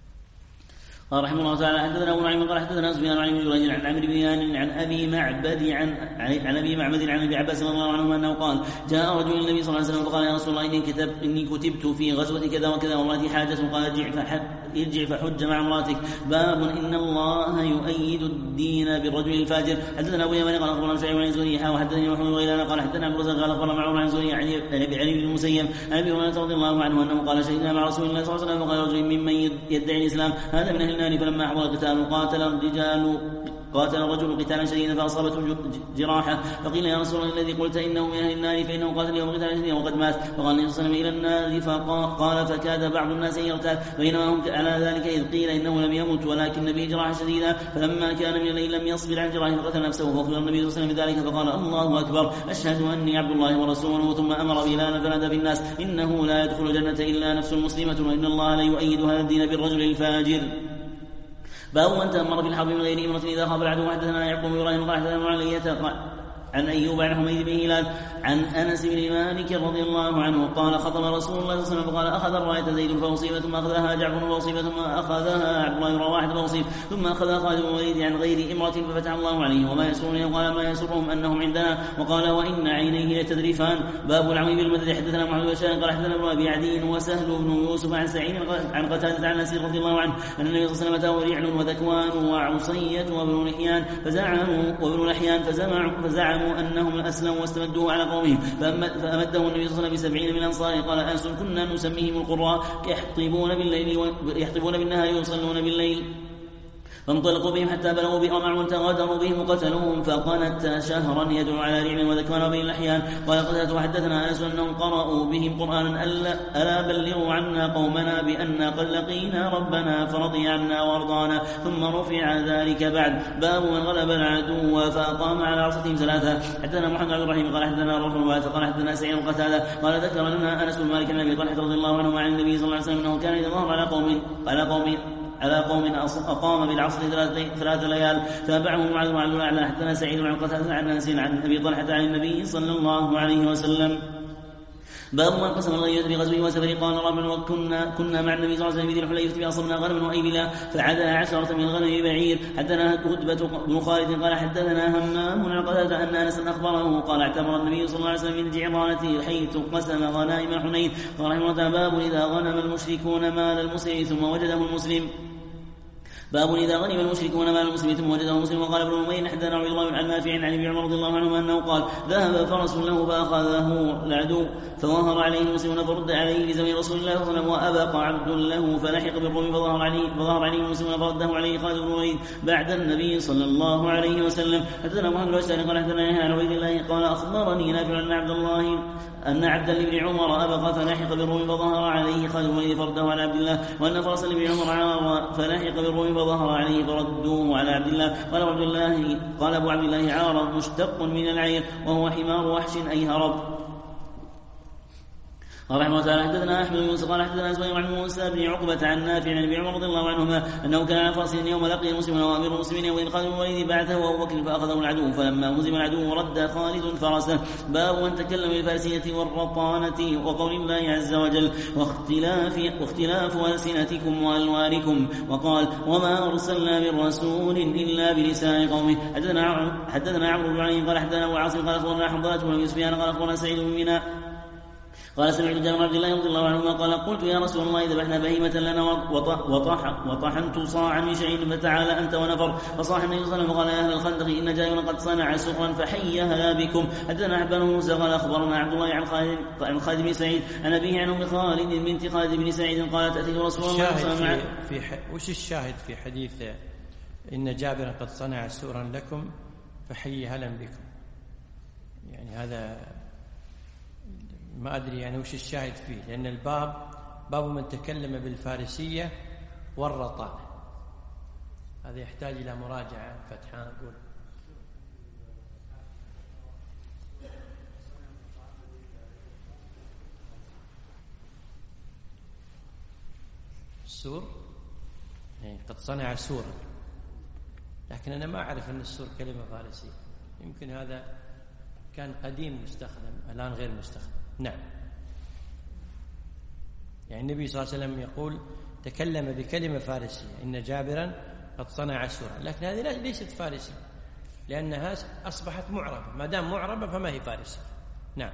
قال رحمه الله تعالى حدثنا أبو نعيم قال حدثنا سفيان عن ابن جريج عن عمرو بن يان عن أبي معبد عن أبي عباس رضي الله عنه أنه قال جاء رجل النبي صلى الله عليه وسلم فقال يا رسول الله إني كتبت في غزوة كذا وكذا وامرأتي حاجة قال ارجع فحج مع امرأتك. باب إن الله يؤيد الدين بالرجل الفاجر. حدثنا أبو يمان قال أخبرنا شعيب عن زهري وحدثني محمد غيلان قال حدثنا عبد الرزاق قال أخبرنا معمر عن زهري عن علي بن المسيب عن أبي هريرة رضي الله عنه أنه قال شهدنا مع رسول الله صلى الله عليه وسلم فقال رجل ممن يدعي الإسلام هذا من أهل النار فلما حضر القتال قاتل الرجل قتالا شديدا فأصابته جراحة فقيل يا رسول الله الذي قلت إنه من أهل النار فإنه قاتل يوم قتالا شديدا وقد مات. فقال النبي صلى الله عليه وسلم إلى النار فقال فكاد بعض الناس أن يرتاد بينما هم على ذلك إذ قيل إنه لم يمت ولكن به جراحة شديدة فلما كان من الليل لم يصبر عن جراحه فقتل نفسه. فأخبر النبي صلى الله عليه وسلم بذلك فقال الله أكبر أشهد أني عبد الله ورسوله ثم أمر بلالا فنادى بالناس إنه لا يدخل الجنة إلا نفس مسلمة وإن الله لا يؤيد هذا الدين بالرجل الفاجر. باب من تأمر في الحرب من غير إمرة إذا خاف العدو. حدثنا يعقوب بن إبراهيم قال حدثنا معاوية عن أيوب عن حميد بن هلال عن أنس بن مالك رضي الله عنه قال خطب رسول الله صلى الله عليه وسلم فقال أخذ الراية زيد فأصيب ثم أخذها جعفر فأصيب ثم أخذها عبد الله بن رواحة فأصيب ثم أخذها خالد بن الوليد عن غير إمرة ففتح الله عليه وما يسرون وقال ما يسرهم أنهم عندنا وقال وإن عينيه لتذرفان. باب العمي بالمدد. حدثنا محمد بن بشار قال حدثنا ابن أبي عدي وسهل بن يوسف عن سعيد عن قتادة عن أنس رضي الله عنه أن النبي صلى الله عليه وسلم أتاه رعل وذكوان وعصية وابن لحيان فزعموا أنهم أسلموا واستمدوه على قومهم فأمده النبي صلى الله عليه وسلم 70 من أنصاره. قال أنس كنا نسميهم القراء يحطبون بالنهار ويصلون بالليل فانطلقوا بهم حتى بلغوا بئر معون تغادروا بهم وقتلوهم فقنت شهرا يدعو على رعل وذكوان وبين الأحيان. قال قتادة وحدثنا أنس أنهم قرأوا بهم قرآنا ألا بلغوا عنا قومنا بأننا قد لقينا ربنا فرضي عنا وارضانا ثم رفع ذلك بعد. باب من غلب العدو فأقام على عصتهم 3. حدثنا محمد عبد الرحيم قال حدثنا رفع قال حدثنا سعيد قتادة قال ذكر لنا أنس بن مالك عن أبي طلحة رضي الله عنه عن النبي صلى الله عليه وسلم أنه كان إذا ظهر على قوم أقام بالعصر 3 ليال تابعه معاذ وعبد الأعلى. حدثنا سعيد عن قتادة عن أنس عن أبي طلحة عن النبي صلى الله عليه وسلم. باب من قسم الغنيمة بغزوه وسفره. قال رابع وكنا مع النبي صلى الله عليه وسلم بذي الحليفة فأصبنا غنما وإبلا فعدل 10 من الغنم بعير. حدثنا قتبة بن خالد قال حدثنا همام عن قتادة أن أنس أخبره قال اعتمر النبي صلى الله عليه وسلم من جعرانته حيث قسم غنائم حنين. قال رحمه الله باب إذا غنم المشركون مال المسلم ثم وجده المسلم. باب إذا غنم المشركون مال المسلم ثم وجده المسلم. وقال ابن نمير حدثنا عبد الله عن نافع عن ابن عمر رضي الله عنهما أنه قال ذهب فرس له فأخذه العدو فظهر عليه المسلمون فرد عليه لزمن رسول الله صلى الله عليه وسلم وأبقى عبد له فلحق بالروم فظهر عليه المسلمون فرده عليه خالد بن الوليد بعد النبي صلى الله عليه وسلم. حدثنا محمد بن بشار قال حدثنا يحيى عن عبيد الله قال أخبرني نافع أن عبد بن عمر أبقى فلحق بالروم فظهر عليه خالد بن الوليد فرده على عبد الله وأن فرس بن عمر عار فلحق بالروم فظهر عليه فردوه على عبد الله. قال أبو عبد الله عار مشتق من العير وهو حمار وحش أي هرب. قال رحمه الله حدثنا أحمد بن يوسف قال حدثنا سويد عن موسى بن عقبة عن نافع عن ابن عمر رضي الله عنهما أنه كان على فرس يوم لقي المسلمون وأمير المسلمين وإن خالد بن الوليد بعثه وأبو بكر فأخذه العدو فلما هزم العدو رد خالد فرسه. باب من تكلم بالفارسية والرطانة وقول الله عز وجل واختلاف ألسنتكم وألوانكم. وقال وما أرسلنا من رسول إلا بلسان قومه. حدثنا عمرو بن علي قال حدثنا أبو عاصم قال أخبرنا حنظلة بن سفيان قال أخبرنا سعيد بن منى قال سمعت جابر بن عبد الله رضي الله عنهما قال قلت يا رسول الله ذبحنا بهيمة لنا وطحنت صاعا من شعير فتعالى أنت ونفر. فصاح النبي صلى الله عليه وسلم وقال يا أهل الخندق إن جابرا قد صنع سخرا فحيها بكم. حدثنا حبان موسى قال أخبرنا عبد الله عن خالد بن سعيد عن أبيه عن أم خالد بنت خالد بن سعيد قالت أتيت رسول الله صلى الله عليه وسلم. وش الشاهد في حديث إن جابرا قد صنع سورا لكم فحيها لم بكم؟ يعني هذا ما أدري يعني وش الشاهد فيه، لأن الباب باب من تكلم بالفارسية والرطانة. هذا يحتاج إلى مراجعة. فتحان أقول السور يعني قد صنع سورا، لكن أنا ما أعرف أن السور كلمة فارسية. يمكن هذا كان قديم مستخدم الآن غير مستخدم. نعم، يعني النبي صلى الله عليه وسلم يقول تكلم بكلمة فارسية إن جابرا قد صنع سورة، لكن هذه ليست فارسية لأنها أصبحت معربة. ما دام معربة فما هي فارسية. نعم.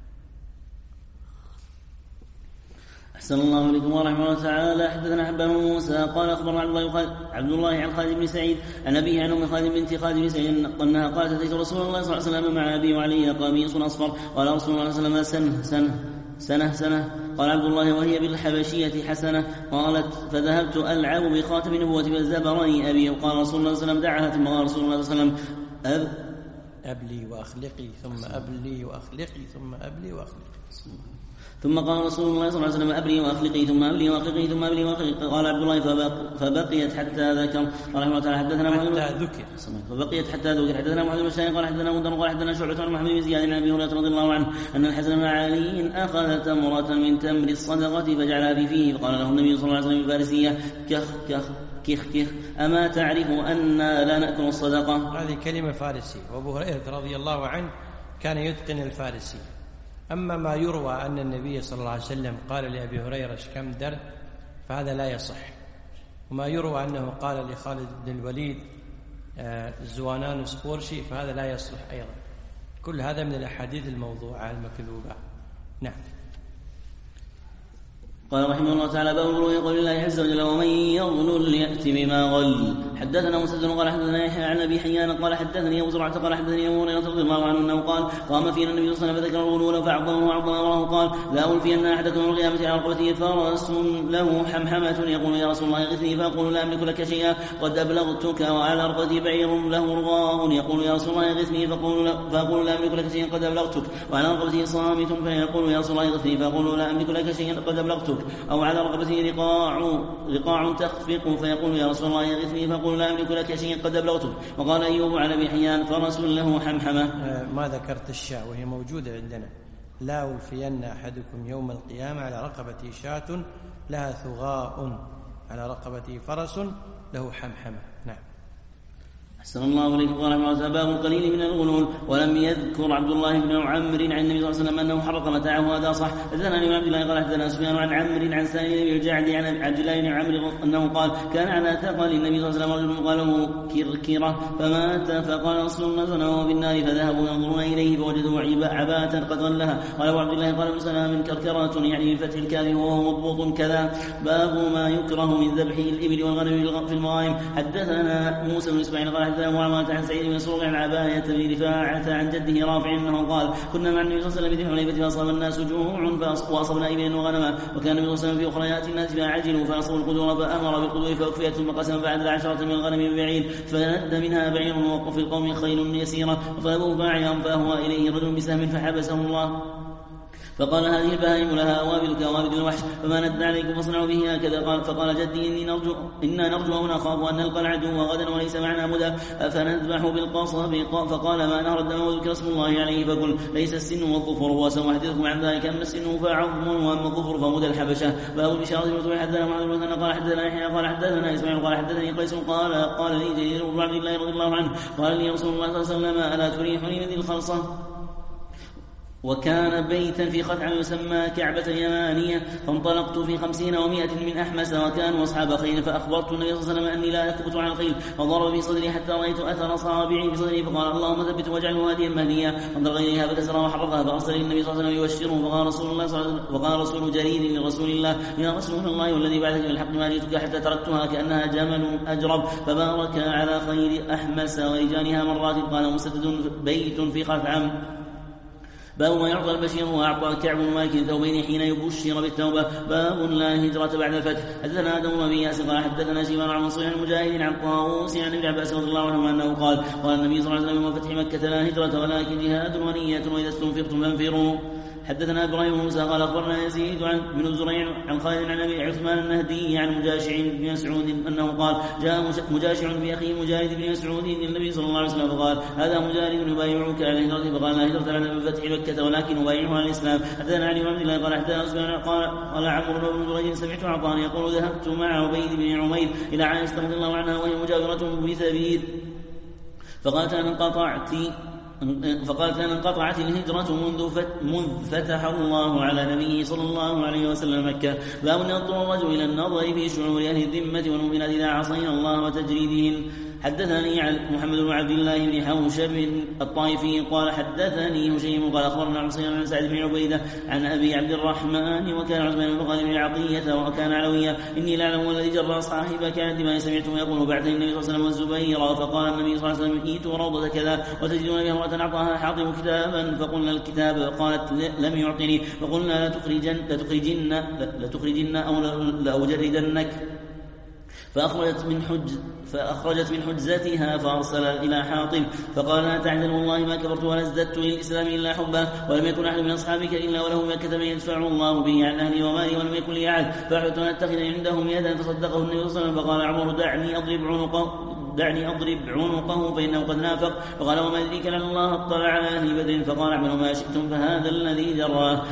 أحسن الله عليكم ورحمه الله تعالى. حدثنا حبان موسى قال أخبرنا عبد الله عن خالد بن سعيد عن أبيه عن أم خالد بنت خالد بن سعيد أنها قالت أتيت رسول الله صلى الله عليه وسلم مع أبي وعلي قميص أصفر. قال رسول الله صلى الله عليه وسلم سنة. قال عبد الله وهي بالحبشية حسنة. قالت فذهبت ألعب بخاتم نبوة بالزبرين أبي. وقال رسول الله صلى الله عليه وسلم دعها. ثم قال رسول الله صلى الله عليه وسلم أبلي وأخلقي ثم أبلي وأخلقي ثم أبلي وأخلقي. ثم قال رسول الله صلى الله عليه وسلم أبلي وأخلقي ثم أبلي وأخلقي ثم أبلي وأخلقي. قال عبد الله فبقيت حتى ذكر. قال رحمه الله حدثنا فبقيت حتى ذكر. حدثنا محمد بن بشار قال حدثنا مدر قال حدثنا شعبة عن محمد بن زياد عن أبي هريرة رضي الله عنه أن الحسن بن علي أخذ تمرة من تمر الصدقة فجعلها في فيه. فقال له النبي صلى الله عليه وسلم بالفارسية كخ أما تعرف أننا لا نأكل الصدقة؟ هذه كلمة فارسية. وأبو هريرة رضي الله عنه كان يتقن الفارسية. أما ما يروى أن النبي صلى الله عليه وسلم قال لأبي هريرة كم درد فهذا لا يصح. وما يروى أنه قال لخالد بن الوليد زوانان سبورشي فهذا لا يصلح أيضا. كل هذا من الأحاديث الموضوعة المكذوبة. نعم. قال رحمه الله تعالى باب يقول الله عز وجل ومن يغلل يأتي بما غل. حدثنا مسدد قال حدثنا يحيى عن ابي حيان قال حدثني ابو زرعه قال حدثني ابو هريره رضي الله عنه انه قال قام فينا النبي صلى الله عليه وسلم فذكر الغلول فعظمه امره قال لا ألفين احدكم يوم القيامه على رقبته فرس له حمحمه يقول يا رسول الله اغثني فاقول لا املك لك شيئا قد ابلغتك وعلى رقبتي بعير له رغاء يقول يا رسول الله اغثني فاقول لا املك لك شيئا قد ابلغتك وعلى رقبته صامت فيقول يا رسول الله اغثني فاقول لا املك لك شيئا قد ابلغتك او على رقبته رقاع تخفق فيقول يا رسول الله اغثني فاقول لا املك لك شيئا قد ابلغتك. وقال ايوب عن ابي حيان فرس له حمحمه. ما ذكرت الشاء وهي موجوده عندنا. لا ألفين احدكم يوم القيامه على رقبته شاة لها ثغاء على رقبته فرس له حمحمه. نعم. أحسن الله إليكم. قال رحمه باب القليل من الغلول. ولم يذكر عبد الله بن عمرو عن النبي صلى الله عليه وسلم أنه حرق متاعه، هذا صح. حدثنا ابن عبد الله قال حدثنا سفيان عن عمرو عن سالم بن الجعد عن عبد الله بن عمرو أنه قال كان على ثقل النبي صلى الله عليه وسلم رجل قال له كركرة فمات، فقال رسول الله صلى الله عليه وسلم بالنار، فذهبوا ينظرون إليه فوجدوا عباءة قد غلها. قال أبو عبد الله قال ابن سلام كركرة يعني بالفتح الكاف وهو مضبوط كذا. باب ما يكره من ذبح الإبل والغنم في المغانم. حدثنا موسى بن إسماعيل قال حدثنا معاوية عن سعيد بن مسروق عن عباية بن رفاعة عن جده رافع أنه قال كنا مع النبي صلى الله عليه وسلم بذي حليفة فأصاب الناس جوع وأصبنا إبلا وغنما، وكان النبي صلى الله عليه وسلم في أخريات الناس فعجلوا فأصبوا القدور فأمر بالقدور فأكفيت ثم قسم فعدل 10 من الغنم ببعير فند منها بعير ووقف القوم خيل يسيرة فطلبوه فاعيا فأهوى إليه رجل بسهم فحبسه الله فقال هذه البهائم لها أوابل كأوابل الوحش فما ند عليكم فاصنعوا به هكذا. فقال جدي إنا نرجو ونخاف أن نلقى العدو غدا وليس معنا مدى فنذبح بالقصب. فقال ما نهر الدم وذكر اسم الله عليه فقل ليس السن والظفر. وسأحدثكم عن ذلك أما السن فعظم وأما الظفر فمدى الحبشة. باب البشارة المتوى. حدثنا محمد بن مثنى قال حدثنا يحيى قال حدثنا إسماعيل قال حدثني قيس قال لي جرير بن عبد الله رضي الله عنه قال لي رسول الله صلى الله عليه وسلم ألا تريحني من ذي الخلصة؟ وكان بيتا في خثعم يسمى كعبة اليمانية. فانطلقت في 50 و100 من أحمس وكانوا أصحاب خيل فأخبرت النبي صلى الله عليه وسلم أني لا أثبت على الخيل فضرب في صدري حتى رأيت أثر صابعي في صدري فقال اللهم ثبت واجعله هاديا مهديا. فانطلق إليها فكسرها وحرقها فأرسل النبي صلى الله عليه وسلم يبشره فقال رسول جرير لرسول الله يا رسول الله والذي بعثك بالحق ما جئتك حتى تركتها كأنها جمل أجرب فبارك على خير أحمس ورجالها مرات. قال مسدد بيت في خثعم. باب ما يعطى البشير وأعطى كعب بن مالك ثوبين حين يبشر بالتوبة. باب لا هجرة بعد الفتح. حدثنا آدم بن إياس قال حدثنا شيبان عن منصور عن مجاهد عن طاووس عن ابن عباس رضي الله عنهما أنه قال النبي صلى الله عليه وسلم يوم فتح مكة لا هجرة ولكن جهاد ونية وإذا استنفرتم فانفروا. حدثنا إبراهيم بن موسى قال أخبرنا يزيد بن زريع عن خالد عن أبي عثمان النهدي عن مجاشع بن مسعود أنه قال جاء مجاشع بأخيه مجاهد بن مسعود للنبي صلى الله عليه وسلم فقال هذا مجاهد يبايعك على الهجرة فقال لا هجرة بعد فتح مكة ولكن أبايعه على الإسلام. حدثنا علي بن عبد الله قال حدثنا سفيان قال عمرو بن جريج سمعت عطاء يقول ذهبت مع عبيد بن عمير إلى عائشة رضي الله عنها وهي مجاورة بثبير فقالت أن انقطعت الهجرة منذ فتح الله على نبيه صلى الله عليه وسلم مكة. باب يضطر الرجل إلى النظر في شعور أهل الذمة والمؤمنات إذا عصينا الله وتجريدهن. حدثني محمد بن عبد الله بن حوشب الطائفي قال حدثني هشيم قال أخبرنا عصير عن سعد بن عبيدة عن أبي عبد الرحمن وكان عثمان بن خالد بن العطية وكان علوية إني لأعلم الذي جرى صاحبك عندما سمعته يقول بعثني النبي صلى الله عليه وسلم والزبير فقال النبي صلى الله عليه وسلم ائتوا روضة كذا وتجدون بها امرأة أعطاها حاطب كتابا فقلنا الكتاب قالت لم يعطني فقلنا لتخرجن أو لأجردنك فأخرجت من حجزتها فأرسل إلى حاطب فقال لا تعجل والله ما كفرت ولا ازددت للإسلام إلا حبا ولم يكن أحد من أصحابك إلا وله مكة من يدفع الله به عن أهلي ومالي ولم يكن لي أحد فأحببت أن أتخذ عندهم يدا فصدقه النبي صلى الله عليه وسلم فقال عمر دعني أضرب عنقه فإنه قد نافق. فقال وما يدريك لعل الله اطلع على أهل بدر فقال اعملوا ما شئتم فهذا الذي جراه.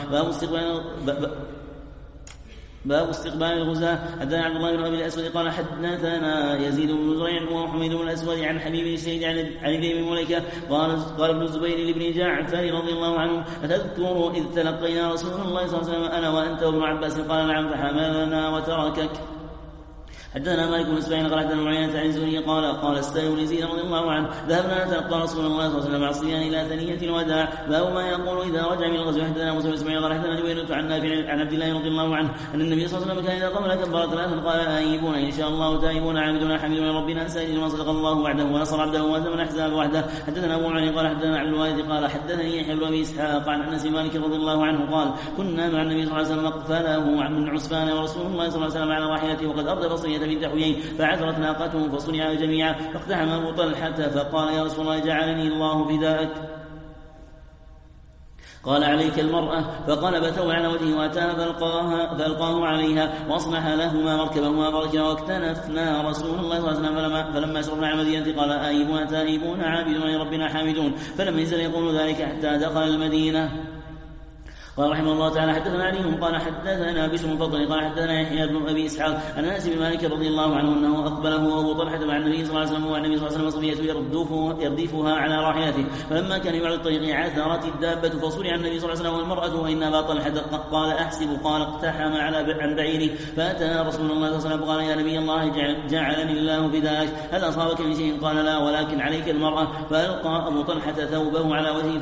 باب استقبال الغزاة. حدثنا عبد الله بن ابي الاسود قال حدثنا يزيد بن زريع وحميد بن الاسود عن حبيب الشهيد عن ابن مليكه قال ابن الزبير لابن جعفر رضي الله عنه أتذكر إذ تلقينا رسول الله صلى الله عليه وسلم أنا وأنت وابن عباس قال نعم فحملنا وتركك. حدثنا مالك بن اسماعيل قال حدثنا معينة عن زهري قال السائب ليزيد رضي الله عنه ذهبنا نتلقى رسول الله صلى الله عليه وسلم عصيان الى ثنية الوداع. باب ما يقول اذا رجع من الغزو. حدثنا موسى بن اسماعيل قال حدثنا جبير عن نافع عن عبد الله رضي الله عنه ان النبي صلى الله عليه وسلم كان اذا قام كبر ثلاثا قال آيبون ان شاء الله تائبون عابدون حميدون ربنا سائلين وصدق الله وعده ونصر عبده وهزم الاحزاب وحده. حدثنا ابو علي قال حدثنا عبد الوارث قال حدثني يحيى بن ابي اسحاق عن انس مالك رضي الله عنه قال كنا مع النبي صلى الله عليه وسلم مقفله من عسفان ورسول الله صلى الله عليه وسلم على راحلته وقد ارضى بصريه بنت حيي فعثرت ناقته فصنع جميعا فاقتحم ابو طلحه فقال يا رسول الله جعلني الله فداءك قال عليك المرأة فقال بثوا على وجهه واتاها فألقاه عليها واصلح لهما مركبهما بركا واكتنفنا رسول الله صلى الله عليه وسلم فلما شربنا على المدينة قال آيبون تائبون عابدون لربنا حامدون فلم يزل يقول ذلك حتى دخل المدينة. قال رحمه الله تعالى حدثنا علي قال حدثنا بشر بن فضل قال حدثنا يحيى بن ابي اسحاق عن انس بن مالك رضي الله عنه انه اقبله ابو طلحه مع النبي صلى الله عليه وسلم والنبي صلى الله عليه وسلم صبيه يردفها على راحلته، فلما كان بعد الطريق عثرت الدابه فصرع النبي صلى الله عليه وسلم والمراه وان ابا طلحه قال احسب قال اقتحم عن بعيره، فاتى رسول الله صلى الله عليه وسلم قال يا نبي الله جعلني الله بذلك، هل اصابك من شيء؟ قال لا ولكن عليك المراه، فالقى ابو طلحه ثوبه على وجهه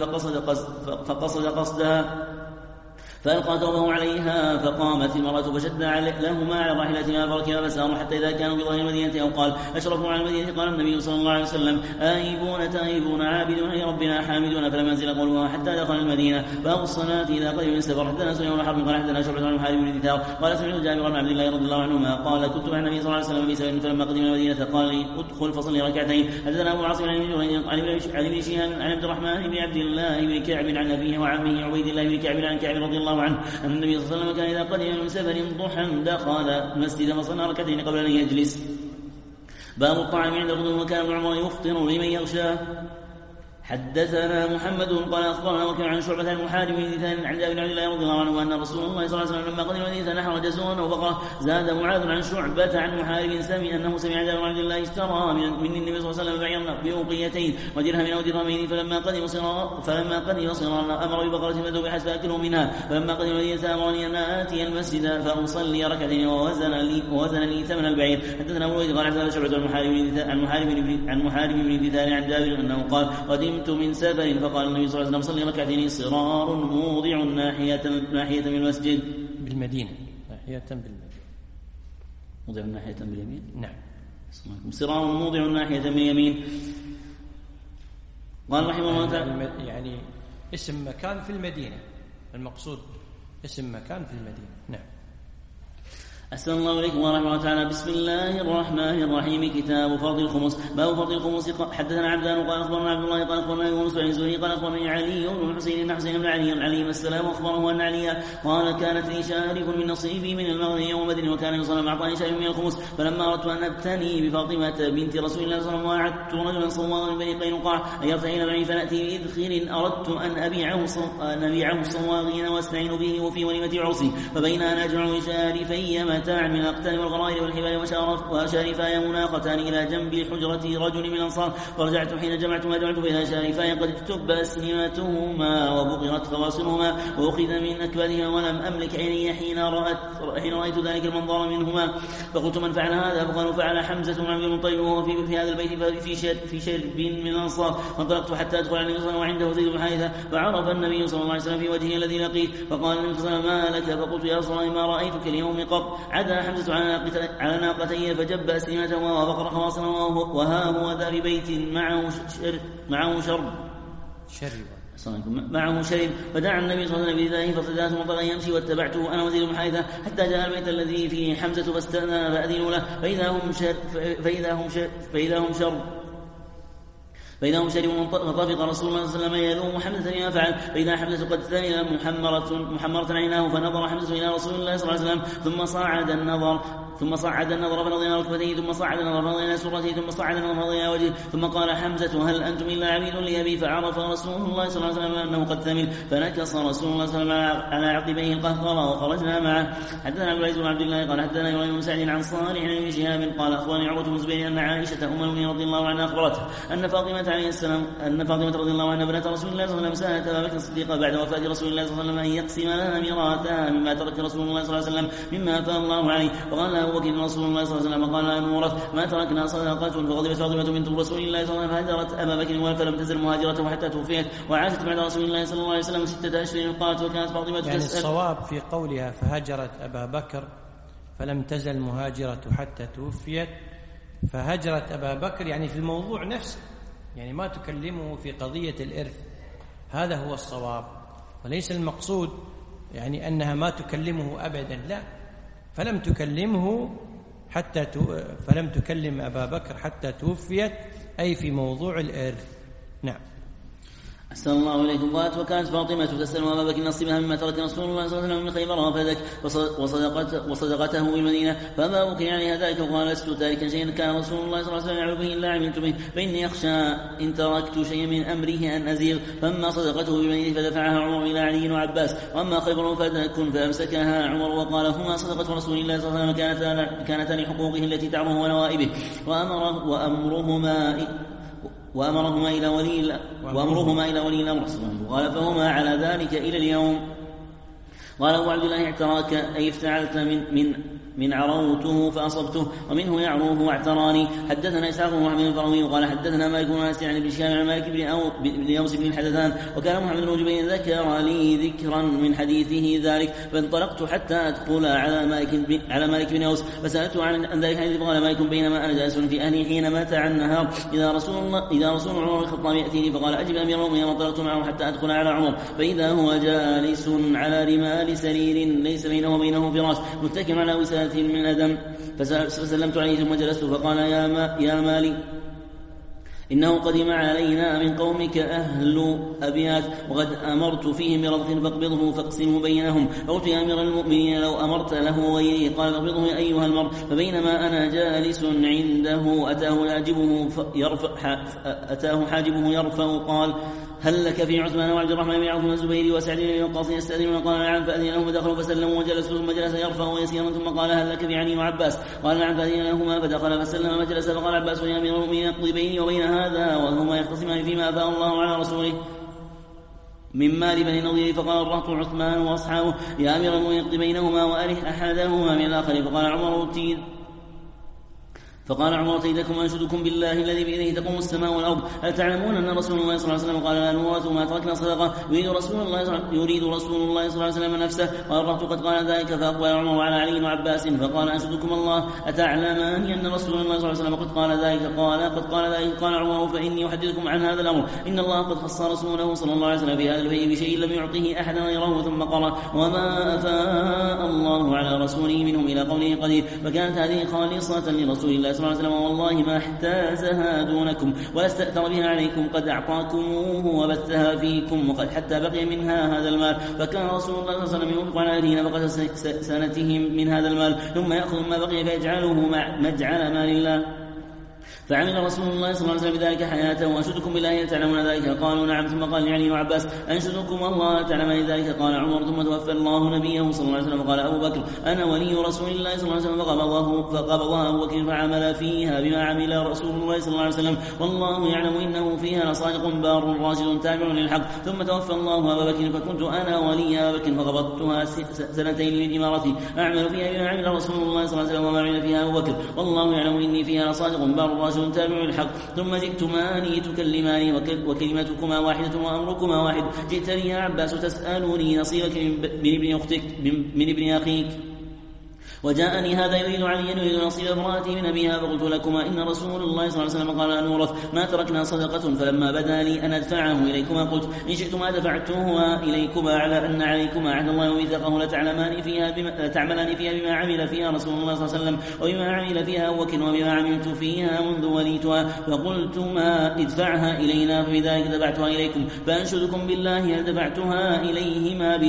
فألقى ثوبه عليها، فقامت المرأة فشد لهما على راحلتها فركبا فساروا حتى إذا كانوا بظاهر المدينة أو قال أشرفوا على المدينة قال النبي صلى الله عليه وسلم آيبون تائبون عابدون لربنا حامدون، فلم ينزل قولها حتى دخل المدينة. باب الصلاة إذا قدم من سفر. حدثنا سليمان بن حرب قال حدثنا شعبة عن محارب بن دثار قال سمعت جابر بن عبد الله رضي الله عنهما قال كنت مع النبي صلى الله عليه وسلم بسفر فلما قدم المدينة قال لي ادخل فصلي ركعتين. حدثنا أبو عاصم عن ابن شهاب عن عبد الرحمن بن عبد الله بن كعب عن أبيه وعمه عبيد الله بن كعب عن كعب رضي الله عنه أن النبي صلى الله عليه وسلم كان إذا قدم من سفر ضحى دخل المسجد فصلى ركعتين قبل أن يجلس. باب الطعام عند الغدو وكان ابن عمر يفطر لمن يغشاه. حدثنا محمد قال اخبرنا وكان عن شعبة عن محارب بن دثار عن جابر بن عبد الله رضي الله عنه ان رسول الله صلى الله عليه وسلم لما قدم المدينة نحر جزورا وبقرة. زاد معاذ عن شعبة عن محارب سمع انه سمع جابر بن عبد الله اشترى من النبي صلى الله عليه وسلم بعيرا بأوقيتين ودرهم او درهمين، فلما قدم صرارا امر ببقرة فذبحت فاكلوا منها. فلما قدم المدينة امرني ان اتي المسجد فاصلي ركعتين ووزن لي ثمن البعير. حدثنا ابو الوليد قال حدثنا شعبة عن محارب بن دثار عن جابر انه قال قدمت من سفر فقال النبي صلى الله عليه وسلم صلي ركعتين صرار موضع ناحية من المسجد بالمدينة موضع ناحية باليمين. نعم. صرار موضع ناحية باليمين. قال رحمه الله تعالى يعني اسم مكان في المدينة، المقصود اسم مكان في المدينة. نعم. أحسن الله إليكم ورحمة الله تعالى. بسم الله الرحمن الرحيم. كتاب فرض الخمس. باب فرض الخمس. حدثنا عبدان قال أخبرنا عبد الله قال أخبرنا يونس عن الزهري قال أخبرني علي بن الحسين بن علي السلام أخبره أن علي قال كانت لي شارف من نصيبي من المغنم يوم بدر وكان يصلى مع أعطاني شيء من الخمس، فلما أردت أن أبتني بفاطمة بنت رسول الله صلى الله عليه وسلم وعدت رجلا صواغا من بني قينقاع أن يرتحل معي فنأتي بإذخر أردت أن أبيعه الصواغين واستعين به وفي وليمة عرسي، فبين أن أجمع شارفي متاع من الأقتال والغرائر والحبال وشارفاي مناختان إلى جنب حجرة رجل من الأنصار، فرجعت حين جمعت ما جمعت فإذا شارفاي قد اكتب أسنمتهما وبقرت فواصلهما وأخذ من أكبادها ولم أملك عيني حين رأيت ذلك المنظر منهما، فقلت من فعل هذا؟ فقالوا فعل حمزة بن عبد المطلب وهو في هذا البيت في شرب من الأنصار، فانطلقت حتى أدخل على النبي صلى الله عليه وسلم وعنده زيد بن حارثة، فعرف النبي صلى الله عليه وسلم في وجهه الذي لقيت، فقال النبي صلى الله عليه وسلم ما لك؟ فقلت يا رسول الله ما رأيتك اليوم قط. عدا حمزة على ناقتي فجب أسنمتهما وبقر خواصرا وها هو ذا ببيت معه شرب فدعا النبي صلى الله عليه وسلم بذلك فصداه ثم بغى يمشي واتبعته انا وزيد بن حارثة حتى جاء البيت الذي فيه حمزة فاستأذن فأذنوا له فإذا هم شربوا فطفق رسول الله صلى الله عليه وسلم يلوم حمزة بما فعل، فإذا حمزة قد ثمن محمرة عيناه، فنظر حمزة إلى رسول الله صلى الله عليه وسلم ثم صعد النظر فنظر إلى ركبتيه ثم صعد النظر فنظر إلى سرته ثم صعد النظر فنظر إلى وجهه، ثم قال حمزة هل أنتم إلا عبيد لأبي؟ فعرف رسول الله صلى الله عليه وسلم أنه قد ثمن، فنكص رسول الله صلى الله عليه وسلم على عقبيه القهقرة وخرجنا معه. حدثنا عبد العزيز بن عبد الله قال حدثنا إبراهيم بن سعد عن صالح بن شهاب قال أخبرني عروة بن الزبير أن عائشة أم المؤمنين رضي الله عنها أخبرته أن فاطمة رضي الله عنها بنت رسول الله صلى الله عليه وسلم سألت أبا بكر الصديق بعد وفاة رسول الله صلى الله عليه وسلم أن يقسم لنا ميراثها مما ترك رسول الله صلى الله عليه وسلم مما أفاء الله عليه، فقال أبو بكر رسول الله صلى الله عليه وسلم قال لا نورث ما تركنا صدقة، فغضبت فاطمة بنت رسول الله صلى الله عليه وسلم فهجرت أبا بكر فلم تزل مهاجرته حتى توفيت، وعاشت بعد رسول الله صلى الله عليه وسلم 6 أشهر قالت وكانت فاطمة يعني تسأل. الصواب في قولها فهجرت أبا بكر فلم تزل مهاجرته حتى توفيت، فهجرت أبا بكر يعني في الموضوع نفسه، يعني ما تكلمه في قضية الإرث، هذا هو الصواب، وليس المقصود يعني أنها ما تكلمه أبدا، لا، فلم تكلم أبا بكر حتى توفيت، أي في موضوع الإرث. نعم. أحسن الله إليكم. قالت وكانت فاطمة تسأل أبا بكر نصيبها مما ترك رسول الله صلى الله عليه وسلم من خيبر وفدك وصدقته بالمدينة، فأبا بكر عليها ذلك وقال لست تاركا شيئا كان رسول الله صلى الله عليه وسلم يعمل به إلا عملت به، فإني أخشى إن تركت شيئا من أمره أن أزيغ. فأما صدقته بالمدينة فدفعها عمر إلى علي وعباس، وأما خيبر فدك فأمسكها عمر وقال هما صدقة رسول الله صلى الله عليه وسلم كانتا لحقوقه التي تعمه ونوائبه، وأمرهما إلى ولي الأمر. قال فهما على ذلك إلى اليوم. قال أبو عبد الله اعتراك أي افتعلت من عروته فأصبته، ومنه يعروه واعتراني. حدثنا إسحاق بن محمد الفروي قال حدثنا مالك بن أنس عن ابن شهاب عن مالك بن أوس بن الحدثان، وكان محمد بن جبير ذكر لي ذكرا من حديثه ذلك، فانطلقت حتى أدخل على مالك بن أوس فسألته عن ذلك الحديث، فقال مالك بينما أنا جالس في أهلي حين مات عن النهار إذا رسول عمر الخطاب يأتيني، فقال أجب أمير المؤمنين، وانطلقت معه حتى أدخل على عمر فإذا هو جالس على رمال سرير ليس بينه وبينه فراش متكئ على وسادة من أدم، فسلمت عليه ثم جلست، فقال يا مالي إنه قدم علينا من قومك أهل أبيات، وقد أمرت فيهم برضخ فاقبضه فاقسمه بينهم. فقلت يا أمير المؤمنين لو أمرت له غيره، قال فاقبضه يا أيها المرء. فبينما أنا جالس عنده أتاه حاجبه يرفع قال هل لك في عثمان وعبد الرحمن بن عوف والزبير وسعد بن وقاص يستأذنون؟ قال نعم، فأذن لهم فدخلوا فسلموا وجلسوا، ثم جلس يرفع يسيرا، ثم قال هل لك في علي وعباس؟ قال نعم، فأذن لهما فدخل فسلم وجلس، فقال عباس يا أمير المؤمنين اقضي بيني وبين هذا وهما يختصمان فيما أفاء الله على رسوله من مال بني النضير. فقال الرهط عثمان وأصحابه يا أمير المؤمنين اقضي بينهما وأرح أحدهما من الآخر. فقال عمر تيدكم وأنشدكم بالله الذي بيده تقوم السماء والأرض، هل تعلمون أن رسول الله صلى الله عليه وسلم قال لا نورث ما تركنا صدقة؟ يريد رسول الله صلى الله عليه وسلم نفسه. قال الرهط قد قال ذلك، فأقبل عمر على علي وعباس فقال أنشدكم الله أتعلمان أن رسول الله صلى الله عليه وسلم قد قال ذلك؟ قال عمر فإني أحدثكم عن هذا الأمر، إن الله قد خص رسوله صلى الله عليه وسلم في هذا البيت بشيء لم يعطه أحدا غيره. ثم قال وما أفاء الله على رسوله منهم إلى قوله قدير، فكانت هذه خالصة لرسول الله صلى الله عليه وسلم، والله ما احتازها دونكم ولا استأثر بها عليكم، قد أعطاكموه وبثها فيكم، وقد حتى بقي منها هذا المال. فكان رسول الله صلى الله عليه وسلم ينفق على أهله نفقة سنتهم من هذا المال، ثم يأخذ ما بقي فيجعله مجعل مال الله. فعمل رسول الله صلى الله عليه وسلم بذلك حياته. وأنشدكم بالله تعلمون ذلك؟ قالوا نعم. ثم قال لعلي وعباس أنشدكم الله تعلمون ذلك؟ قال عمر ثم توفى الله نبيه صلى الله عليه وسلم. قال أبو بكر أنا ولي رسول الله صلى الله عليه وسلم، فقبضها أبو بكر فعمل فيها بما عمل رسول الله صلى الله عليه وسلم، والله يعلم إنه فيها لصادق بار راشد تابع للحق. ثم توفى الله أبا بكر فكنت أنا ولي أبا بكر، فقبضتها سنتين للإمارة أعمل فيها بما عمل رسول الله صلى الله عليه وسلم وما عمل فيها أبو بكر، والله يعلم إني فيها لصادق بار راشد تابع الحق. ثم جئتماني تكلماني وكلمتكما واحدة وأمركما واحد. جئتني يا عباس تسألني نصيبك من ابن أخيك، وجاءني هذا يريد عليا يريد نصيب امرأتي من أبيها، فقلت لكما إن رسول الله صلى الله عليه وسلم قال لا نورث ما تركنا صدقة. فلما بدا لي أن أدفعه إليكما قلت إن شئتما دفعتها إليكما على أن عليكما عهد الله وميثاقه لتعملان فيها بما عمل فيها رسول الله صلى الله عليه وسلم وبما عمل فيها أبو بكر وبما عملت فيها منذ وليتها. فقلتما ادفعها إلينا فبذلك دفعتها إليكم. فأنشدكم بالله هل دفعتها إليهما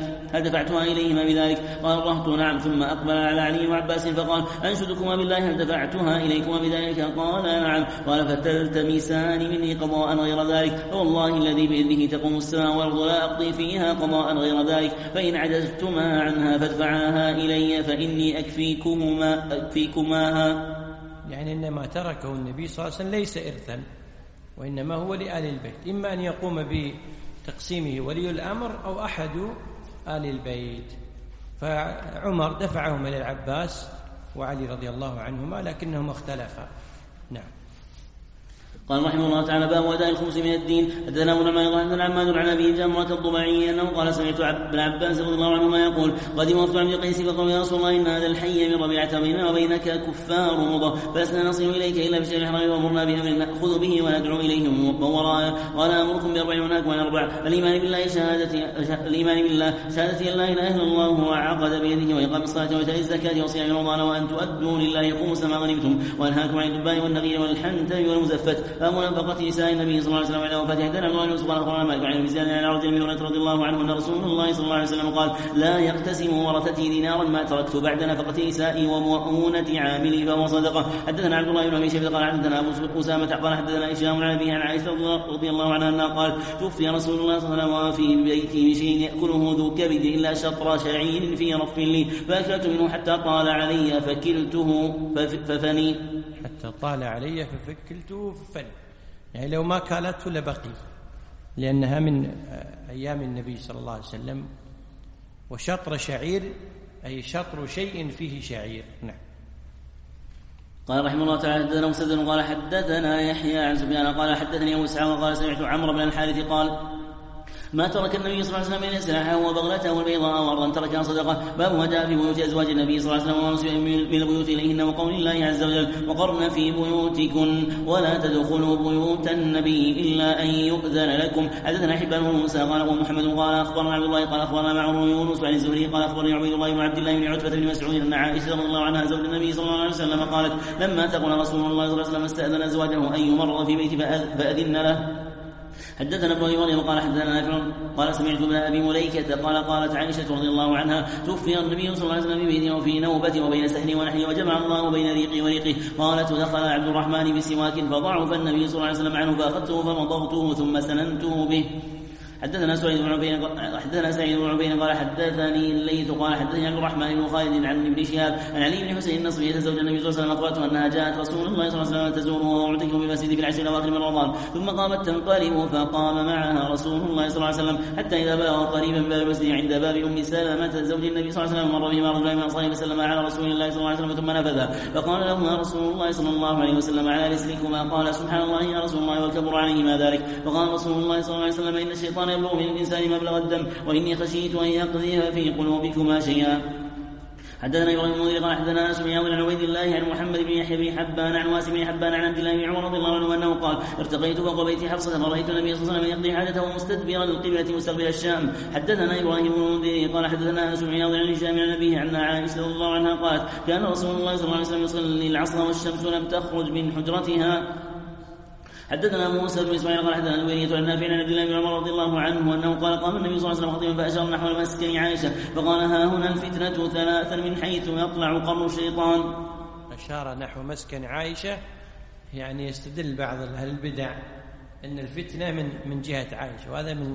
بذلك؟ قال الرهط نعم. ثم أقبل على علي وعباس فقال أنشدكما بالله هل دفعتها إليكما بذلك؟ قال نعم. قال فتلتمسان مني قضاء غير ذلك، فوالله الذي بإذنه تقوم السماء والأرض لا أقضي فيها قضاء غير ذلك، فإن عجزتما عنها فادفعاها إلي فإني أكفيكماها. يعني إنما تركه النبي صلى الله عليه وسلم ليس إرثا، وإنما هو لآل البيت، إما أن يقوم بتقسيمه ولي الأمر أو أحد آل البيت. فعمر دفعهم إلى العباس وعلي رضي الله عنهما، لكنهم اختلفا. نعم. قال رحمه الله تعالى باب أداء الخمس من الدين. حدثنا ابو نعمان قال حدثنا عماد عن ابي جمرة الضبعي انه قال سمعت ابن عباس رضي الله عنهما يقول قدم وفد عبد القيس فقالوا يا رسول الله ان هذا الحي من ربيعة بيننا وبينك كفار مضى، فلسنا نصل اليك الا بشهر الحرام، وامرنا بامر ناخذ به وندعو اليه من وراءه. قال امركم باربع ونهاكم عن اربع: الايمان بالله شهادتي لا اله الا الله وعقد بيده، واقام الصلاه وإيتاء الزكاه وصيام رمضان، وان تؤدوا لله خمس ما غنمتم، وانهاكم عن الدباء والنغير والحنتم والمزفت. باب منافقة نساء النبي صلى الله عليه وسلم على وفاته. حدثنا ابن ابي يوسف قال اخبرنا مالك عن ابي زياد عن رجل من رضي الله عنه ان رسول الله صلى الله عليه وسلم قال لا يقتسم ورثتي دينارا ما تركت بعد نفقة نسائي ومؤونة عاملي فهو صدقة. حدثنا عبد الله بن ابي شيبة قال حدثنا ابو اسامة قال حدثنا هشام عن ابيه عن عائشة رضي الله عنها انها قال توفي رسول الله صلى الله عليه وسلم وفي بيتي بشيء ياكله ذو كبد الا شطر شعير في رف لي فاكلت منه حتى طال علي فكلته ففني. حتى طال علي ففكلته ففني، يعني لو ما كالته لبقي، لأنها من أيام النبي صلى الله عليه وسلم. وشطر شعير أي شطر شيء فيه شعير. نعم. قال رحمه الله تعالى حدثنا مسدد قال حدثنا يحيى عن سفيان قال حدثني ابو اسحاق قال سمعت عمرو بن الحارث قال ما ترك النبي صلى الله عليه وسلم من سلاحه وبغلته البيضاء وارضا تركها صدقه. باب ما جاء في بيوت ازواج النبي صلى الله عليه وسلم ونسوا من البيوت اليهن وقول الله عز وجل وقرن في بيوتكن ولا تدخلوا بيوت النبي الا ان يؤذن لكم. حدثنا حبان بن موسى قال ومحمد قال اخبرنا عبد الله قال اخبرنا معمر بن يونس عن الزهري قال اخبرني عبيد الله بن عبد الله بن عتبة بن مسعود ان عائشة رضي الله عنها زوج النبي صلى الله عليه وسلم قالت لما تقول رسول الله صلى الله عليه وسلم استأذن ازواجه ان يمرض في بيته فاذن له. حدثنا ابن مريم قال حدثنا نافع قال سمعت ابن ابي مليكه قال قالت عائشه رضي الله عنها توفي النبي صلى الله عليه وسلم في بيته وفي نوبه وبين سحره ونحره وجمع الله بين ريقي وريقه. قالت دخل عبد الرحمن بسواك فضعف النبي صلى الله عليه وسلم عنه فاخذته فمضغته ثم سننته به. حدثنا سعيد بن عبين قال حدثني الليث قال حدثني عبد الرحمن بن خالد عن ابن شهاب عن علي بن حسين النصري زوج النبي صلى الله عليه وسلم اخبرته انها جاءت رسول الله صلى الله عليه وسلم تزوره وهو معتكف بالمسجد في العشر الاواخر من رمضان ثم قامت تنقلب فقام معها رسول الله صلى الله عليه وسلم حتى اذا بلغ قريبا من باب المسجد عند باب ام سلمة زوج النبي صلى الله عليه وسلم مر بهما رجلان من اصحابه فسلم على رسول الله صلى الله عليه وسلم ثم نفذا فقال لهما رسول الله صلى الله عليه وسلم على رسلكما قال سبحان الله يا رسول الله وكبر عليهما ذلك. فقال رسول الله صلى الله عليه وسلم ان الشيطان يبلغ من الانسان مبلغ الدم وإني خشيت أن يقذف في قلوبكما شيئا. حدثنا ابراهيم بن منذر قال حدثنا انس بن عن عبيد الله عن محمد بن يحيى بن حبان عن واسم بن حبان عن عبد الله بن عمر رضي الله عنه انه قال ارتقيت فوق بيت حفصه فرأيت النبي صلى الله عليه وسلم يقضي حاجته مستدبرا القبلة مستقبل الشام. حدثنا ابراهيم بن منذر قال حدثنا انس بن عن هشام عن ابيه عن عائشه رضي الله عنها قالت كان رسول الله صلى الله عليه وسلم يصلي العصر والشمس لم تخرج من حجرتها. حدثنا موسى بن اسماعيل قال حدثنا الوليد عن نافع عن عبد الله بن عمر رضي الله عنه انه قال قام النبي صلى الله عليه وسلم خطيبا فاشار نحو المسكن عائشه فقال ها هنا الفتنه ثلاثا من حيث يطلع قرن الشيطان. اشار نحو مسكن عائشه، يعني يستدل بعض اهل البدع ان الفتنه من جهه عائشه، وهذا من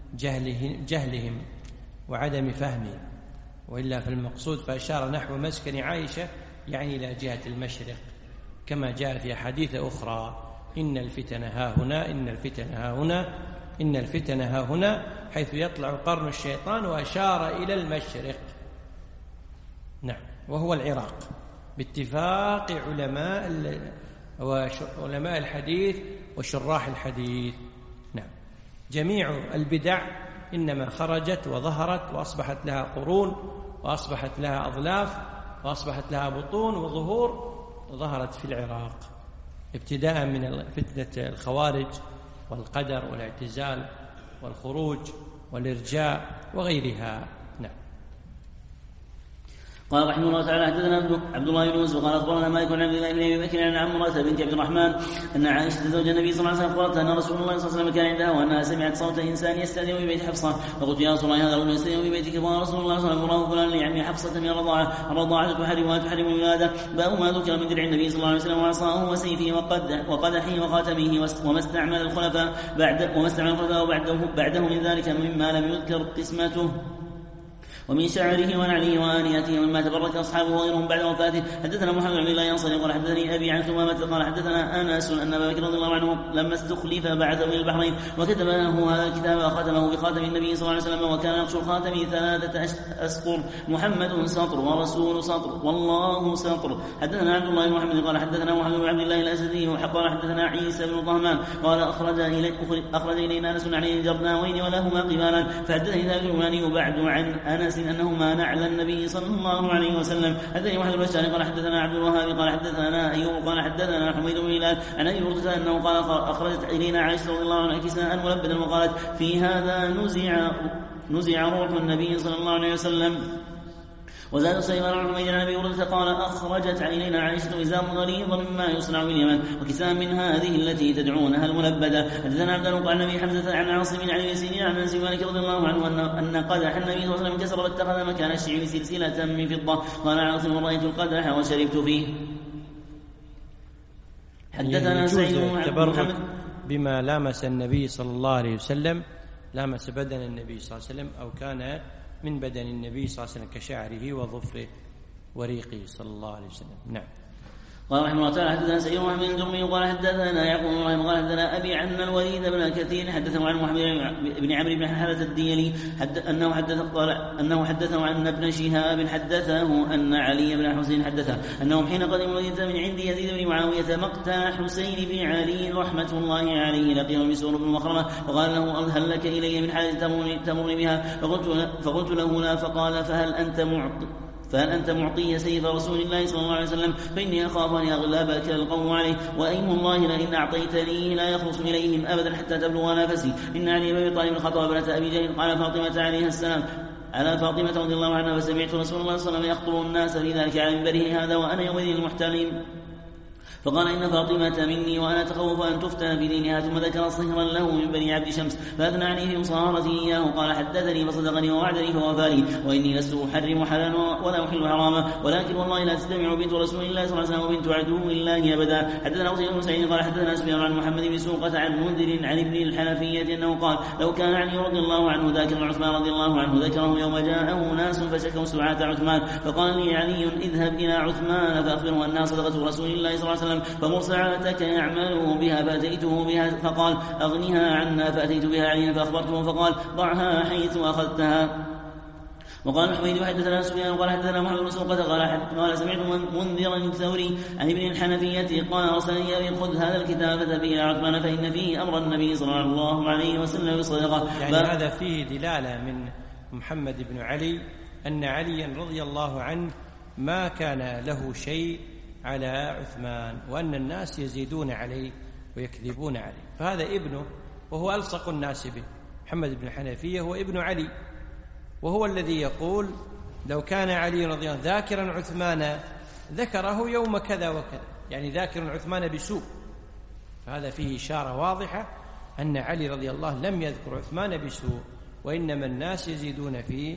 جهلهم وعدم فهمهم، والا في المقصود فاشار نحو مسكن عائشه يعني الى جهه المشرق كما جاء في احاديث اخرى إن الفتن ها هنا إن الفتن ها هنا إن الفتن ها هنا حيث يطلع قرن الشيطان، وأشار إلى المشرق. نعم، وهو العراق باتفاق علماء الحديث وشراح الحديث. نعم، جميع البدع إنما خرجت وظهرت وأصبحت لها قرون وأصبحت لها أظلاف وأصبحت لها بطون وظهور، ظهرت في العراق ابتداء من فتنة الخوارج والقدر والاعتزال والخروج والإرجاء وغيرها. نعم. قال رحمه الله تعالى حدثنا عبد الله بن يوسف قال اخبرنا مالك عن عبد الله بن ابي بكر عن عمرة بنت عبد الرحمن ان عائشه زوج النبي صلى الله عليه وسلم اخبرتها ان رسول الله صلى الله عليه وسلم كان عندها وانها سمعت صوت انسان يستاذن في بيت حفصه فقلت يا رسول الله هذا الرجل يستاذن في بيتك فقال رسول الله صلى الله عليه وسلم فلان لعمي حفصه من الرضاعه تحرم الولاده. باب ما ذكر من درع النبي صلى الله عليه وسلم وعصاه وسيفه وقدحه وخاتمه وما استعمل الخلفاء بعده من ذلك مما لم يذكر قسمته ومن شعره ونعله وآنيته ومما تبرك أصحابه وغيرهم بعد وفاته. حدثنا محمد بن الله ينصري قال حدثني أبي عن ثمامة قال حدثنا أنس أن أبا بكر رضي الله عنه لما استخلف بعثه إلى البحرين وكتب له هذا الكتاب وختمه بخاتم النبي صلى الله عليه وسلم وكان نقش الخاتم 3 أسطر محمد سطر ورسول سطر والله سطر. حدثنا عبد الله بن محمد قال حدثنا محمد بن عبد الله الأسدي قال حدثنا عيسى بن طهمان قال أخرج إلينا أنس عن الجرناوين ولهما قبالا فحدثني ذلك اليماني بعد عن أنس أنهما نعل النبي صلى الله عليه وسلم. حدثني محمد بن بشار قال حدثنا عبد الوهاب قال حدثنا أيوب قال حدثنا حميد بن هلال عن أبي هريرة أنه قال أخرجت إلينا عائشة رضي الله عنها كساء ملبدا وقالت في هذا نزع روح النبي صلى الله عليه وسلم وزاد سليمان بن حميد عن ابي هريره قال اخرجت الينا عائشه ازام غليظا مما يصنع باليمن وكساء من هذه التي تدعونها الملبده. حدثنا عبد الله قال النبي حمزه عن عاصم عن يزيد عن انس مالك رضي الله عنه ان قدح النبي صلى الله عليه وسلم كسر واتخذ مكان الشعير سلسله من فضه. قال عاصم رايت القدح وشربت فيه. حدثنا سعيد بن محمد بما لامس النبي صلى الله عليه وسلم، لامس بدن النبي صلى الله عليه وسلم أو كان من بدن النبي صلى الله عليه وسلم كشعره وظفره وريقه صلى الله عليه وسلم. نعم. قال رحمه الله تعالى حدثنا سعيد بن محمد الجرمي قال حدثنا يعقوب بن ابراهيم قال حدثنا ابي عن الوليد بن كثير حدثه عن محمد بن عمرو بن حارثة الديلي انه حدثه عن ابن شهاب حدثه ان علي بن حسين حدثه انهم حين قدموا المدينة من عند يزيد بن معاويه مقتل حسين بن علي رحمه الله عليه لقيه مسور بن مخرمه فقال له هل لك الي من حاجه تمر بها؟ فقلت له لا. فقال فهل أنت معطي سيف رسول الله صلى الله عليه وسلم؟ فإني أخاف أن يغلبك القوم عليه، وأيم الله لئن أعطيتني لا يخلص إليهم أبدا حتى تبلغ نفسي. إن علي بن أبي طالب خطب ابنة أبي جهل قال فاطمة عليها السلام على فاطمة رضي الله عنها فسمعت رسول الله صلى الله عليه وسلم يخطب الناس في ذلك على منبره هذا وأنا يومئذ المحتلم. فقال إن فاطمة مني وأنا أتخوف أن تفتن بدينها. ثم ذكر صهرا له من بني عبد شمس فأثنى عليه في مصاهرته إياه قال حدثني فصدقني ووعدني فوفاني وإني لست أحرم حلالا ولا أحل حراما ولكن والله لا تستمع بنت رسول الله صلى الله عليه وسلم وبنت عدو الله أبدا. حدثنا قصير بن سعيد قال حدثنا سفيان عن محمد بن سوقة عن منذر عن ابن الحنفية أنه قال لو كان علي رضي الله عنه ذاكرا عثمان رضي الله عنه ذكره يوم جاءه ناس فشكوا سعاة عثمان فقال لي علي اذهب إلى عثمان فأخبره أنها صدقة رسول الله صلى الله عليه وسلم فمرسعاتك يعمل بها فأتيته بها فقال أغنها عنا فأتيت بها عليا فأخبرته فقال ضعها حيث أخذتها. وقال حميد حدثنا سفيان قال حدثنا محمد بن سوقة قال سمعت منذرا الثوري عن ابن الحنفية قال أرسلني أبي خذ هذا الكتاب فذهب إلى عثمان فإن فيه أمر النبي صلى الله عليه وسلم بالصدقة. يعني هذا فيه دلالة من محمد بن علي أن عليا رضي الله عنه ما كان له شيء على عثمان وأن الناس يزيدون عليه ويكذبون عليه، فهذا ابنه وهو ألصق الناس به. محمد بن حنفية هو ابن علي وهو الذي يقول لو كان علي رضي الله عنه ذاكرا عثمان ذكره يوم كذا وكذا، يعني ذاكرا عثمان بسوء. فهذا فيه إشارة واضحة أن علي رضي الله لم يذكر عثمان بسوء وإنما الناس يزيدون في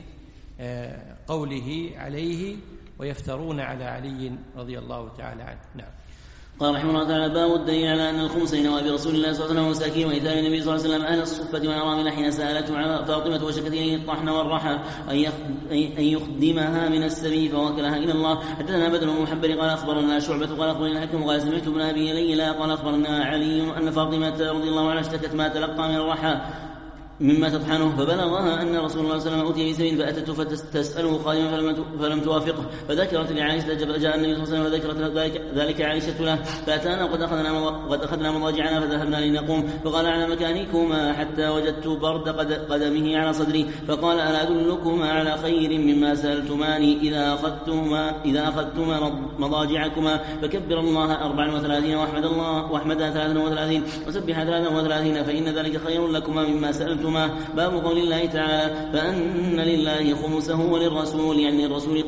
قوله عليه ويفترون على علي رضي الله تعالى عنه. نعم. قال رحمه الله تعالى باب الدليل على أن الخمسين وأبي رسول الله صلى الله عليه وسلم وساكين وإيثار النبي صلى الله عليه وسلم أهل الصفة والأرامل حين سألته على فاطمة وشكت إليه الطحن والرحى أن يخدمها من السبي فوكلها إلى الله. حدثنا بدر بن محبر قال أخبرنا شعبة قال أخبرنا الحكم قال سمعت ابن أبي ليلى قال أخبرنا علي أن فاطمة رضي الله عنها اشتكت ما تلقى من الرحى مما تطحنه فبلغها أن رسول الله صلى الله عليه وسلم أوتي بسبيل فأتته فتسأله خادما فلم توافقه فذكرت لعائشة فجاء النبي صلى الله عليه وسلم فذكرت ذلك عائشة له فأتانا وقد أخذنا مضاجعنا فذهبنا لنقوم فقال على مكانكما حتى وجدت برد قدمه على صدري فقال ألا أدلكما على خير مما سألتماني إذا أخذتما مضاجعكما فكبر الله 34 واحمدها 33 وسبح 33 فإن ذلك خير لكما مما سألتما. باب قول الله تعالى فأن لله خمسه وللرسول يعني للرسول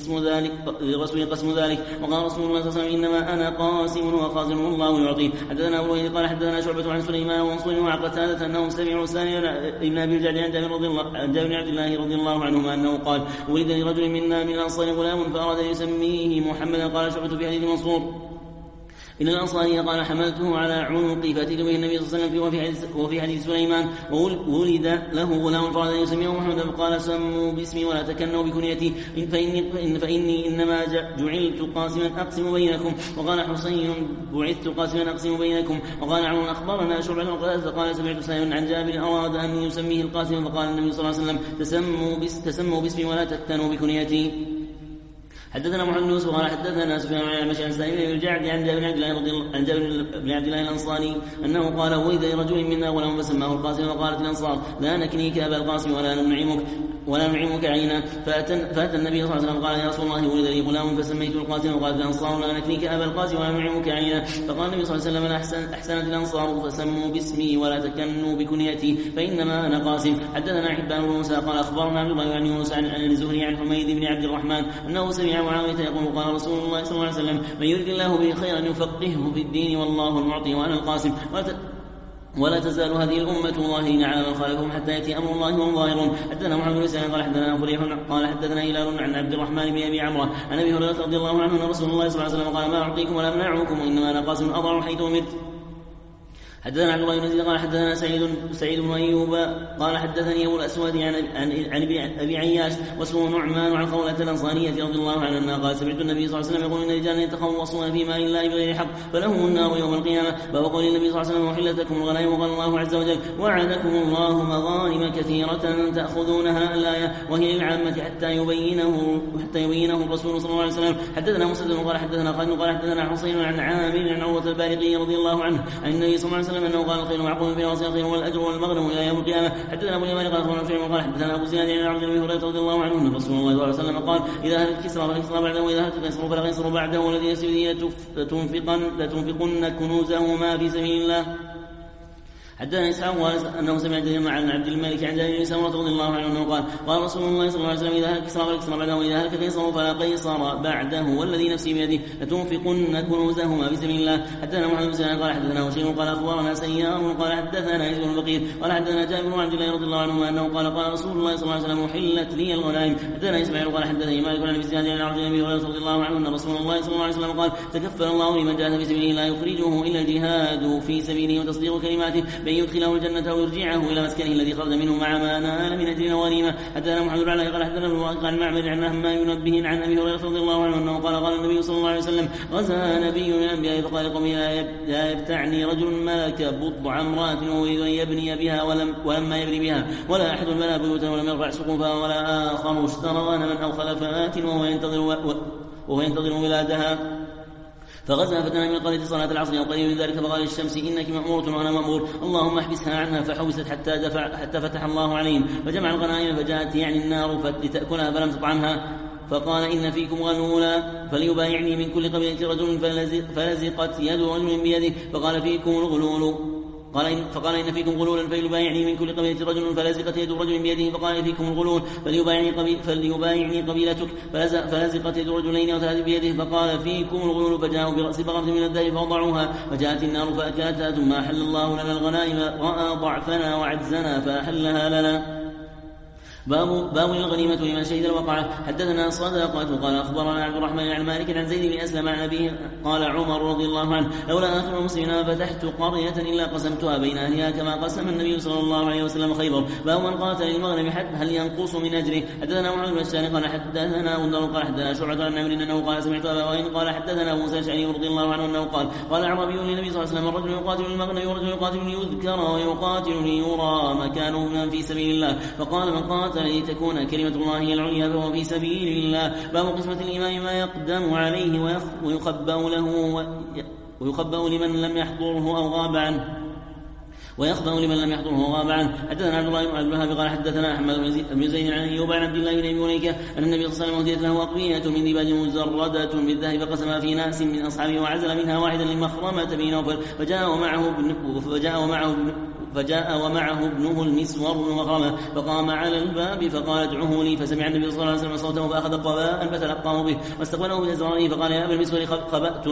قسم ذلك. وقال رسول الله صلى الله عليه وسلم إنما أنا قاسم وخازن الله يعطيه. حدثنا أبو الوليد قال حدثنا شعبة عن سليمان ومنصور وعن قتادة أنهم سمعوا سالم ابن أبي الجعد عن جابر بن عبد الله رضي الله عنهما أنه قال ولد لرجل منا من الأنصار غلام فأراد أن يسميه محمدا. قال شعبة في حديث منصور إن الأنصاري قال حملته على عنقي فأتيت به النبي صلى الله عليه وسلم وفي حديث سليمان ولد له غلام فأراد أن يسميه محمدا فقال سموا باسمي ولا تكنوا بكنيتي فإني إنما جعلت قاسما أقسم بينكم. وقال حسين بعثت قاسما أقسم بينكم. وقال عمر أخبرنا شعبة وقال قال سمعت سائل عن جابر أراد أن يسميه القاسم فقال النبي صلى الله عليه وسلم تسموا باسمي ولا تكنوا بكنيتي. حدثنا محمد بن يوسف قال حدثنا سفيان عن الأعمش عن سالم بن الجعد عن جابر بن عبد الله الأنصاري أنه قال ولد لرجل منا غلام فسماه القاسم وقالت الأنصار لا نكنيك أبا القاسم ولا ننعمك عينا فأتى النبي صلى الله عليه وسلم قال يا رسول الله ولد لي غلام فسميته القاسم وقالت الأنصار لا نكنيك أبا القاسم ولا ننعمك عينا فقال النبي صلى الله عليه وسلم أحسنت الأنصار فسموا باسمي ولا تكنوا بكنيتي فإنما أنا قاسم. حدثنا حبان بن موسى قال أخبرنا عبد الله بن يونس عن الزهري عن حميد بن عبد الرحمن أنه سمع معاوية يقول قال رسول الله صلى الله عليه وسلم من يرد الله به خيرا يفقهه في الدين والله المعطي وأنا القاسم. ولا تزال هذه الأمة ظاهرين على من خالفهم حتى يأتي أمر الله وهم ظاهرون. حدثنا محمد بن سلمة قال حدثنا فريح قال حدثنا هلال عن عبد الرحمن بن أبي عمرو عن أبي هريرة رضي الله عنه أن رسول الله صلى الله عليه وسلم قال ما أعطيكم ولا أمنعكم وإنما أنا قاسم أضع حيث أمرت. حدثنا عبد الله بن يزيد قال حدثنا سعيد بن أيوب قال حدثني أبو الأسود عن أبي عياش واسمه نعمان عن خولة الأنصارية رضي الله عنها أنها قال سمعت النبي صلى الله عليه وسلم يقول إن رجالا يتخلصون في ماء الله بغير حق فلهم النار يوم القيامة. باب قول النبي صلى الله عليه وسلم وحلت لكم الغنائم وقال الله عز وجل وعدكم الله مغانم كثيرة تأخذونها الآية وهي للعامة حتى يبينه الرسول صلى الله عليه وسلم. حدثنا مسدد قال حدثنا خالد قال حدثنا حسين عن عامر عن عروة البارقي رضي الله عنه عن النبي صلى الله عليه وسلم أنه قال الخير معقول بها وصيغ الخير والأجر والمغنم إلى يوم القيامة. حدثنا أبو اليمان قال أخبرنا شعيب قال حدثنا أبو زياد عن عبد الله هريرة رضي الله عنه أن رسول الله صلى الله عليه وسلم قال إذا هلك كسرى فكسرى بعده وإذا هلك قيصر فلا قيصر بعده والذي يسير لتنفقن كنوزهما في سبيل الله. حدثنا إسحاق أنه سمع جرير عن عبد الملك عن جابر بن سمرة رضي الله عنه أنه قال رسول الله صلى الله عليه وسلم إذا هلك كسرى فلا كسرى بعده وإذا هلك قيصر فلا قيصر بعده والذي نفسي بيده لتنفقن كنوزهما في سبيل الله. حدثنا محمد بن سلمة قال حدثنا هشيم قال أخبرنا سيار قال حدثنا يزيد بن بقير قال حدثنا جابر بن عبد الله رضي الله عنهما أنه قال رسول الله صلى الله عليه وسلم أحلت لي الغنائم. حدثنا إسماعيل قال حدثني مالك عن أبي زياد عن عبد الله رضي الله عنه أن رسول الله صلى الله عليه وسلم قال تكفل الله لمن جاهد في سبيله لا يخرجه إلا الجهاد في سبيله وتصديق كلماته بأن يدخله الجنة أو يرجعه إلى مسكنه الذي خرج منه مع ما نال من أجر وغنيمة. حدثنا محمد بن علاء قال حدثنا ابن عن معمر عن همام ينبه عن أبي هريرة رضي الله عنه أنه قال النبي صلى الله عليه وسلم غزا نبي من الأنبياء فقال قومي لا يبتعني رجل ملك بضع امرأة ويريد أن يبني بها ولما يبني بها ولا أحد بنى بيوتا ولم يرفع سقوفها ولا آخر اشترى غنما أو خلفات وهو ينتظر ولادها فغزا فتنا من قرية صلاة العصر وقريب من ذلك فقال للشمس إنك مأمورة وأنا مأمور اللهم احبسها عنها فحبست حتى فتح الله عليهم فجمع الغنائم فجاءت يعني النار لتأكلها فلم تطعمها فقال إن فيكم غلولا فليبايعني من كل قبيلة رجل فلزقت يد رجل بيده فقال فيكم الغلول فقال إن فيكم غلولا فليبايعني من كل قبيلة رجل فلزقت يد رجل بيده فقال فيكم الغلول فليبايعني قبيلتك فلزقت يد رجلين أو ثلاث بيده فقال فيكم الغلول فجاءوا برأس بقرة من الذهب فوضعوها فجاءت النار فأكلتها ثم أحل الله لنا الغنائم رأى ضعفنا وعجزنا فأحلها لنا. باب الغنيمة لمن شهد الوقعة. حدثنا صدقة قال أخبرنا عبد الرحمن عن مالك عن زيد بن أسلم عن أبيه قال عمر رضي الله عنه لولا آخر المسلمين ما فتحت قرية إلا قسمتها بين أهلها كما قسم النبي صلى الله عليه وسلم خيبر. باب من قاتل للمغنم هل ينقص من أجره. حدثنا محمد بن بشار قال حدثنا غندر قال حدثنا شعبة عن عمرو أنه قال سمعت أبا وائل قال حدثنا موسى الأشعري رضي الله عنه أنه قال أعرابي للنبي صلى الله عليه وسلم الرجل يقاتل المغنم ورجل يقاتل ليذكر ويقاتل ليرى مكانه في سبيل الله فقال من قاتل لتكون كلمة الله هي العليا فهو في سبيل الله. باب قسمة الإمام ما يقدم عليه ويخبأ لمن لم يحضره أو غاب عنه حدثنا عبد الله بن عبد الوهاب قال حدثنا أحمد بن زيد عن أيوب عن عبد الله بن أبي مليكة أن النبي صلى الله عليه وسلم هديت له أقبية من ديباج مزردة بالذهب فقسمها في ناس من أصحابه وعزل منها واحدا لمخرمة بن نوفل فجاء ومعه ابنه المسور بن مخرمة فقام على الباب فقال ادعه لي فسمع النبي صلى الله عليه وسلم صوته فأخذ قباء فتلقاه به واستقبله بأزراره فقال يا أبا المسور خبأت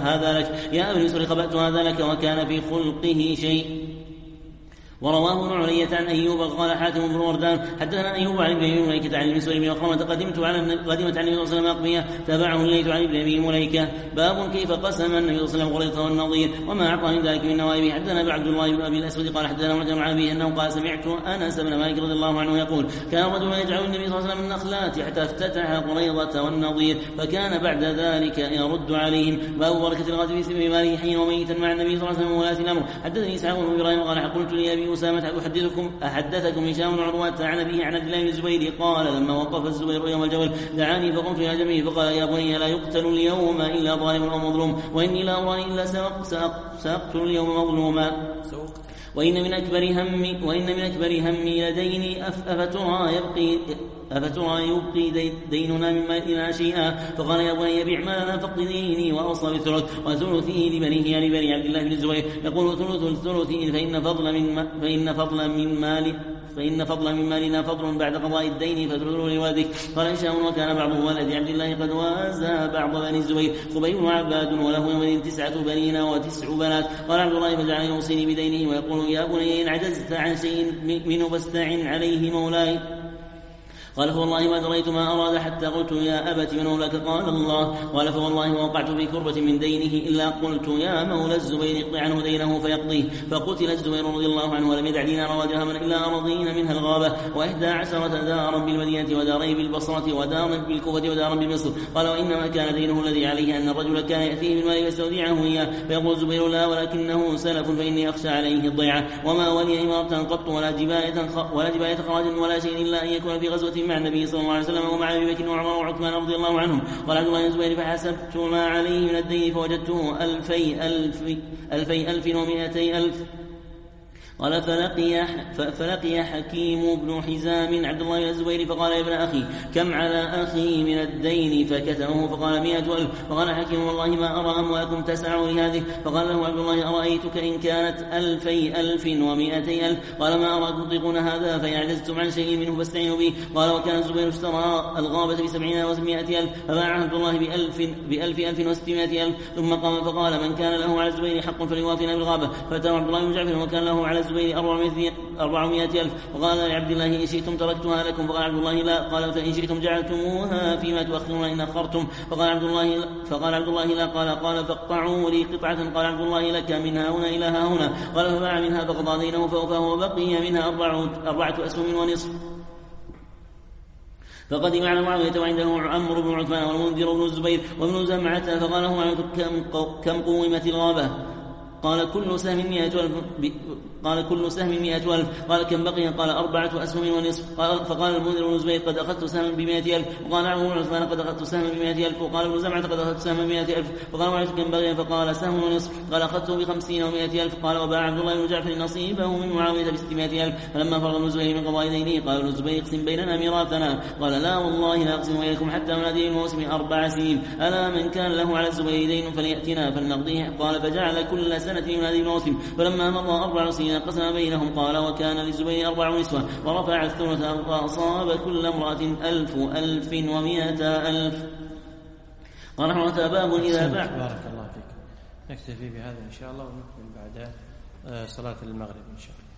هذا لك وكان في خلقه شيء. ورواه ابن علية عن أيوب قال حاتم بن وردان حدثنا أيوب عن ابن أبي مليكة عن المسور بن مخرمة قدمت عن النبي صلى الله عليه وسلم أقبية تابعه الليث عن ابن أبي مليكة. باب كيف قسم النبي صلى الله عليه وسلم قريظة والنظير وما أعطى من ذلك من نوائبه. حدثنا عبد الله بن أبي الأسود قال حدثنا معجم عن أبيه أنه قال سمعت أنس بن مالك رضي الله عنه يقول كان رجل يدعو النبي صلى الله عليه وسلم النخلات حتى افتتح قريظة والنظير فكان بعد ذلك يرد عليهم. باب بركة الغازي في سبيل ماله حين وميتا مع النبي صلى الله عليه وسلم ولاة الأمر. حدثني إسحاق بن إبراهيم قال قلت لأبي بن أسامة أحدثكم هشام بن عروة عن أبيه عن عبد الله بن الزبير قال لما وقف الزبير يوم الجبل دعاني فقمت إلى جنبه فقال يا بني لا يقتل اليوم إلا ظالم أو مظلوم وإني لا أراني إلا سأقتل اليوم مظلوما وإن من أكبر همي لديني أفترى يبقي ديننا من مالنا شيئا فقال يا بني يبيع مالنا فاقض ديني وأوصى بالثلث وثلثه لبنيه يعني بني عبد الله بن الزبير يقول ثلث الثلث فإن فضل من مالنا فضل بعد قضاء الدين فادخلوا لولدك. قال هشام وكان بعض ولد عبد الله قد وازى بعض بني الزبير خبيب وعباد وله يومئذ 9 بنين و9 بنات. قال عبد الله فجعل يوصيني بدينه ويقول يا بني إن عجزت عن شيء منه فاستعن عليه مولاي. قال فوالله ما دريت ما أراد حتى قلت يا أبت من أولاك قال الله. قال فوالله ما وقعت في كربة من دينه إلا قلت يا مولى الزبير اقض عنه دينه فيقضيه. فقتل الزبير رضي الله عنه ولم يدع دينارا ودرهما إلا أرضين منها الغابة 11 دارا بالمدينة ودارين بالبصرة ودارا بالكوفة ودارا بمصر. قال وإنما كان دينه الذي عليه أن الرجل كان يأتيه بالمال فيستودعه إياه فيقول الزبير لا ولكنه سلف فإني أخشى عليه الضيعة وما ولي إمارة قط ولا جباية خراج ولا شيء إلا أن يكون في غزوة مع النبي صلى الله عليه وسلم ومع أبي بكر وعمر وعثمان رضي الله عنهم. قال عبد الله بن الزبير فحسبت ما عليه من الدين فوجدته 2,200,000. قال فلقي حكيم بن حزام عبد الله بن الزبير فقال يا ابن أخي كم على أخي من الدين فكتمه فقال 100,000. فقال حكيم والله ما أرى أموالكم تسع لهذه. فقال له عبد الله أرأيتك إن كانت 2,200,000. قال ما أراكم تطيقون هذا فإن عجزتم عن شيء منه فاستعينوا به. قال وكان الزبير اشترى الغابة ب70,000 و100,000 فباعها عبد الله ب1,600,000. ثم قام فقال من كان له على الزبير حق فليوافنا بالغابة. فأتاه عبد الله بن جعفر وكان له على الزبير 400,000. وقال لعبد الله إن شئتم تركتها لكم. فقال عبد الله لا. قال فإن شئتم جعلتموها فيما تؤخرون إن أخرتم. فقال عبد الله لا. قال فاقطعوا لي قطعة. قال عبد الله لك من ها هنا إلى ها هنا. قال فباع منها فقضى دينه فأوفاه وبقي منها 4 أسهم ونصف. فقدم على معاوية وعنده عمرو بن عثمان والمنذر بن الزبير وابن زمعة فقال له معاوية كم قومت الغابة؟ قال كل سهم 100,000. قال كم بقي؟ قال 4 أسهم ونصف. فقال المنذر بن الزبير قد أخذت سهما ب100,000. وقال عمرو بن عثمان قد أخذت سهما ب100,000. وقال ابن زمعة قد أخذت سهما ب100,000. فقال معاوية كم بقي؟ فقال سهم ونصف. قال أخذته ب50 و100,000. قال وباع عبد الله بن جعفر نصيبه من معاوية ب600,000. فلما فرغ ابن الزبير من قضاء دينه قال ابن الزبير اقسم بيننا ميراثنا. قال لا والله لا أقسم بينكم حتى ننادي الموسم 4 سنين. ألا من كان له على الزبير دين فليأتنا فلنقضيه. قال فجعل كل سنة ينادي الموسم. فلما مضى 4 سنين قسم بينهم. قال وكان للزبير 4 نسوة ورفع الثلث فأصاب كل امرأة 1,000 1,100,000. قال رحمه باب إذا باع. بارك الله فيك. نكتفي بهذا إن شاء الله ونكمل بعد صلاة المغرب إن شاء الله.